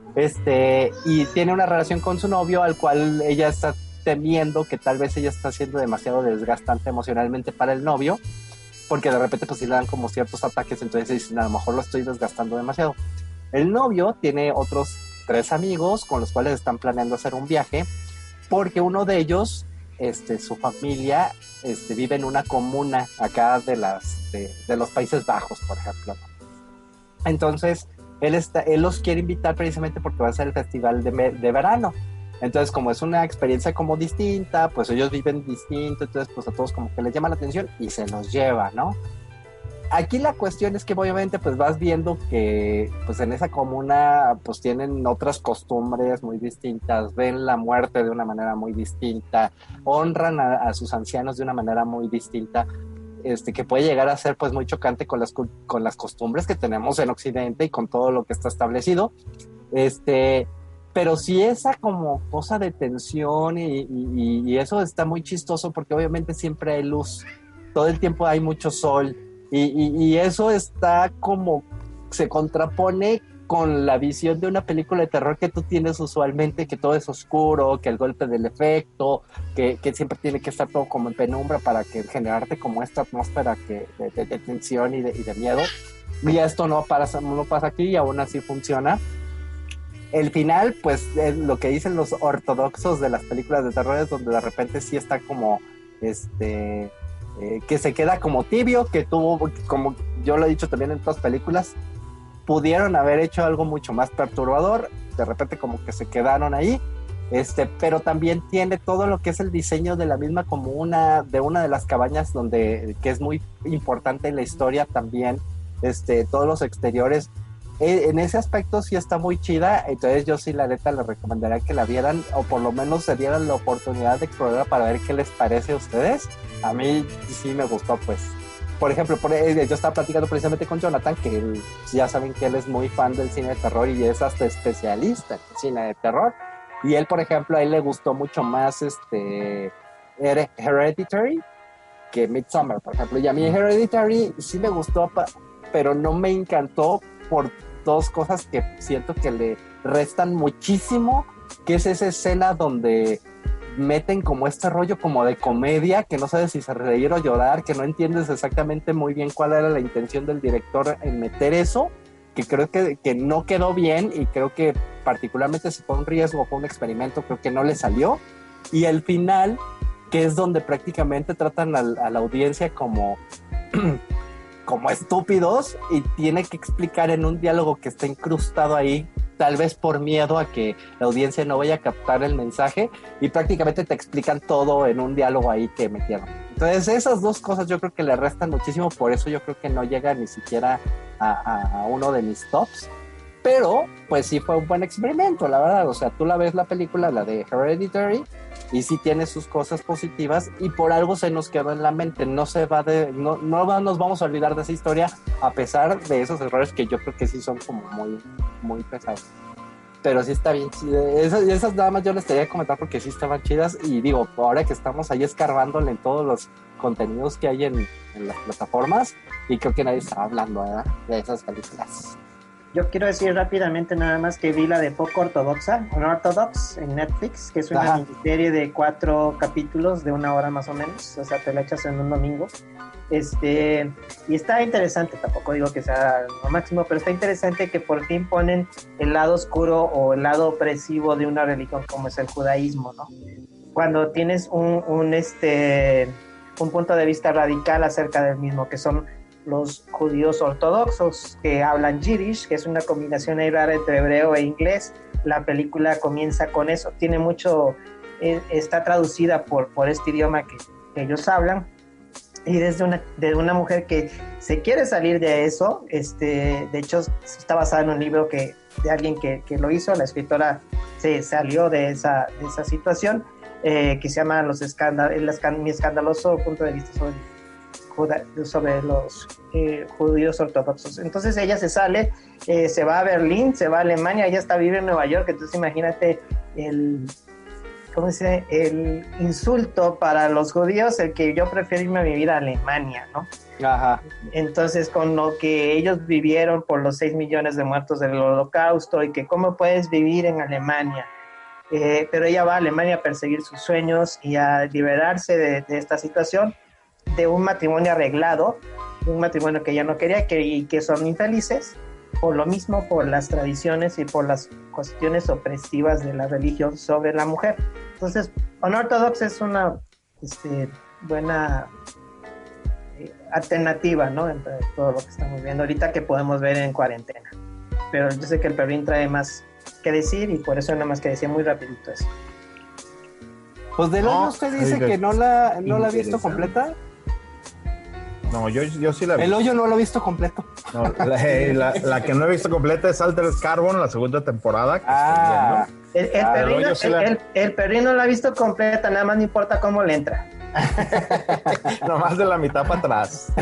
Y tiene una relación con su novio, al cual ella está temiendo que tal vez ella está siendo demasiado desgastante emocionalmente para el novio, porque de repente pues sí le dan como ciertos ataques, entonces dicen, a lo mejor lo estoy desgastando demasiado. El novio tiene otros 3 amigos con los cuales están planeando hacer un viaje, porque uno de ellos, su familia, vive en una comuna acá de los Países Bajos, por ejemplo. Entonces, él los quiere invitar precisamente porque va a ser el festival de verano. Entonces, como es una experiencia como distinta, pues ellos viven distinto, entonces pues a todos como que les llama la atención y se los lleva, ¿no? Aquí la cuestión es que obviamente pues vas viendo que pues en esa comuna pues tienen otras costumbres muy distintas, ven la muerte de una manera muy distinta, honran a sus ancianos de una manera muy distinta, que puede llegar a ser pues muy chocante con las costumbres que tenemos en Occidente y con todo lo que está establecido, pero sí esa como cosa de tensión y eso está muy chistoso porque obviamente siempre hay luz, todo el tiempo hay mucho sol y eso está como, se contrapone con la visión de una película de terror que tú tienes usualmente, que todo es oscuro, que el golpe del efecto, que siempre tiene que estar todo como en penumbra para generarte como esta atmósfera de tensión y de miedo. Y esto no pasa aquí y aún así funciona. El final, pues, es lo que dicen los ortodoxos de las películas de terror, es donde de repente sí está como, que se queda como tibio, que tuvo, como yo lo he dicho también en otras películas, pudieron haber hecho algo mucho más perturbador, de repente como que se quedaron ahí, pero también tiene todo lo que es el diseño de la misma comuna, de una de las cabañas que es muy importante en la historia también, todos los exteriores, en ese aspecto sí está muy chida, entonces yo sí la neta les recomendaría que la vieran o por lo menos se dieran la oportunidad de explorar para ver qué les parece a ustedes. A mí sí me gustó, pues. Por ejemplo, yo estaba platicando precisamente con Jonathan, que ya saben que él es muy fan del cine de terror y es hasta especialista en cine de terror. Y él, por ejemplo, a él le gustó mucho más Hereditary que Midsommar, por ejemplo. Y a mí Hereditary sí me gustó, pero no me encantó por dos cosas que siento que le restan muchísimo, que es esa escena donde meten como este rollo como de comedia, que no sabes si se reír o llorar, que no entiendes exactamente muy bien cuál era la intención del director en meter eso, que creo que no quedó bien y creo que particularmente si fue un riesgo, fue un experimento, creo que no le salió. Y el final, que es donde prácticamente tratan a la audiencia como como estúpidos y tiene que explicar en un diálogo que está incrustado ahí, tal vez por miedo a que la audiencia no vaya a captar el mensaje, y prácticamente te explican todo en un diálogo ahí que metieron. Entonces esas dos cosas yo creo que le restan muchísimo, por eso yo creo que no llega ni siquiera a uno de mis tops, pero pues sí fue un buen experimento, la verdad. O sea, tú la ves la película, la de Hereditary, y sí tiene sus cosas positivas y por algo se nos quedó en la mente, no nos vamos a olvidar de esa historia a pesar de esos errores que yo creo que sí son como muy, muy pesados, pero sí está bien. Esas nada más yo les quería comentar porque sí estaban chidas, y digo, ahora que estamos ahí escarbándole en todos los contenidos que hay en las plataformas, y creo que nadie está hablando, ¿verdad?, de esas películas. Yo quiero decir rápidamente nada más que vi la de Poco Ortodoxa, Unorthodox, en Netflix, que es una miniserie de 4 capítulos de 1 hora más o menos, o sea, te la echas en un domingo. Y está interesante, tampoco digo que sea lo máximo, pero está interesante que por fin ponen el lado oscuro o el lado opresivo de una religión como es el judaísmo, ¿no? Cuando tienes un punto de vista radical acerca del mismo, que son los judíos ortodoxos que hablan Yiddish, que es una combinación ahí rara entre hebreo e inglés. La película comienza con eso, tiene mucho, está traducida por este idioma que ellos hablan, y de una mujer que se quiere salir de eso. De hecho está basada en un libro de alguien que lo hizo. La escritora se salió de esa situación, que se llama Mi escandaloso punto de vista sobre los judíos ortodoxos. Entonces ella se sale, se va a Berlín, se va a Alemania, ella vive en Nueva York. Entonces imagínate el insulto para los judíos, el que yo prefiero irme a vivir a Alemania, ¿no? Ajá. Entonces, con lo que ellos vivieron por los 6 millones de muertos del Holocausto, y que cómo puedes vivir en Alemania, pero ella va a Alemania a perseguir sus sueños y a liberarse de esta situación, de un matrimonio arreglado, un matrimonio que ella no quería, y que son infelices por lo mismo, por las tradiciones y por las cuestiones opresivas de la religión sobre la mujer. Entonces, Unorthodox es una buena alternativa, ¿no?, entre todo lo que estamos viendo ahorita, que podemos ver en cuarentena. Pero yo sé que el Perrín trae más que decir, y por eso nada más que decía muy rapidito eso. Pues del hoyo usted dice que no la ha visto completa. No, yo sí la vi. El hoyo no lo he visto completo. No, la que no he visto completa es Altered Carbon, la segunda temporada. El perrino la ha visto completa, nada más no importa cómo le entra. Nomás de la mitad para atrás.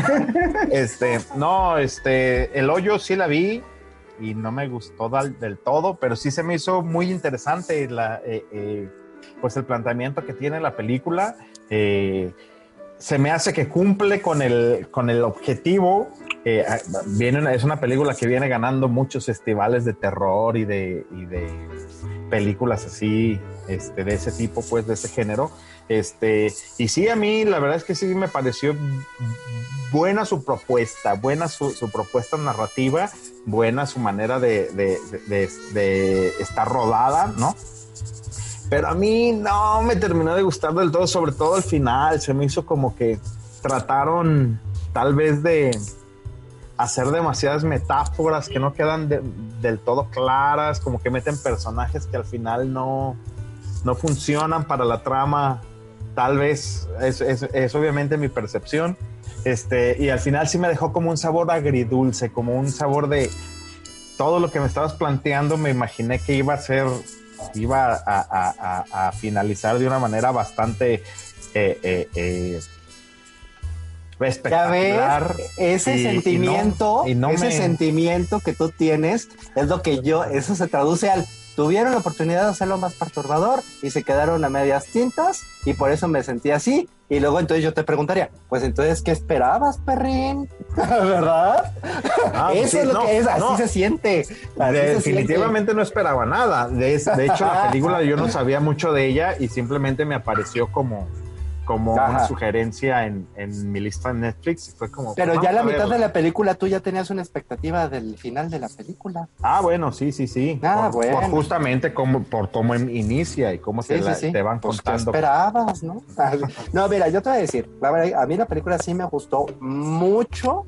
El hoyo sí la vi y no me gustó del todo, pero sí se me hizo muy interesante pues el planteamiento que tiene la película. Se me hace que cumple con el objetivo. Es una película que viene ganando muchos festivales de terror y de películas así, de ese tipo, pues, de ese género. Y sí, a mí la verdad es que sí me pareció buena su propuesta, buena su propuesta narrativa, buena su manera de estar rodada, ¿no? Pero a mí no me terminó de gustar del todo, sobre todo al final. Se me hizo como que trataron tal vez de hacer demasiadas metáforas que no quedan del todo claras, como que meten personajes que al final no funcionan para la trama. Tal vez es obviamente mi percepción. Y al final sí me dejó como un sabor agridulce, como un sabor de todo lo que me estabas planteando. Me imaginé que iba a finalizar de una manera bastante espectacular. Ese sentimiento que tú tienes es lo que eso se traduce al tuvieron la oportunidad de hacerlo más perturbador y se quedaron a medias tintas y por eso me sentí así. Y luego entonces yo te preguntaría, pues entonces, ¿qué esperabas, perrín? ¿Verdad? Eso es lo que es, así se siente. Definitivamente no esperaba nada. De hecho, la película yo no sabía mucho de ella y simplemente me apareció como una sugerencia en mi lista en Netflix. Y fue como, pero ya la mitad de la película tú ya tenías una expectativa del final de la película. Bueno, sí. Por justamente por cómo inicia y cómo te van contando. ¿Qué esperabas, no? No, mira, yo te voy a decir, la verdad, a mí la película sí me gustó mucho.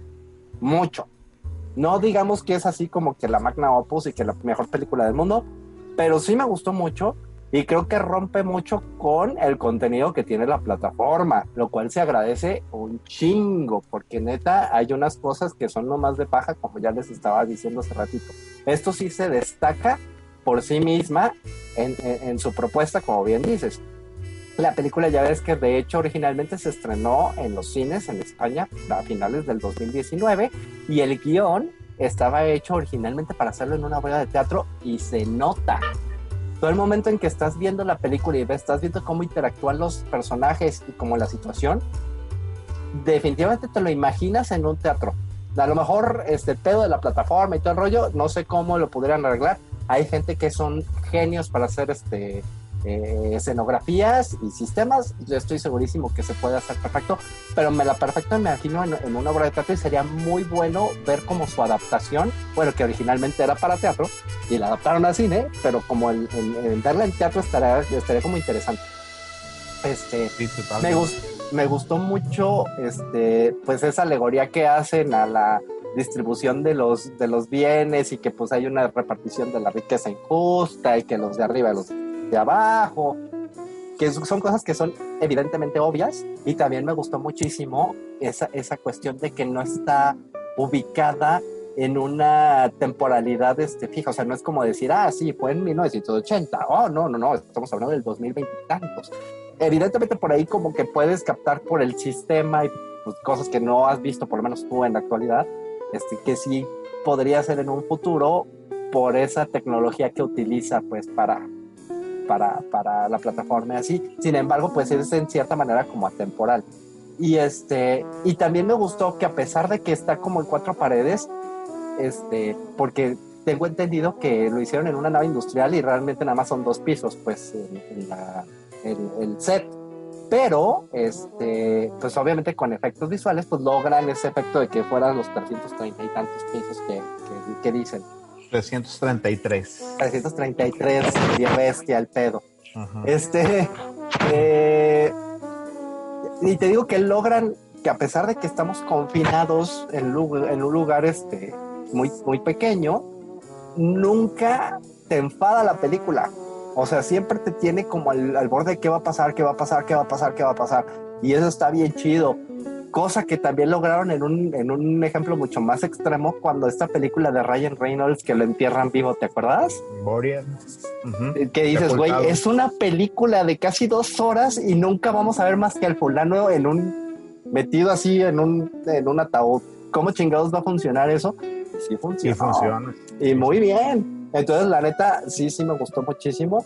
No digamos que es así como que la magna opus y que la mejor película del mundo, pero sí me gustó mucho. Y creo que rompe mucho con el contenido que tiene la plataforma, lo cual se agradece un chingo, porque neta hay unas cosas que son nomás de paja, como ya les estaba diciendo hace ratito. Esto sí se destaca por sí misma en su propuesta, como bien dices. La película ya ves que de hecho originalmente se estrenó en los cines en España a finales del 2019 y el guión estaba hecho originalmente para hacerlo en una obra de teatro y se nota. Todo el momento en que estás viendo la película y estás viendo cómo interactúan los personajes y como la situación, definitivamente te lo imaginas en un teatro. A lo mejor este pedo de la plataforma y todo el rollo, no sé cómo lo pudieran arreglar. Hay gente que son genios para hacer escenografías y sistemas. Yo estoy segurísimo que se puede hacer perfecto, pero me imagino en una obra de teatro y sería muy bueno ver como su adaptación, bueno, que originalmente era para teatro y la adaptaron al cine, pero como el verla en teatro estaría como interesante. Sí, me gustó mucho pues esa alegoría que hacen a la distribución de los bienes y que pues hay una repartición de la riqueza injusta y que los de arriba y los de abajo, que son cosas que son evidentemente obvias. Y también me gustó muchísimo esa cuestión de que no está ubicada en una temporalidad fija, o sea, no es como decir, sí, fue en 1980, no, estamos hablando del 2020 y tantos. Evidentemente por ahí como que puedes captar por el sistema y pues, cosas que no has visto, por lo menos tú en la actualidad, que sí podría ser en un futuro por esa tecnología que utiliza pues para la plataforma así. Sin embargo, pues es en cierta manera como atemporal. Y también me gustó que a pesar de que está como en cuatro paredes, porque tengo entendido que lo hicieron en una nave industrial y realmente nada más son 2 pisos, pues el set. Pero, pues obviamente con efectos visuales, pues logran ese efecto de que fueran los 330 y tantos pisos que dicen. 333, bien bestia el pedo. Uh-huh. Y te digo que logran que a pesar de que estamos confinados en un lugar muy, muy pequeño, nunca te enfada la película. O sea, siempre te tiene como al borde de qué va a pasar, qué va a pasar, qué va a pasar, qué va a pasar. Y eso está bien chido. Cosa que también lograron en un ejemplo mucho más extremo cuando esta película de Ryan Reynolds que lo entierran vivo, ¿te acuerdas? Borean. Que dices, güey, es una película de casi 2 horas y nunca vamos a ver más que al fulano metido así en un ataúd. ¿Cómo chingados va a funcionar eso? Sí funciona. Sí funciona. Y muy bien. Entonces, la neta, sí me gustó muchísimo.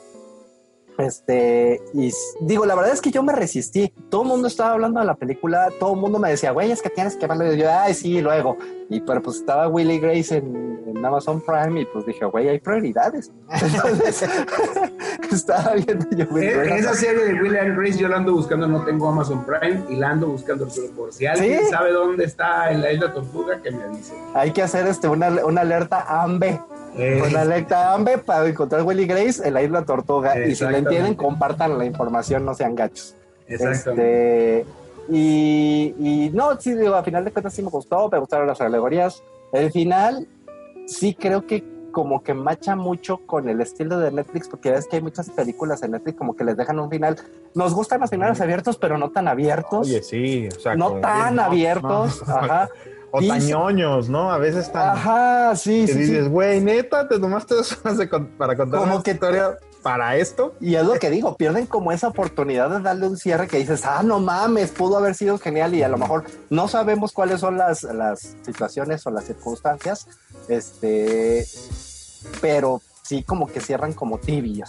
Y digo, la verdad es que yo me resistí. Todo el mundo estaba hablando de la película, todo el mundo me decía, güey, es que tienes que verlo. Y yo, ay, sí, luego. Pero pues estaba Will y Grace en Amazon Prime y pues dije, güey, hay prioridades. Entonces, estaba viendo yo Will y Grace. Esa serie de Will and Grace yo la ando buscando, no tengo Amazon Prime y la ando buscando, pero por si alguien sabe dónde está en la Isla Tortuga, que me avise. Hay que hacer una alerta AMBE. Una alerta AMBE para encontrar Will y Grace en la Isla Tortuga. Y si la entienden, compartan la información, no sean gachos. Exactamente. Y no, sí, digo, a final de cuentas sí me gustaron las alegorías. El final sí creo que como que macha mucho con el estilo de Netflix, porque ves que hay muchas películas en Netflix como que les dejan un final. Nos gustan los finales abiertos, pero no tan abiertos. Oye, sí, o sea, no tan abiertos. No. Ajá. O tañoños, ¿no? A veces tan... Ajá, sí, que sí. dices, güey, neta, te tomaste 2 horas para contar como una historia para esto. Y es lo que digo, pierden como esa oportunidad de darle un cierre que dices, no mames, pudo haber sido genial y a lo mejor no sabemos cuáles son las situaciones o las circunstancias, pero sí como que cierran como tibios.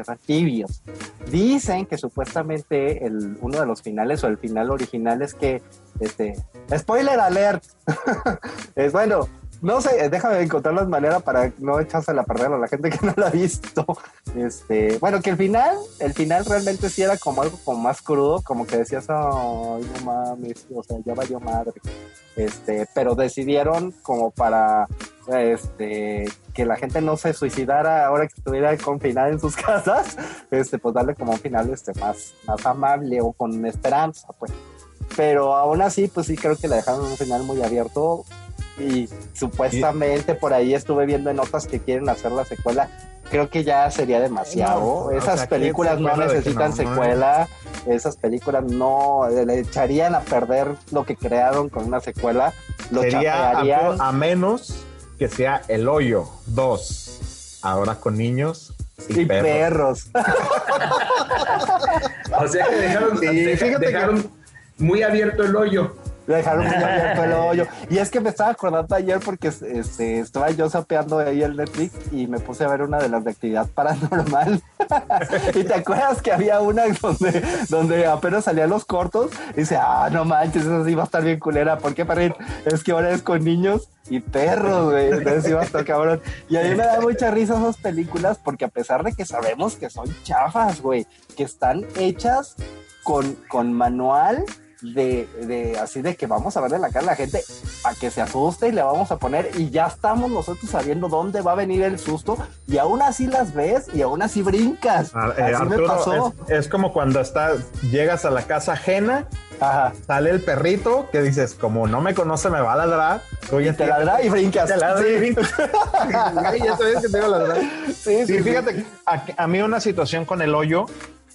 Dicen que supuestamente uno de los finales o el final original es que, spoiler alert, es bueno, no sé, déjame encontrar las maneras para no echársela a perder a la gente que no lo ha visto. Bueno, que el final realmente sí era como algo como más crudo, como que decías, ay, no mames, o sea, ya valió madre. Pero decidieron como para que la gente no se suicidara ahora que estuviera confinada en sus casas, pues darle como un final más amable o con esperanza, pues. Pero aún así, pues sí creo que le dejaron un final muy abierto y supuestamente por ahí estuve viendo en notas que quieren hacer la secuela. Creo que ya sería demasiado. Esas películas no necesitan secuela. Esas películas no le echarían a perder lo que crearon con una secuela. Lo chapearían. A menos que sea El Hoyo 2, ahora con niños y perros. O sea que dejaron muy abierto el hoyo. Dejaron muy abierto el hoyo. Y es que me estaba acordando ayer porque estaba yo zapeando ahí el Netflix y me puse a ver una de las de Actividad Paranormal. Y te acuerdas que había una donde apenas salían los cortos y dice, no manches, eso sí va a estar bien culera. ¿Por qué, Parrín? Es que ahora es con niños y perros, güey. Entonces sí va a estar cabrón. Y a mí me da mucha risa esas películas porque a pesar de que sabemos que son chafas, güey, que están hechas con manual de así de que vamos a verle la cara a la gente a que se asuste y le vamos a poner y ya estamos nosotros sabiendo dónde va a venir el susto y aún así las ves y aún así brincas. Así Arturo, me pasó. Es como cuando llegas a la casa ajena. Ajá. Sale el perrito que dices, como no me conoce, me va a ladrar. Y te ladra y brincas. Te ladra y brincas. Ya sabes que te iba a ladrar. Sí, fíjate, a mí una situación con El Hoyo,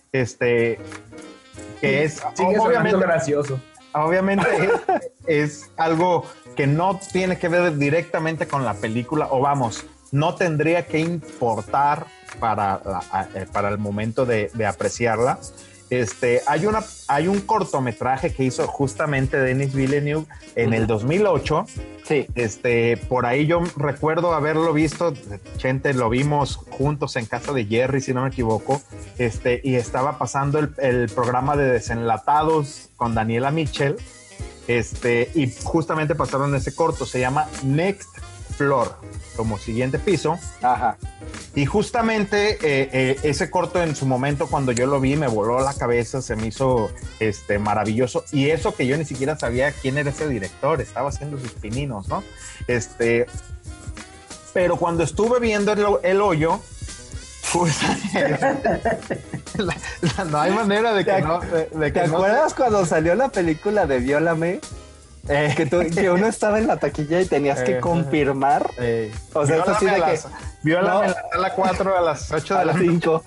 que es obviamente gracioso. Obviamente es algo que no tiene que ver directamente con la película, o vamos, no tendría que importar para el momento de apreciarla. Hay un cortometraje que hizo justamente Denis Villeneuve en el 2008. Sí. Por ahí yo recuerdo haberlo visto. Chente, lo vimos juntos en casa de Jerry, si no me equivoco. Y estaba pasando el programa de Desenlatados con Daniela Mitchell. Y justamente pasaron ese corto. Se llama Next Floor, como siguiente piso. Ajá. Y justamente ese corto en su momento cuando yo lo vi me voló la cabeza, se me hizo maravilloso, y eso que yo ni siquiera sabía quién era ese director, estaba haciendo sus pininos, ¿no? Pero cuando estuve viendo el hoyo, pues no hay manera de que no. ¿Te acuerdas cuando salió la película de Viólame? Que uno estaba en la taquilla y tenías que confirmar. O sea, eso sí de que... Viólame en la sala 4 a las 8 de las 5.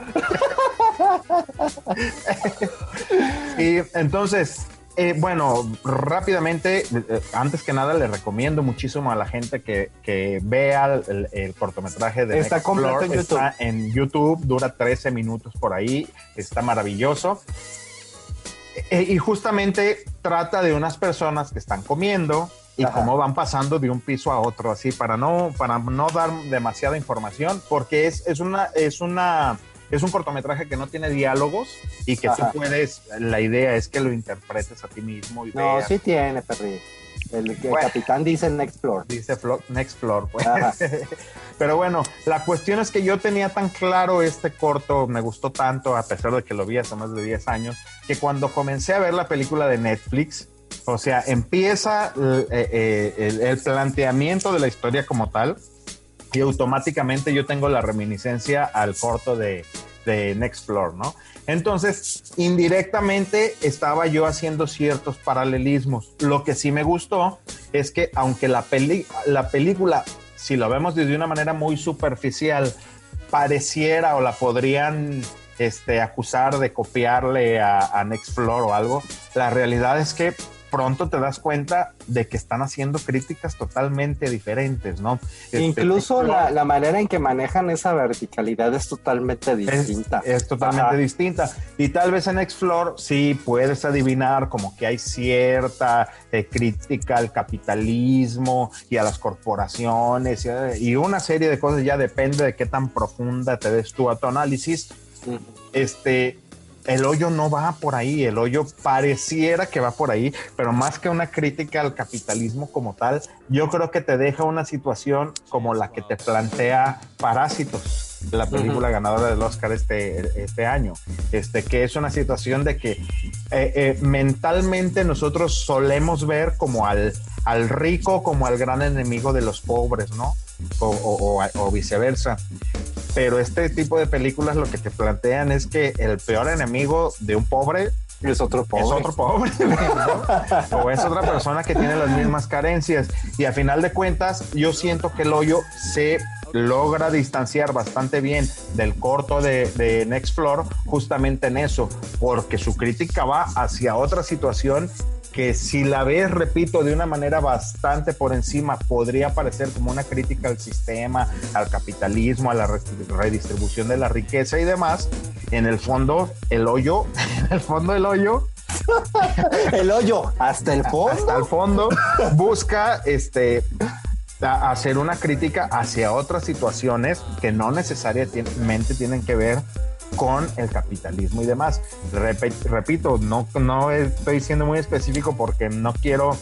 Y entonces... bueno, rápidamente, antes que nada le recomiendo muchísimo a la gente que vea el cortometraje de Está completo en YouTube. Está en YouTube, dura 13 minutos por ahí, está maravilloso. Y justamente trata de unas personas que están comiendo y cómo van pasando de un piso a otro, así para no dar demasiada información, porque es un cortometraje que no tiene diálogos y que tú puedes, la idea es que lo interpretes a ti mismo. Y no, veas. Sí tiene, perri. El capitán dice Next Floor. Dice Next Floor, pues. Pero bueno, la cuestión es que yo tenía tan claro este corto, me gustó tanto, a pesar de que lo vi hace más de 10 años, que cuando comencé a ver la película de Netflix, o sea, empieza el planteamiento de la historia como tal, y automáticamente yo tengo la reminiscencia al corto de Next Floor, ¿no? Entonces, indirectamente estaba yo haciendo ciertos paralelismos. Lo que sí me gustó es que aunque la película, si lo vemos desde una manera muy superficial, pareciera o la podrían acusar de copiarle a Next Floor o algo, la realidad es que pronto te das cuenta de que están haciendo críticas totalmente diferentes, ¿no? Incluso la manera en que manejan esa verticalidad es totalmente distinta. Es totalmente distinta. Y tal vez en Next Floor sí puedes adivinar como que hay cierta crítica al capitalismo y a las corporaciones y una serie de cosas, ya depende de qué tan profunda te des tú a tu análisis. El hoyo no va por ahí, el hoyo pareciera que va por ahí, pero más que una crítica al capitalismo como tal, yo creo que te deja una situación como la que te plantea Parásitos, la película ganadora del Oscar este año, que es una situación de que mentalmente nosotros solemos ver como al rico como al gran enemigo de los pobres, ¿no? O viceversa. Pero este tipo de películas lo que te plantean es que el peor enemigo de un pobre es otro pobre. Es otro pobre, ¿no? O es otra persona que tiene las mismas carencias. Y a final de cuentas, yo siento que el hoyo se logra distanciar bastante bien del corto de Next Floor justamente en eso, porque su crítica va hacia otra situación que si la ves, repito, de una manera bastante por encima, podría parecer como una crítica al sistema, al capitalismo, a la redistribución de la riqueza y demás. En el fondo, el hoyo, el hoyo, hasta el fondo busca hacer una crítica hacia otras situaciones que no necesariamente tienen que ver con el capitalismo y demás. Repito, no estoy siendo muy específico porque no quiero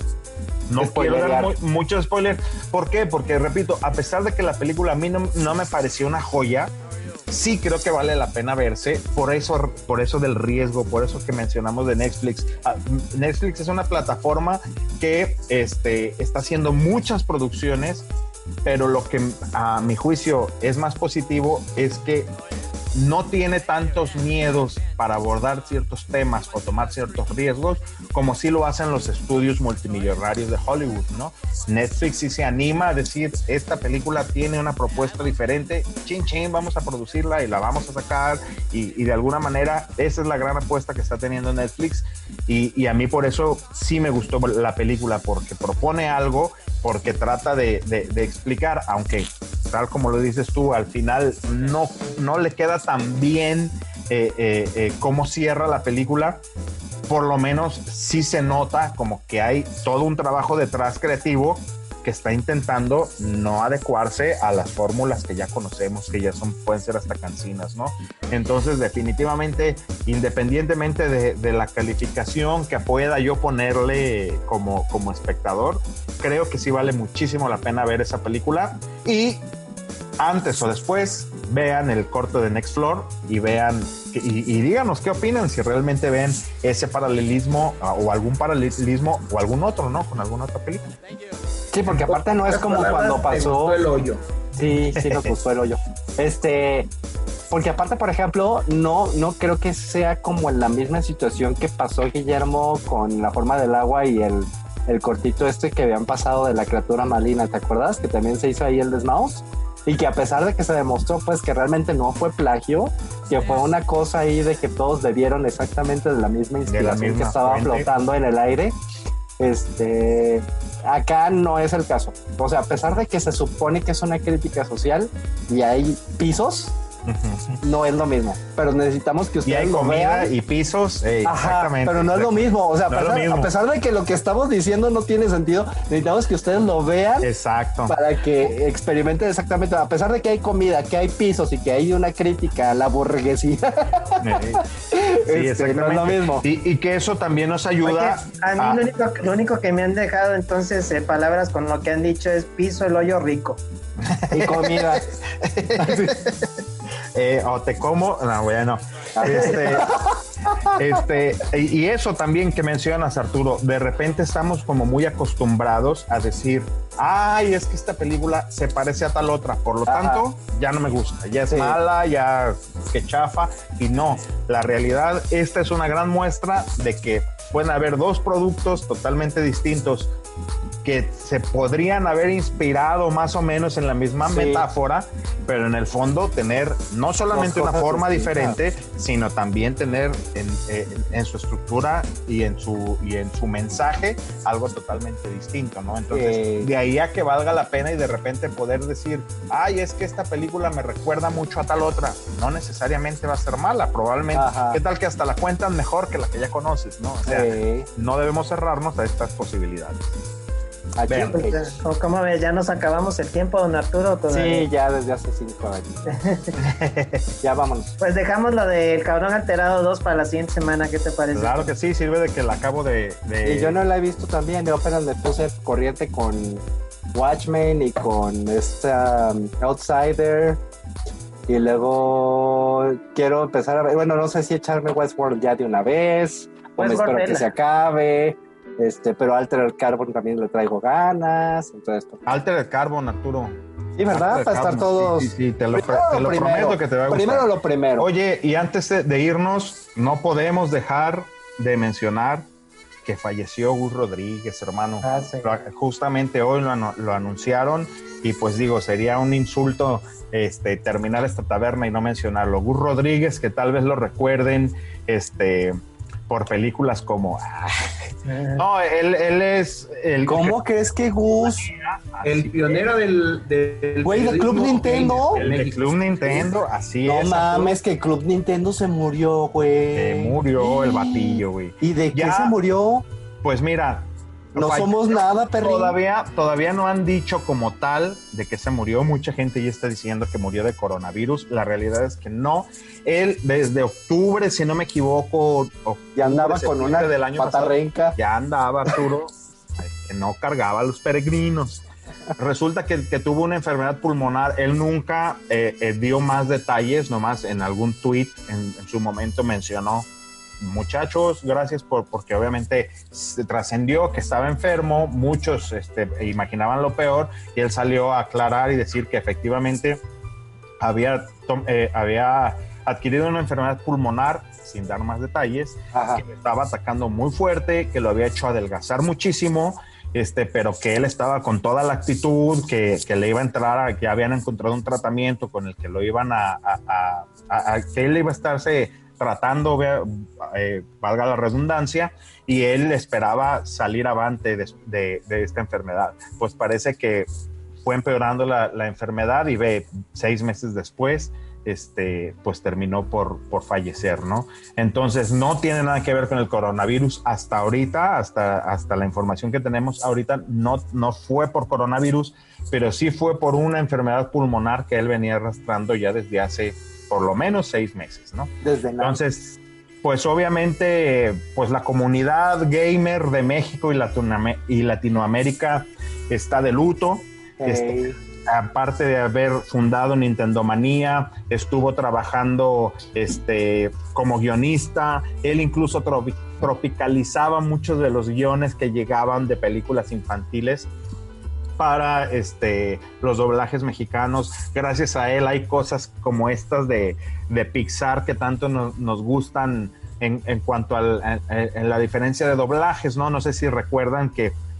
dar mucho spoiler. ¿Por qué? Porque, repito, a pesar de que la película a mí no me pareció una joya, sí creo que vale la pena verse, por eso del riesgo, por eso que mencionamos de Netflix. Netflix es una plataforma que está haciendo muchas producciones, pero lo que a mi juicio es más positivo es que no tiene tantos miedos para abordar ciertos temas o tomar ciertos riesgos como sí lo hacen los estudios multimillonarios de Hollywood, ¿no? Netflix sí se anima a decir, esta película tiene una propuesta diferente, vamos a producirla y la vamos a sacar y de alguna manera esa es la gran apuesta que está teniendo Netflix y a mí por eso sí me gustó la película, porque propone algo, porque trata de explicar, aunque tal como lo dices tú, al final no le queda tan bien cómo cierra la película. Por lo menos sí se nota como que hay todo un trabajo detrás creativo que está intentando no adecuarse a las fórmulas que ya conocemos, que ya pueden ser hasta cansinas, ¿no? Entonces, definitivamente, independientemente de la calificación que pueda yo ponerle como espectador, creo que sí vale muchísimo la pena ver esa película y antes o después vean el corto de Next Floor y vean y díganos qué opinan, si realmente ven ese paralelismo o algún paralelismo o algún otro, ¿no? Con alguna otra película. Sí, porque aparte no es como cuando pasó el hoyo. Sí, nos gustó el hoyo. Porque aparte, por ejemplo, no creo que sea como en la misma situación que pasó Guillermo con La forma del agua y el el cortito que habían pasado de la criatura maligna, ¿te acuerdas? Que también se hizo ahí el desmouse. Y que a pesar de que se demostró pues que realmente no fue plagio, que fue una cosa ahí de que todos bebieron exactamente de la misma inspiración que estaba flotando en el aire, acá no es el caso. O sea, a pesar de que se supone que es una crítica social y hay pisos, no es lo mismo, pero necesitamos que ustedes lo vean. Y pisos, exactamente. Pero no es lo mismo, o sea, a pesar de que lo que estamos diciendo no tiene sentido, necesitamos que ustedes lo vean. Exacto. Para que experimenten exactamente, a pesar de que hay comida, que hay pisos y que hay una crítica a la burguesía. Sí, exactamente. No es lo mismo. Y que eso también nos ayuda. Oye, a mí lo único que me han dejado entonces palabras con lo que han dicho es piso, el hoyo rico. Y comida. O te como, no, bueno. Y eso también que mencionas, Arturo, de repente estamos como muy acostumbrados a decir, ay, es que esta película se parece a tal otra, por lo tanto, ya no me gusta, ya es mala, ya que chafa, y no, la realidad, esta es una gran muestra de que pueden haber dos productos totalmente distintos que se podrían haber inspirado más o menos en la misma metáfora, pero en el fondo tener no solamente una forma diferente, sino también tener en su estructura y en su mensaje algo totalmente distinto, ¿no? Entonces, de ahí a que valga la pena y de repente poder decir, ay, es que esta película me recuerda mucho a tal otra, no necesariamente va a ser mala, probablemente, ¿qué tal que hasta la cuentan mejor que la que ya conoces, ¿no? O sea, no debemos cerrarnos a estas posibilidades. Pues, ¿cómo ves? ¿Ya nos acabamos el tiempo, don Arturo? Sí, ya desde hace 5 años. Ya vámonos. Pues dejamos lo del Cabrón Alterado 2 para la siguiente semana, ¿qué te parece? Claro que sí, sirve de que la acabo de... Y yo no la he visto también, yo apenas me puse corriente con Watchmen y con esta Outsider, y luego quiero empezar a ver, bueno, no sé si echarme Westworld ya de una vez, o me espero que se acabe. Pero Altered Carbon también le traigo ganas. Entonces, Altered Carbon, Arturo. Sí, ¿verdad? Para estar todos. Sí, te lo prometo que te va a gustar. Primero lo primero. Oye, y antes de irnos, no podemos dejar de mencionar que falleció Gus Rodríguez, hermano. Sí. Justamente hoy lo anunciaron, y pues digo, sería un insulto terminar esta taberna y no mencionarlo. Gus Rodríguez, que tal vez lo recuerden, por películas como... No, él es... ¿Cómo crees que Gus? El pionero del güey, de Club Nintendo. El de Club Nintendo, así no es. No mames, que Club Nintendo se murió, güey. Murió el batillo, güey. ¿Y de qué se murió? Pues mira... No somos nada, perrín. Todavía no han dicho como tal de que se murió. Mucha gente ya está diciendo que murió de coronavirus. La realidad es que no. Él desde octubre, si no me equivoco, ya andaba con una del año patarrenca. Pasado, ya andaba, Arturo, que no cargaba a los peregrinos. Resulta que tuvo una enfermedad pulmonar. Él nunca dio más detalles, nomás en algún tuit en su momento mencionó: muchachos, gracias porque obviamente se trascendió que estaba enfermo, muchos imaginaban lo peor, y él salió a aclarar y decir que efectivamente había adquirido una enfermedad pulmonar, sin dar más detalles, que le estaba atacando muy fuerte, que lo había hecho adelgazar muchísimo, pero que él estaba con toda la actitud, que le iba a entrar, que habían encontrado un tratamiento con el que lo iban que él iba a estarse tratando, valga la redundancia, y él esperaba salir avante de esta enfermedad. Pues parece que fue empeorando la enfermedad, y 6 meses después, pues terminó por fallecer, ¿no? Entonces no tiene nada que ver con el coronavirus hasta ahorita, hasta la información que tenemos ahorita, no fue por coronavirus, pero sí fue por una enfermedad pulmonar que él venía arrastrando ya desde hace por lo menos 6 meses, ¿no? Entonces, pues obviamente, pues la comunidad gamer de México y Latinoamérica está de luto. Aparte de haber fundado Nintendo Manía, estuvo trabajando como guionista. Él incluso tropicalizaba muchos de los guiones que llegaban de películas infantiles para los doblajes mexicanos. Gracias a él hay cosas como estas de Pixar que tanto nos gustan en cuanto en la diferencia de doblajes, ¿no? No sé si recuerdan que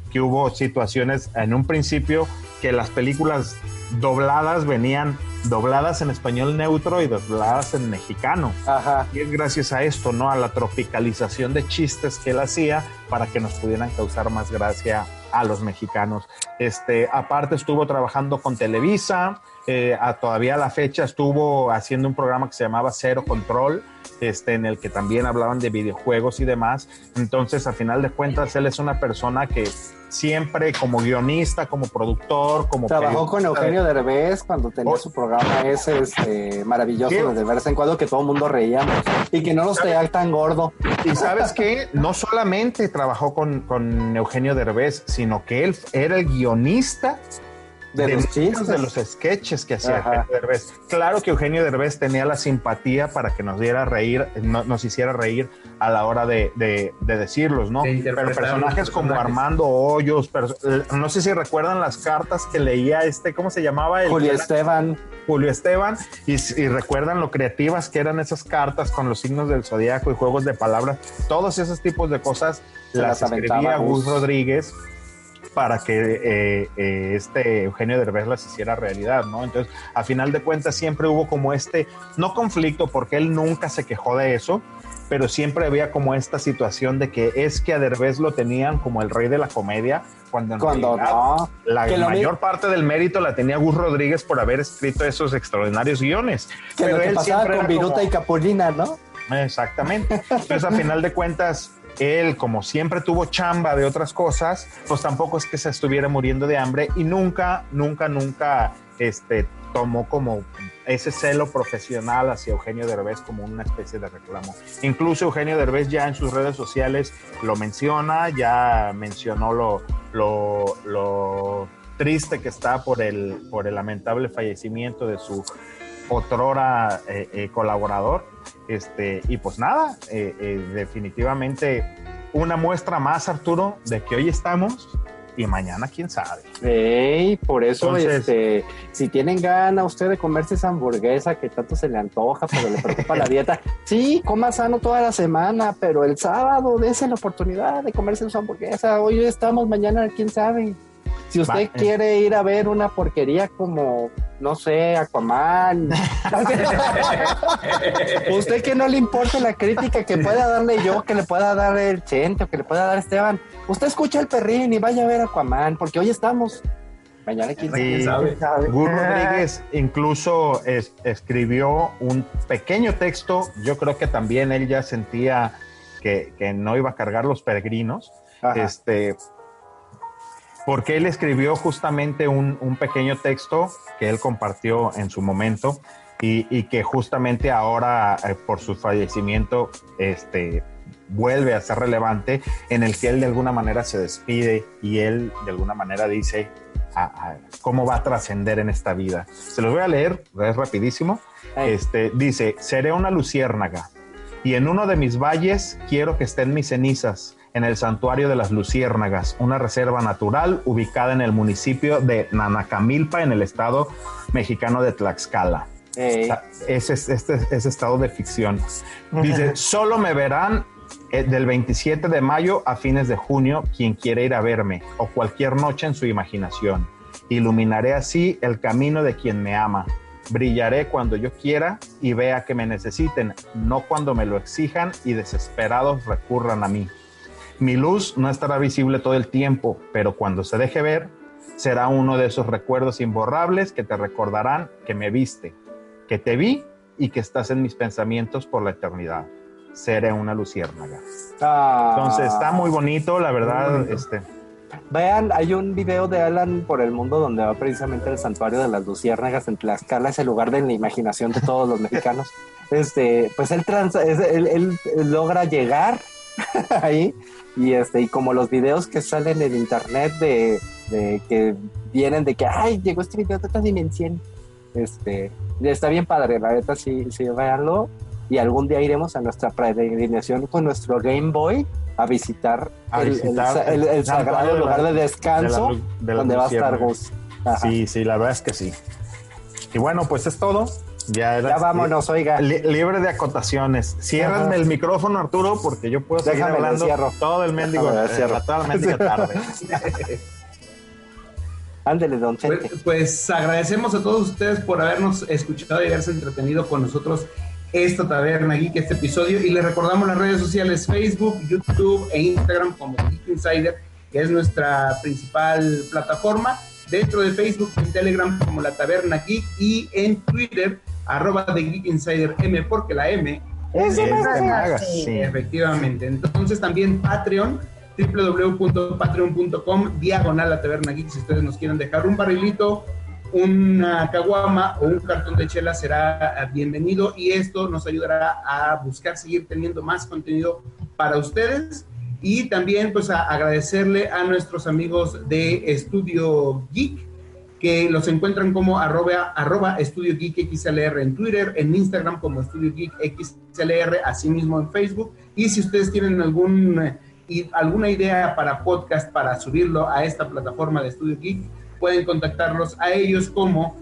que hubo situaciones en un principio que las películas dobladas venían dobladas en español neutro y dobladas en mexicano. Ajá. Y es gracias a esto, ¿no? A la tropicalización de chistes que él hacía para que nos pudieran causar más gracia a los mexicanos. Aparte estuvo trabajando con Televisa, todavía a la fecha estuvo haciendo un programa que se llamaba Cero Control, en el que también hablaban de videojuegos y demás. Entonces, a final de cuentas, él es una persona que siempre como guionista, como productor, como trabajó con Eugenio Derbez cuando tenía su programa ese maravilloso de vez en cuando que todo el mundo reíamos y que no nos traía tan gordo. Y ¿sabes qué? No solamente trabajó con Eugenio Derbez, sino que él era el guionista de los chistes, de los sketches que hacía Eugenio Derbez. Claro que Eugenio Derbez tenía la simpatía para que nos diera reír, nos hiciera reír a la hora de decirlos, ¿no? Pero personajes como Armando Hoyos, no sé si recuerdan las cartas que leía ¿cómo se llamaba? Julio Esteban, y recuerdan lo creativas que eran esas cartas con los signos del zodiaco y juegos de palabras. Todos esos tipos de cosas las escribía Gus Rodríguez para que Eugenio Derbez las hiciera realidad, ¿no? Entonces, a final de cuentas, siempre hubo como no conflicto, porque él nunca se quejó de eso, pero siempre había como esta situación de que es que a Derbez lo tenían como el rey de la comedia, cuando no, la mayor parte del mérito la tenía Gus Rodríguez por haber escrito esos extraordinarios guiones. Que pero lo que él pasaba con Viruta y Capulina, ¿no? Exactamente. Entonces, a final de cuentas, él, como siempre tuvo chamba de otras cosas, pues tampoco es que se estuviera muriendo de hambre y nunca tomó como ese celo profesional hacia Eugenio Derbez como una especie de reclamo. Incluso Eugenio Derbez ya en sus redes sociales lo menciona, ya mencionó lo triste que está por el lamentable fallecimiento de su otrora colaborador. Y pues nada, definitivamente una muestra más, Arturo, de que hoy estamos y mañana quién sabe. Por eso, entonces, si tienen ganas usted de comerse esa hamburguesa que tanto se le antoja, pero le preocupa la dieta, sí, coma sano toda la semana, pero el sábado dése la oportunidad de comerse su hamburguesa. Hoy estamos, mañana quién sabe. Si usted quiere ir a ver una porquería como, no sé, Aquaman, usted que no le importa la crítica que pueda darle yo, que le pueda dar el Chente o que le pueda dar Esteban, usted escucha el Perrín y vaya a ver Aquaman, porque hoy estamos, mañana quién sabe. Gus Rodríguez incluso escribió un pequeño texto. Yo creo que también él ya sentía que no iba a cargar los peregrinos. Ajá. Porque él escribió justamente un pequeño texto que él compartió en su momento y que justamente ahora por su fallecimiento vuelve a ser relevante, en el que él de alguna manera se despide y él de alguna manera dice cómo va a trascender en esta vida. Se los voy a leer, es rapidísimo. Dice: seré una luciérnaga y en uno de mis valles quiero que estén mis cenizas, en el Santuario de las Luciérnagas, una reserva natural ubicada en el municipio de Nanacamilpa, en el estado mexicano de Tlaxcala. Ese estado de ficción. Dice: solo me verán del 27 de mayo a fines de junio quien quiere ir a verme, o cualquier noche en su imaginación. Iluminaré así el camino de quien me ama. Brillaré cuando yo quiera y vea que me necesiten, no cuando me lo exijan y desesperados recurran a mí. Mi luz no estará visible todo el tiempo, pero cuando se deje ver, será uno de esos recuerdos imborrables que te recordarán que me viste, que te vi y que estás en mis pensamientos por la eternidad. Seré una luciérnaga. Entonces está muy bonito, la verdad. Vean, hay un video de Alan por el mundo donde va precisamente al Santuario de las Luciérnagas en Tlaxcala, ese lugar de la imaginación de todos los mexicanos. Pues él logra llegar ahí y como los videos que salen en internet de que vienen de que llegó este video de otra dimensión, está bien padre, la neta, sí, véanlo, y algún día iremos a nuestra peregrinación con nuestro Game Boy a visitar el sagrado lugar de descanso donde va a estar Gus. Sí, la verdad es que sí. Y bueno, pues es todo. Ya vámonos, oiga. Libre de acotaciones. Ciérrame el micrófono, Arturo, porque yo puedo seguir hablando todo el mendigo, toda la mendiga tarde. Ándele, don Chente. Pues agradecemos a todos ustedes por habernos escuchado y haberse entretenido con nosotros esta Taberna Geek, este episodio, y les recordamos las redes sociales Facebook, YouTube e Instagram como Geek Insider, que es nuestra principal plataforma. Dentro de Facebook, en Telegram como La Taberna Geek, y en Twitter @The Geek Insider M, porque la M es de Maga. Sí, efectivamente. Entonces también Patreon, www.patreon.com/La Taberna Geek. Si ustedes nos quieren dejar un barrilito, una caguama o un cartón de chela, será bienvenido, y esto nos ayudará a buscar seguir teniendo más contenido para ustedes. Y también pues a agradecerle a nuestros amigos de Estudio Geek, que los encuentran como arroba Estudio Geek XLR en Twitter, en Instagram como Estudio Geek XLR, asimismo en Facebook. Y si ustedes tienen alguna idea para podcast, para subirlo a esta plataforma de Estudio Geek, pueden contactarlos a ellos como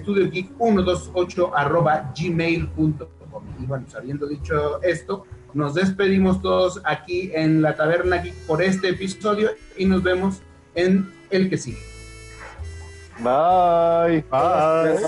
estudiogeek128@gmail.com. Y bueno, habiendo dicho esto, nos despedimos todos aquí en La Taberna Geek por este episodio y nos vemos en el que sigue. Bye. Bye.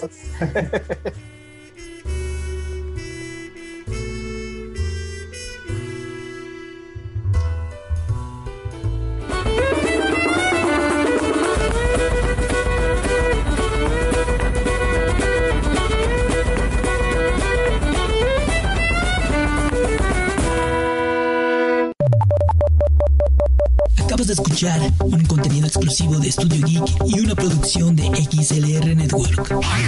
Acabas de escuchar un contenido exclusivo de Estudio Geek y una producción de XLR Network.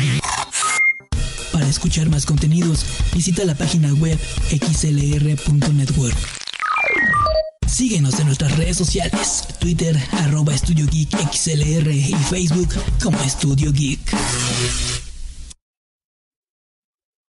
Para escuchar más contenidos, visita la página web xlr.network. Síguenos en nuestras redes sociales, Twitter @Estudio Geek XLR y Facebook como Estudio Geek.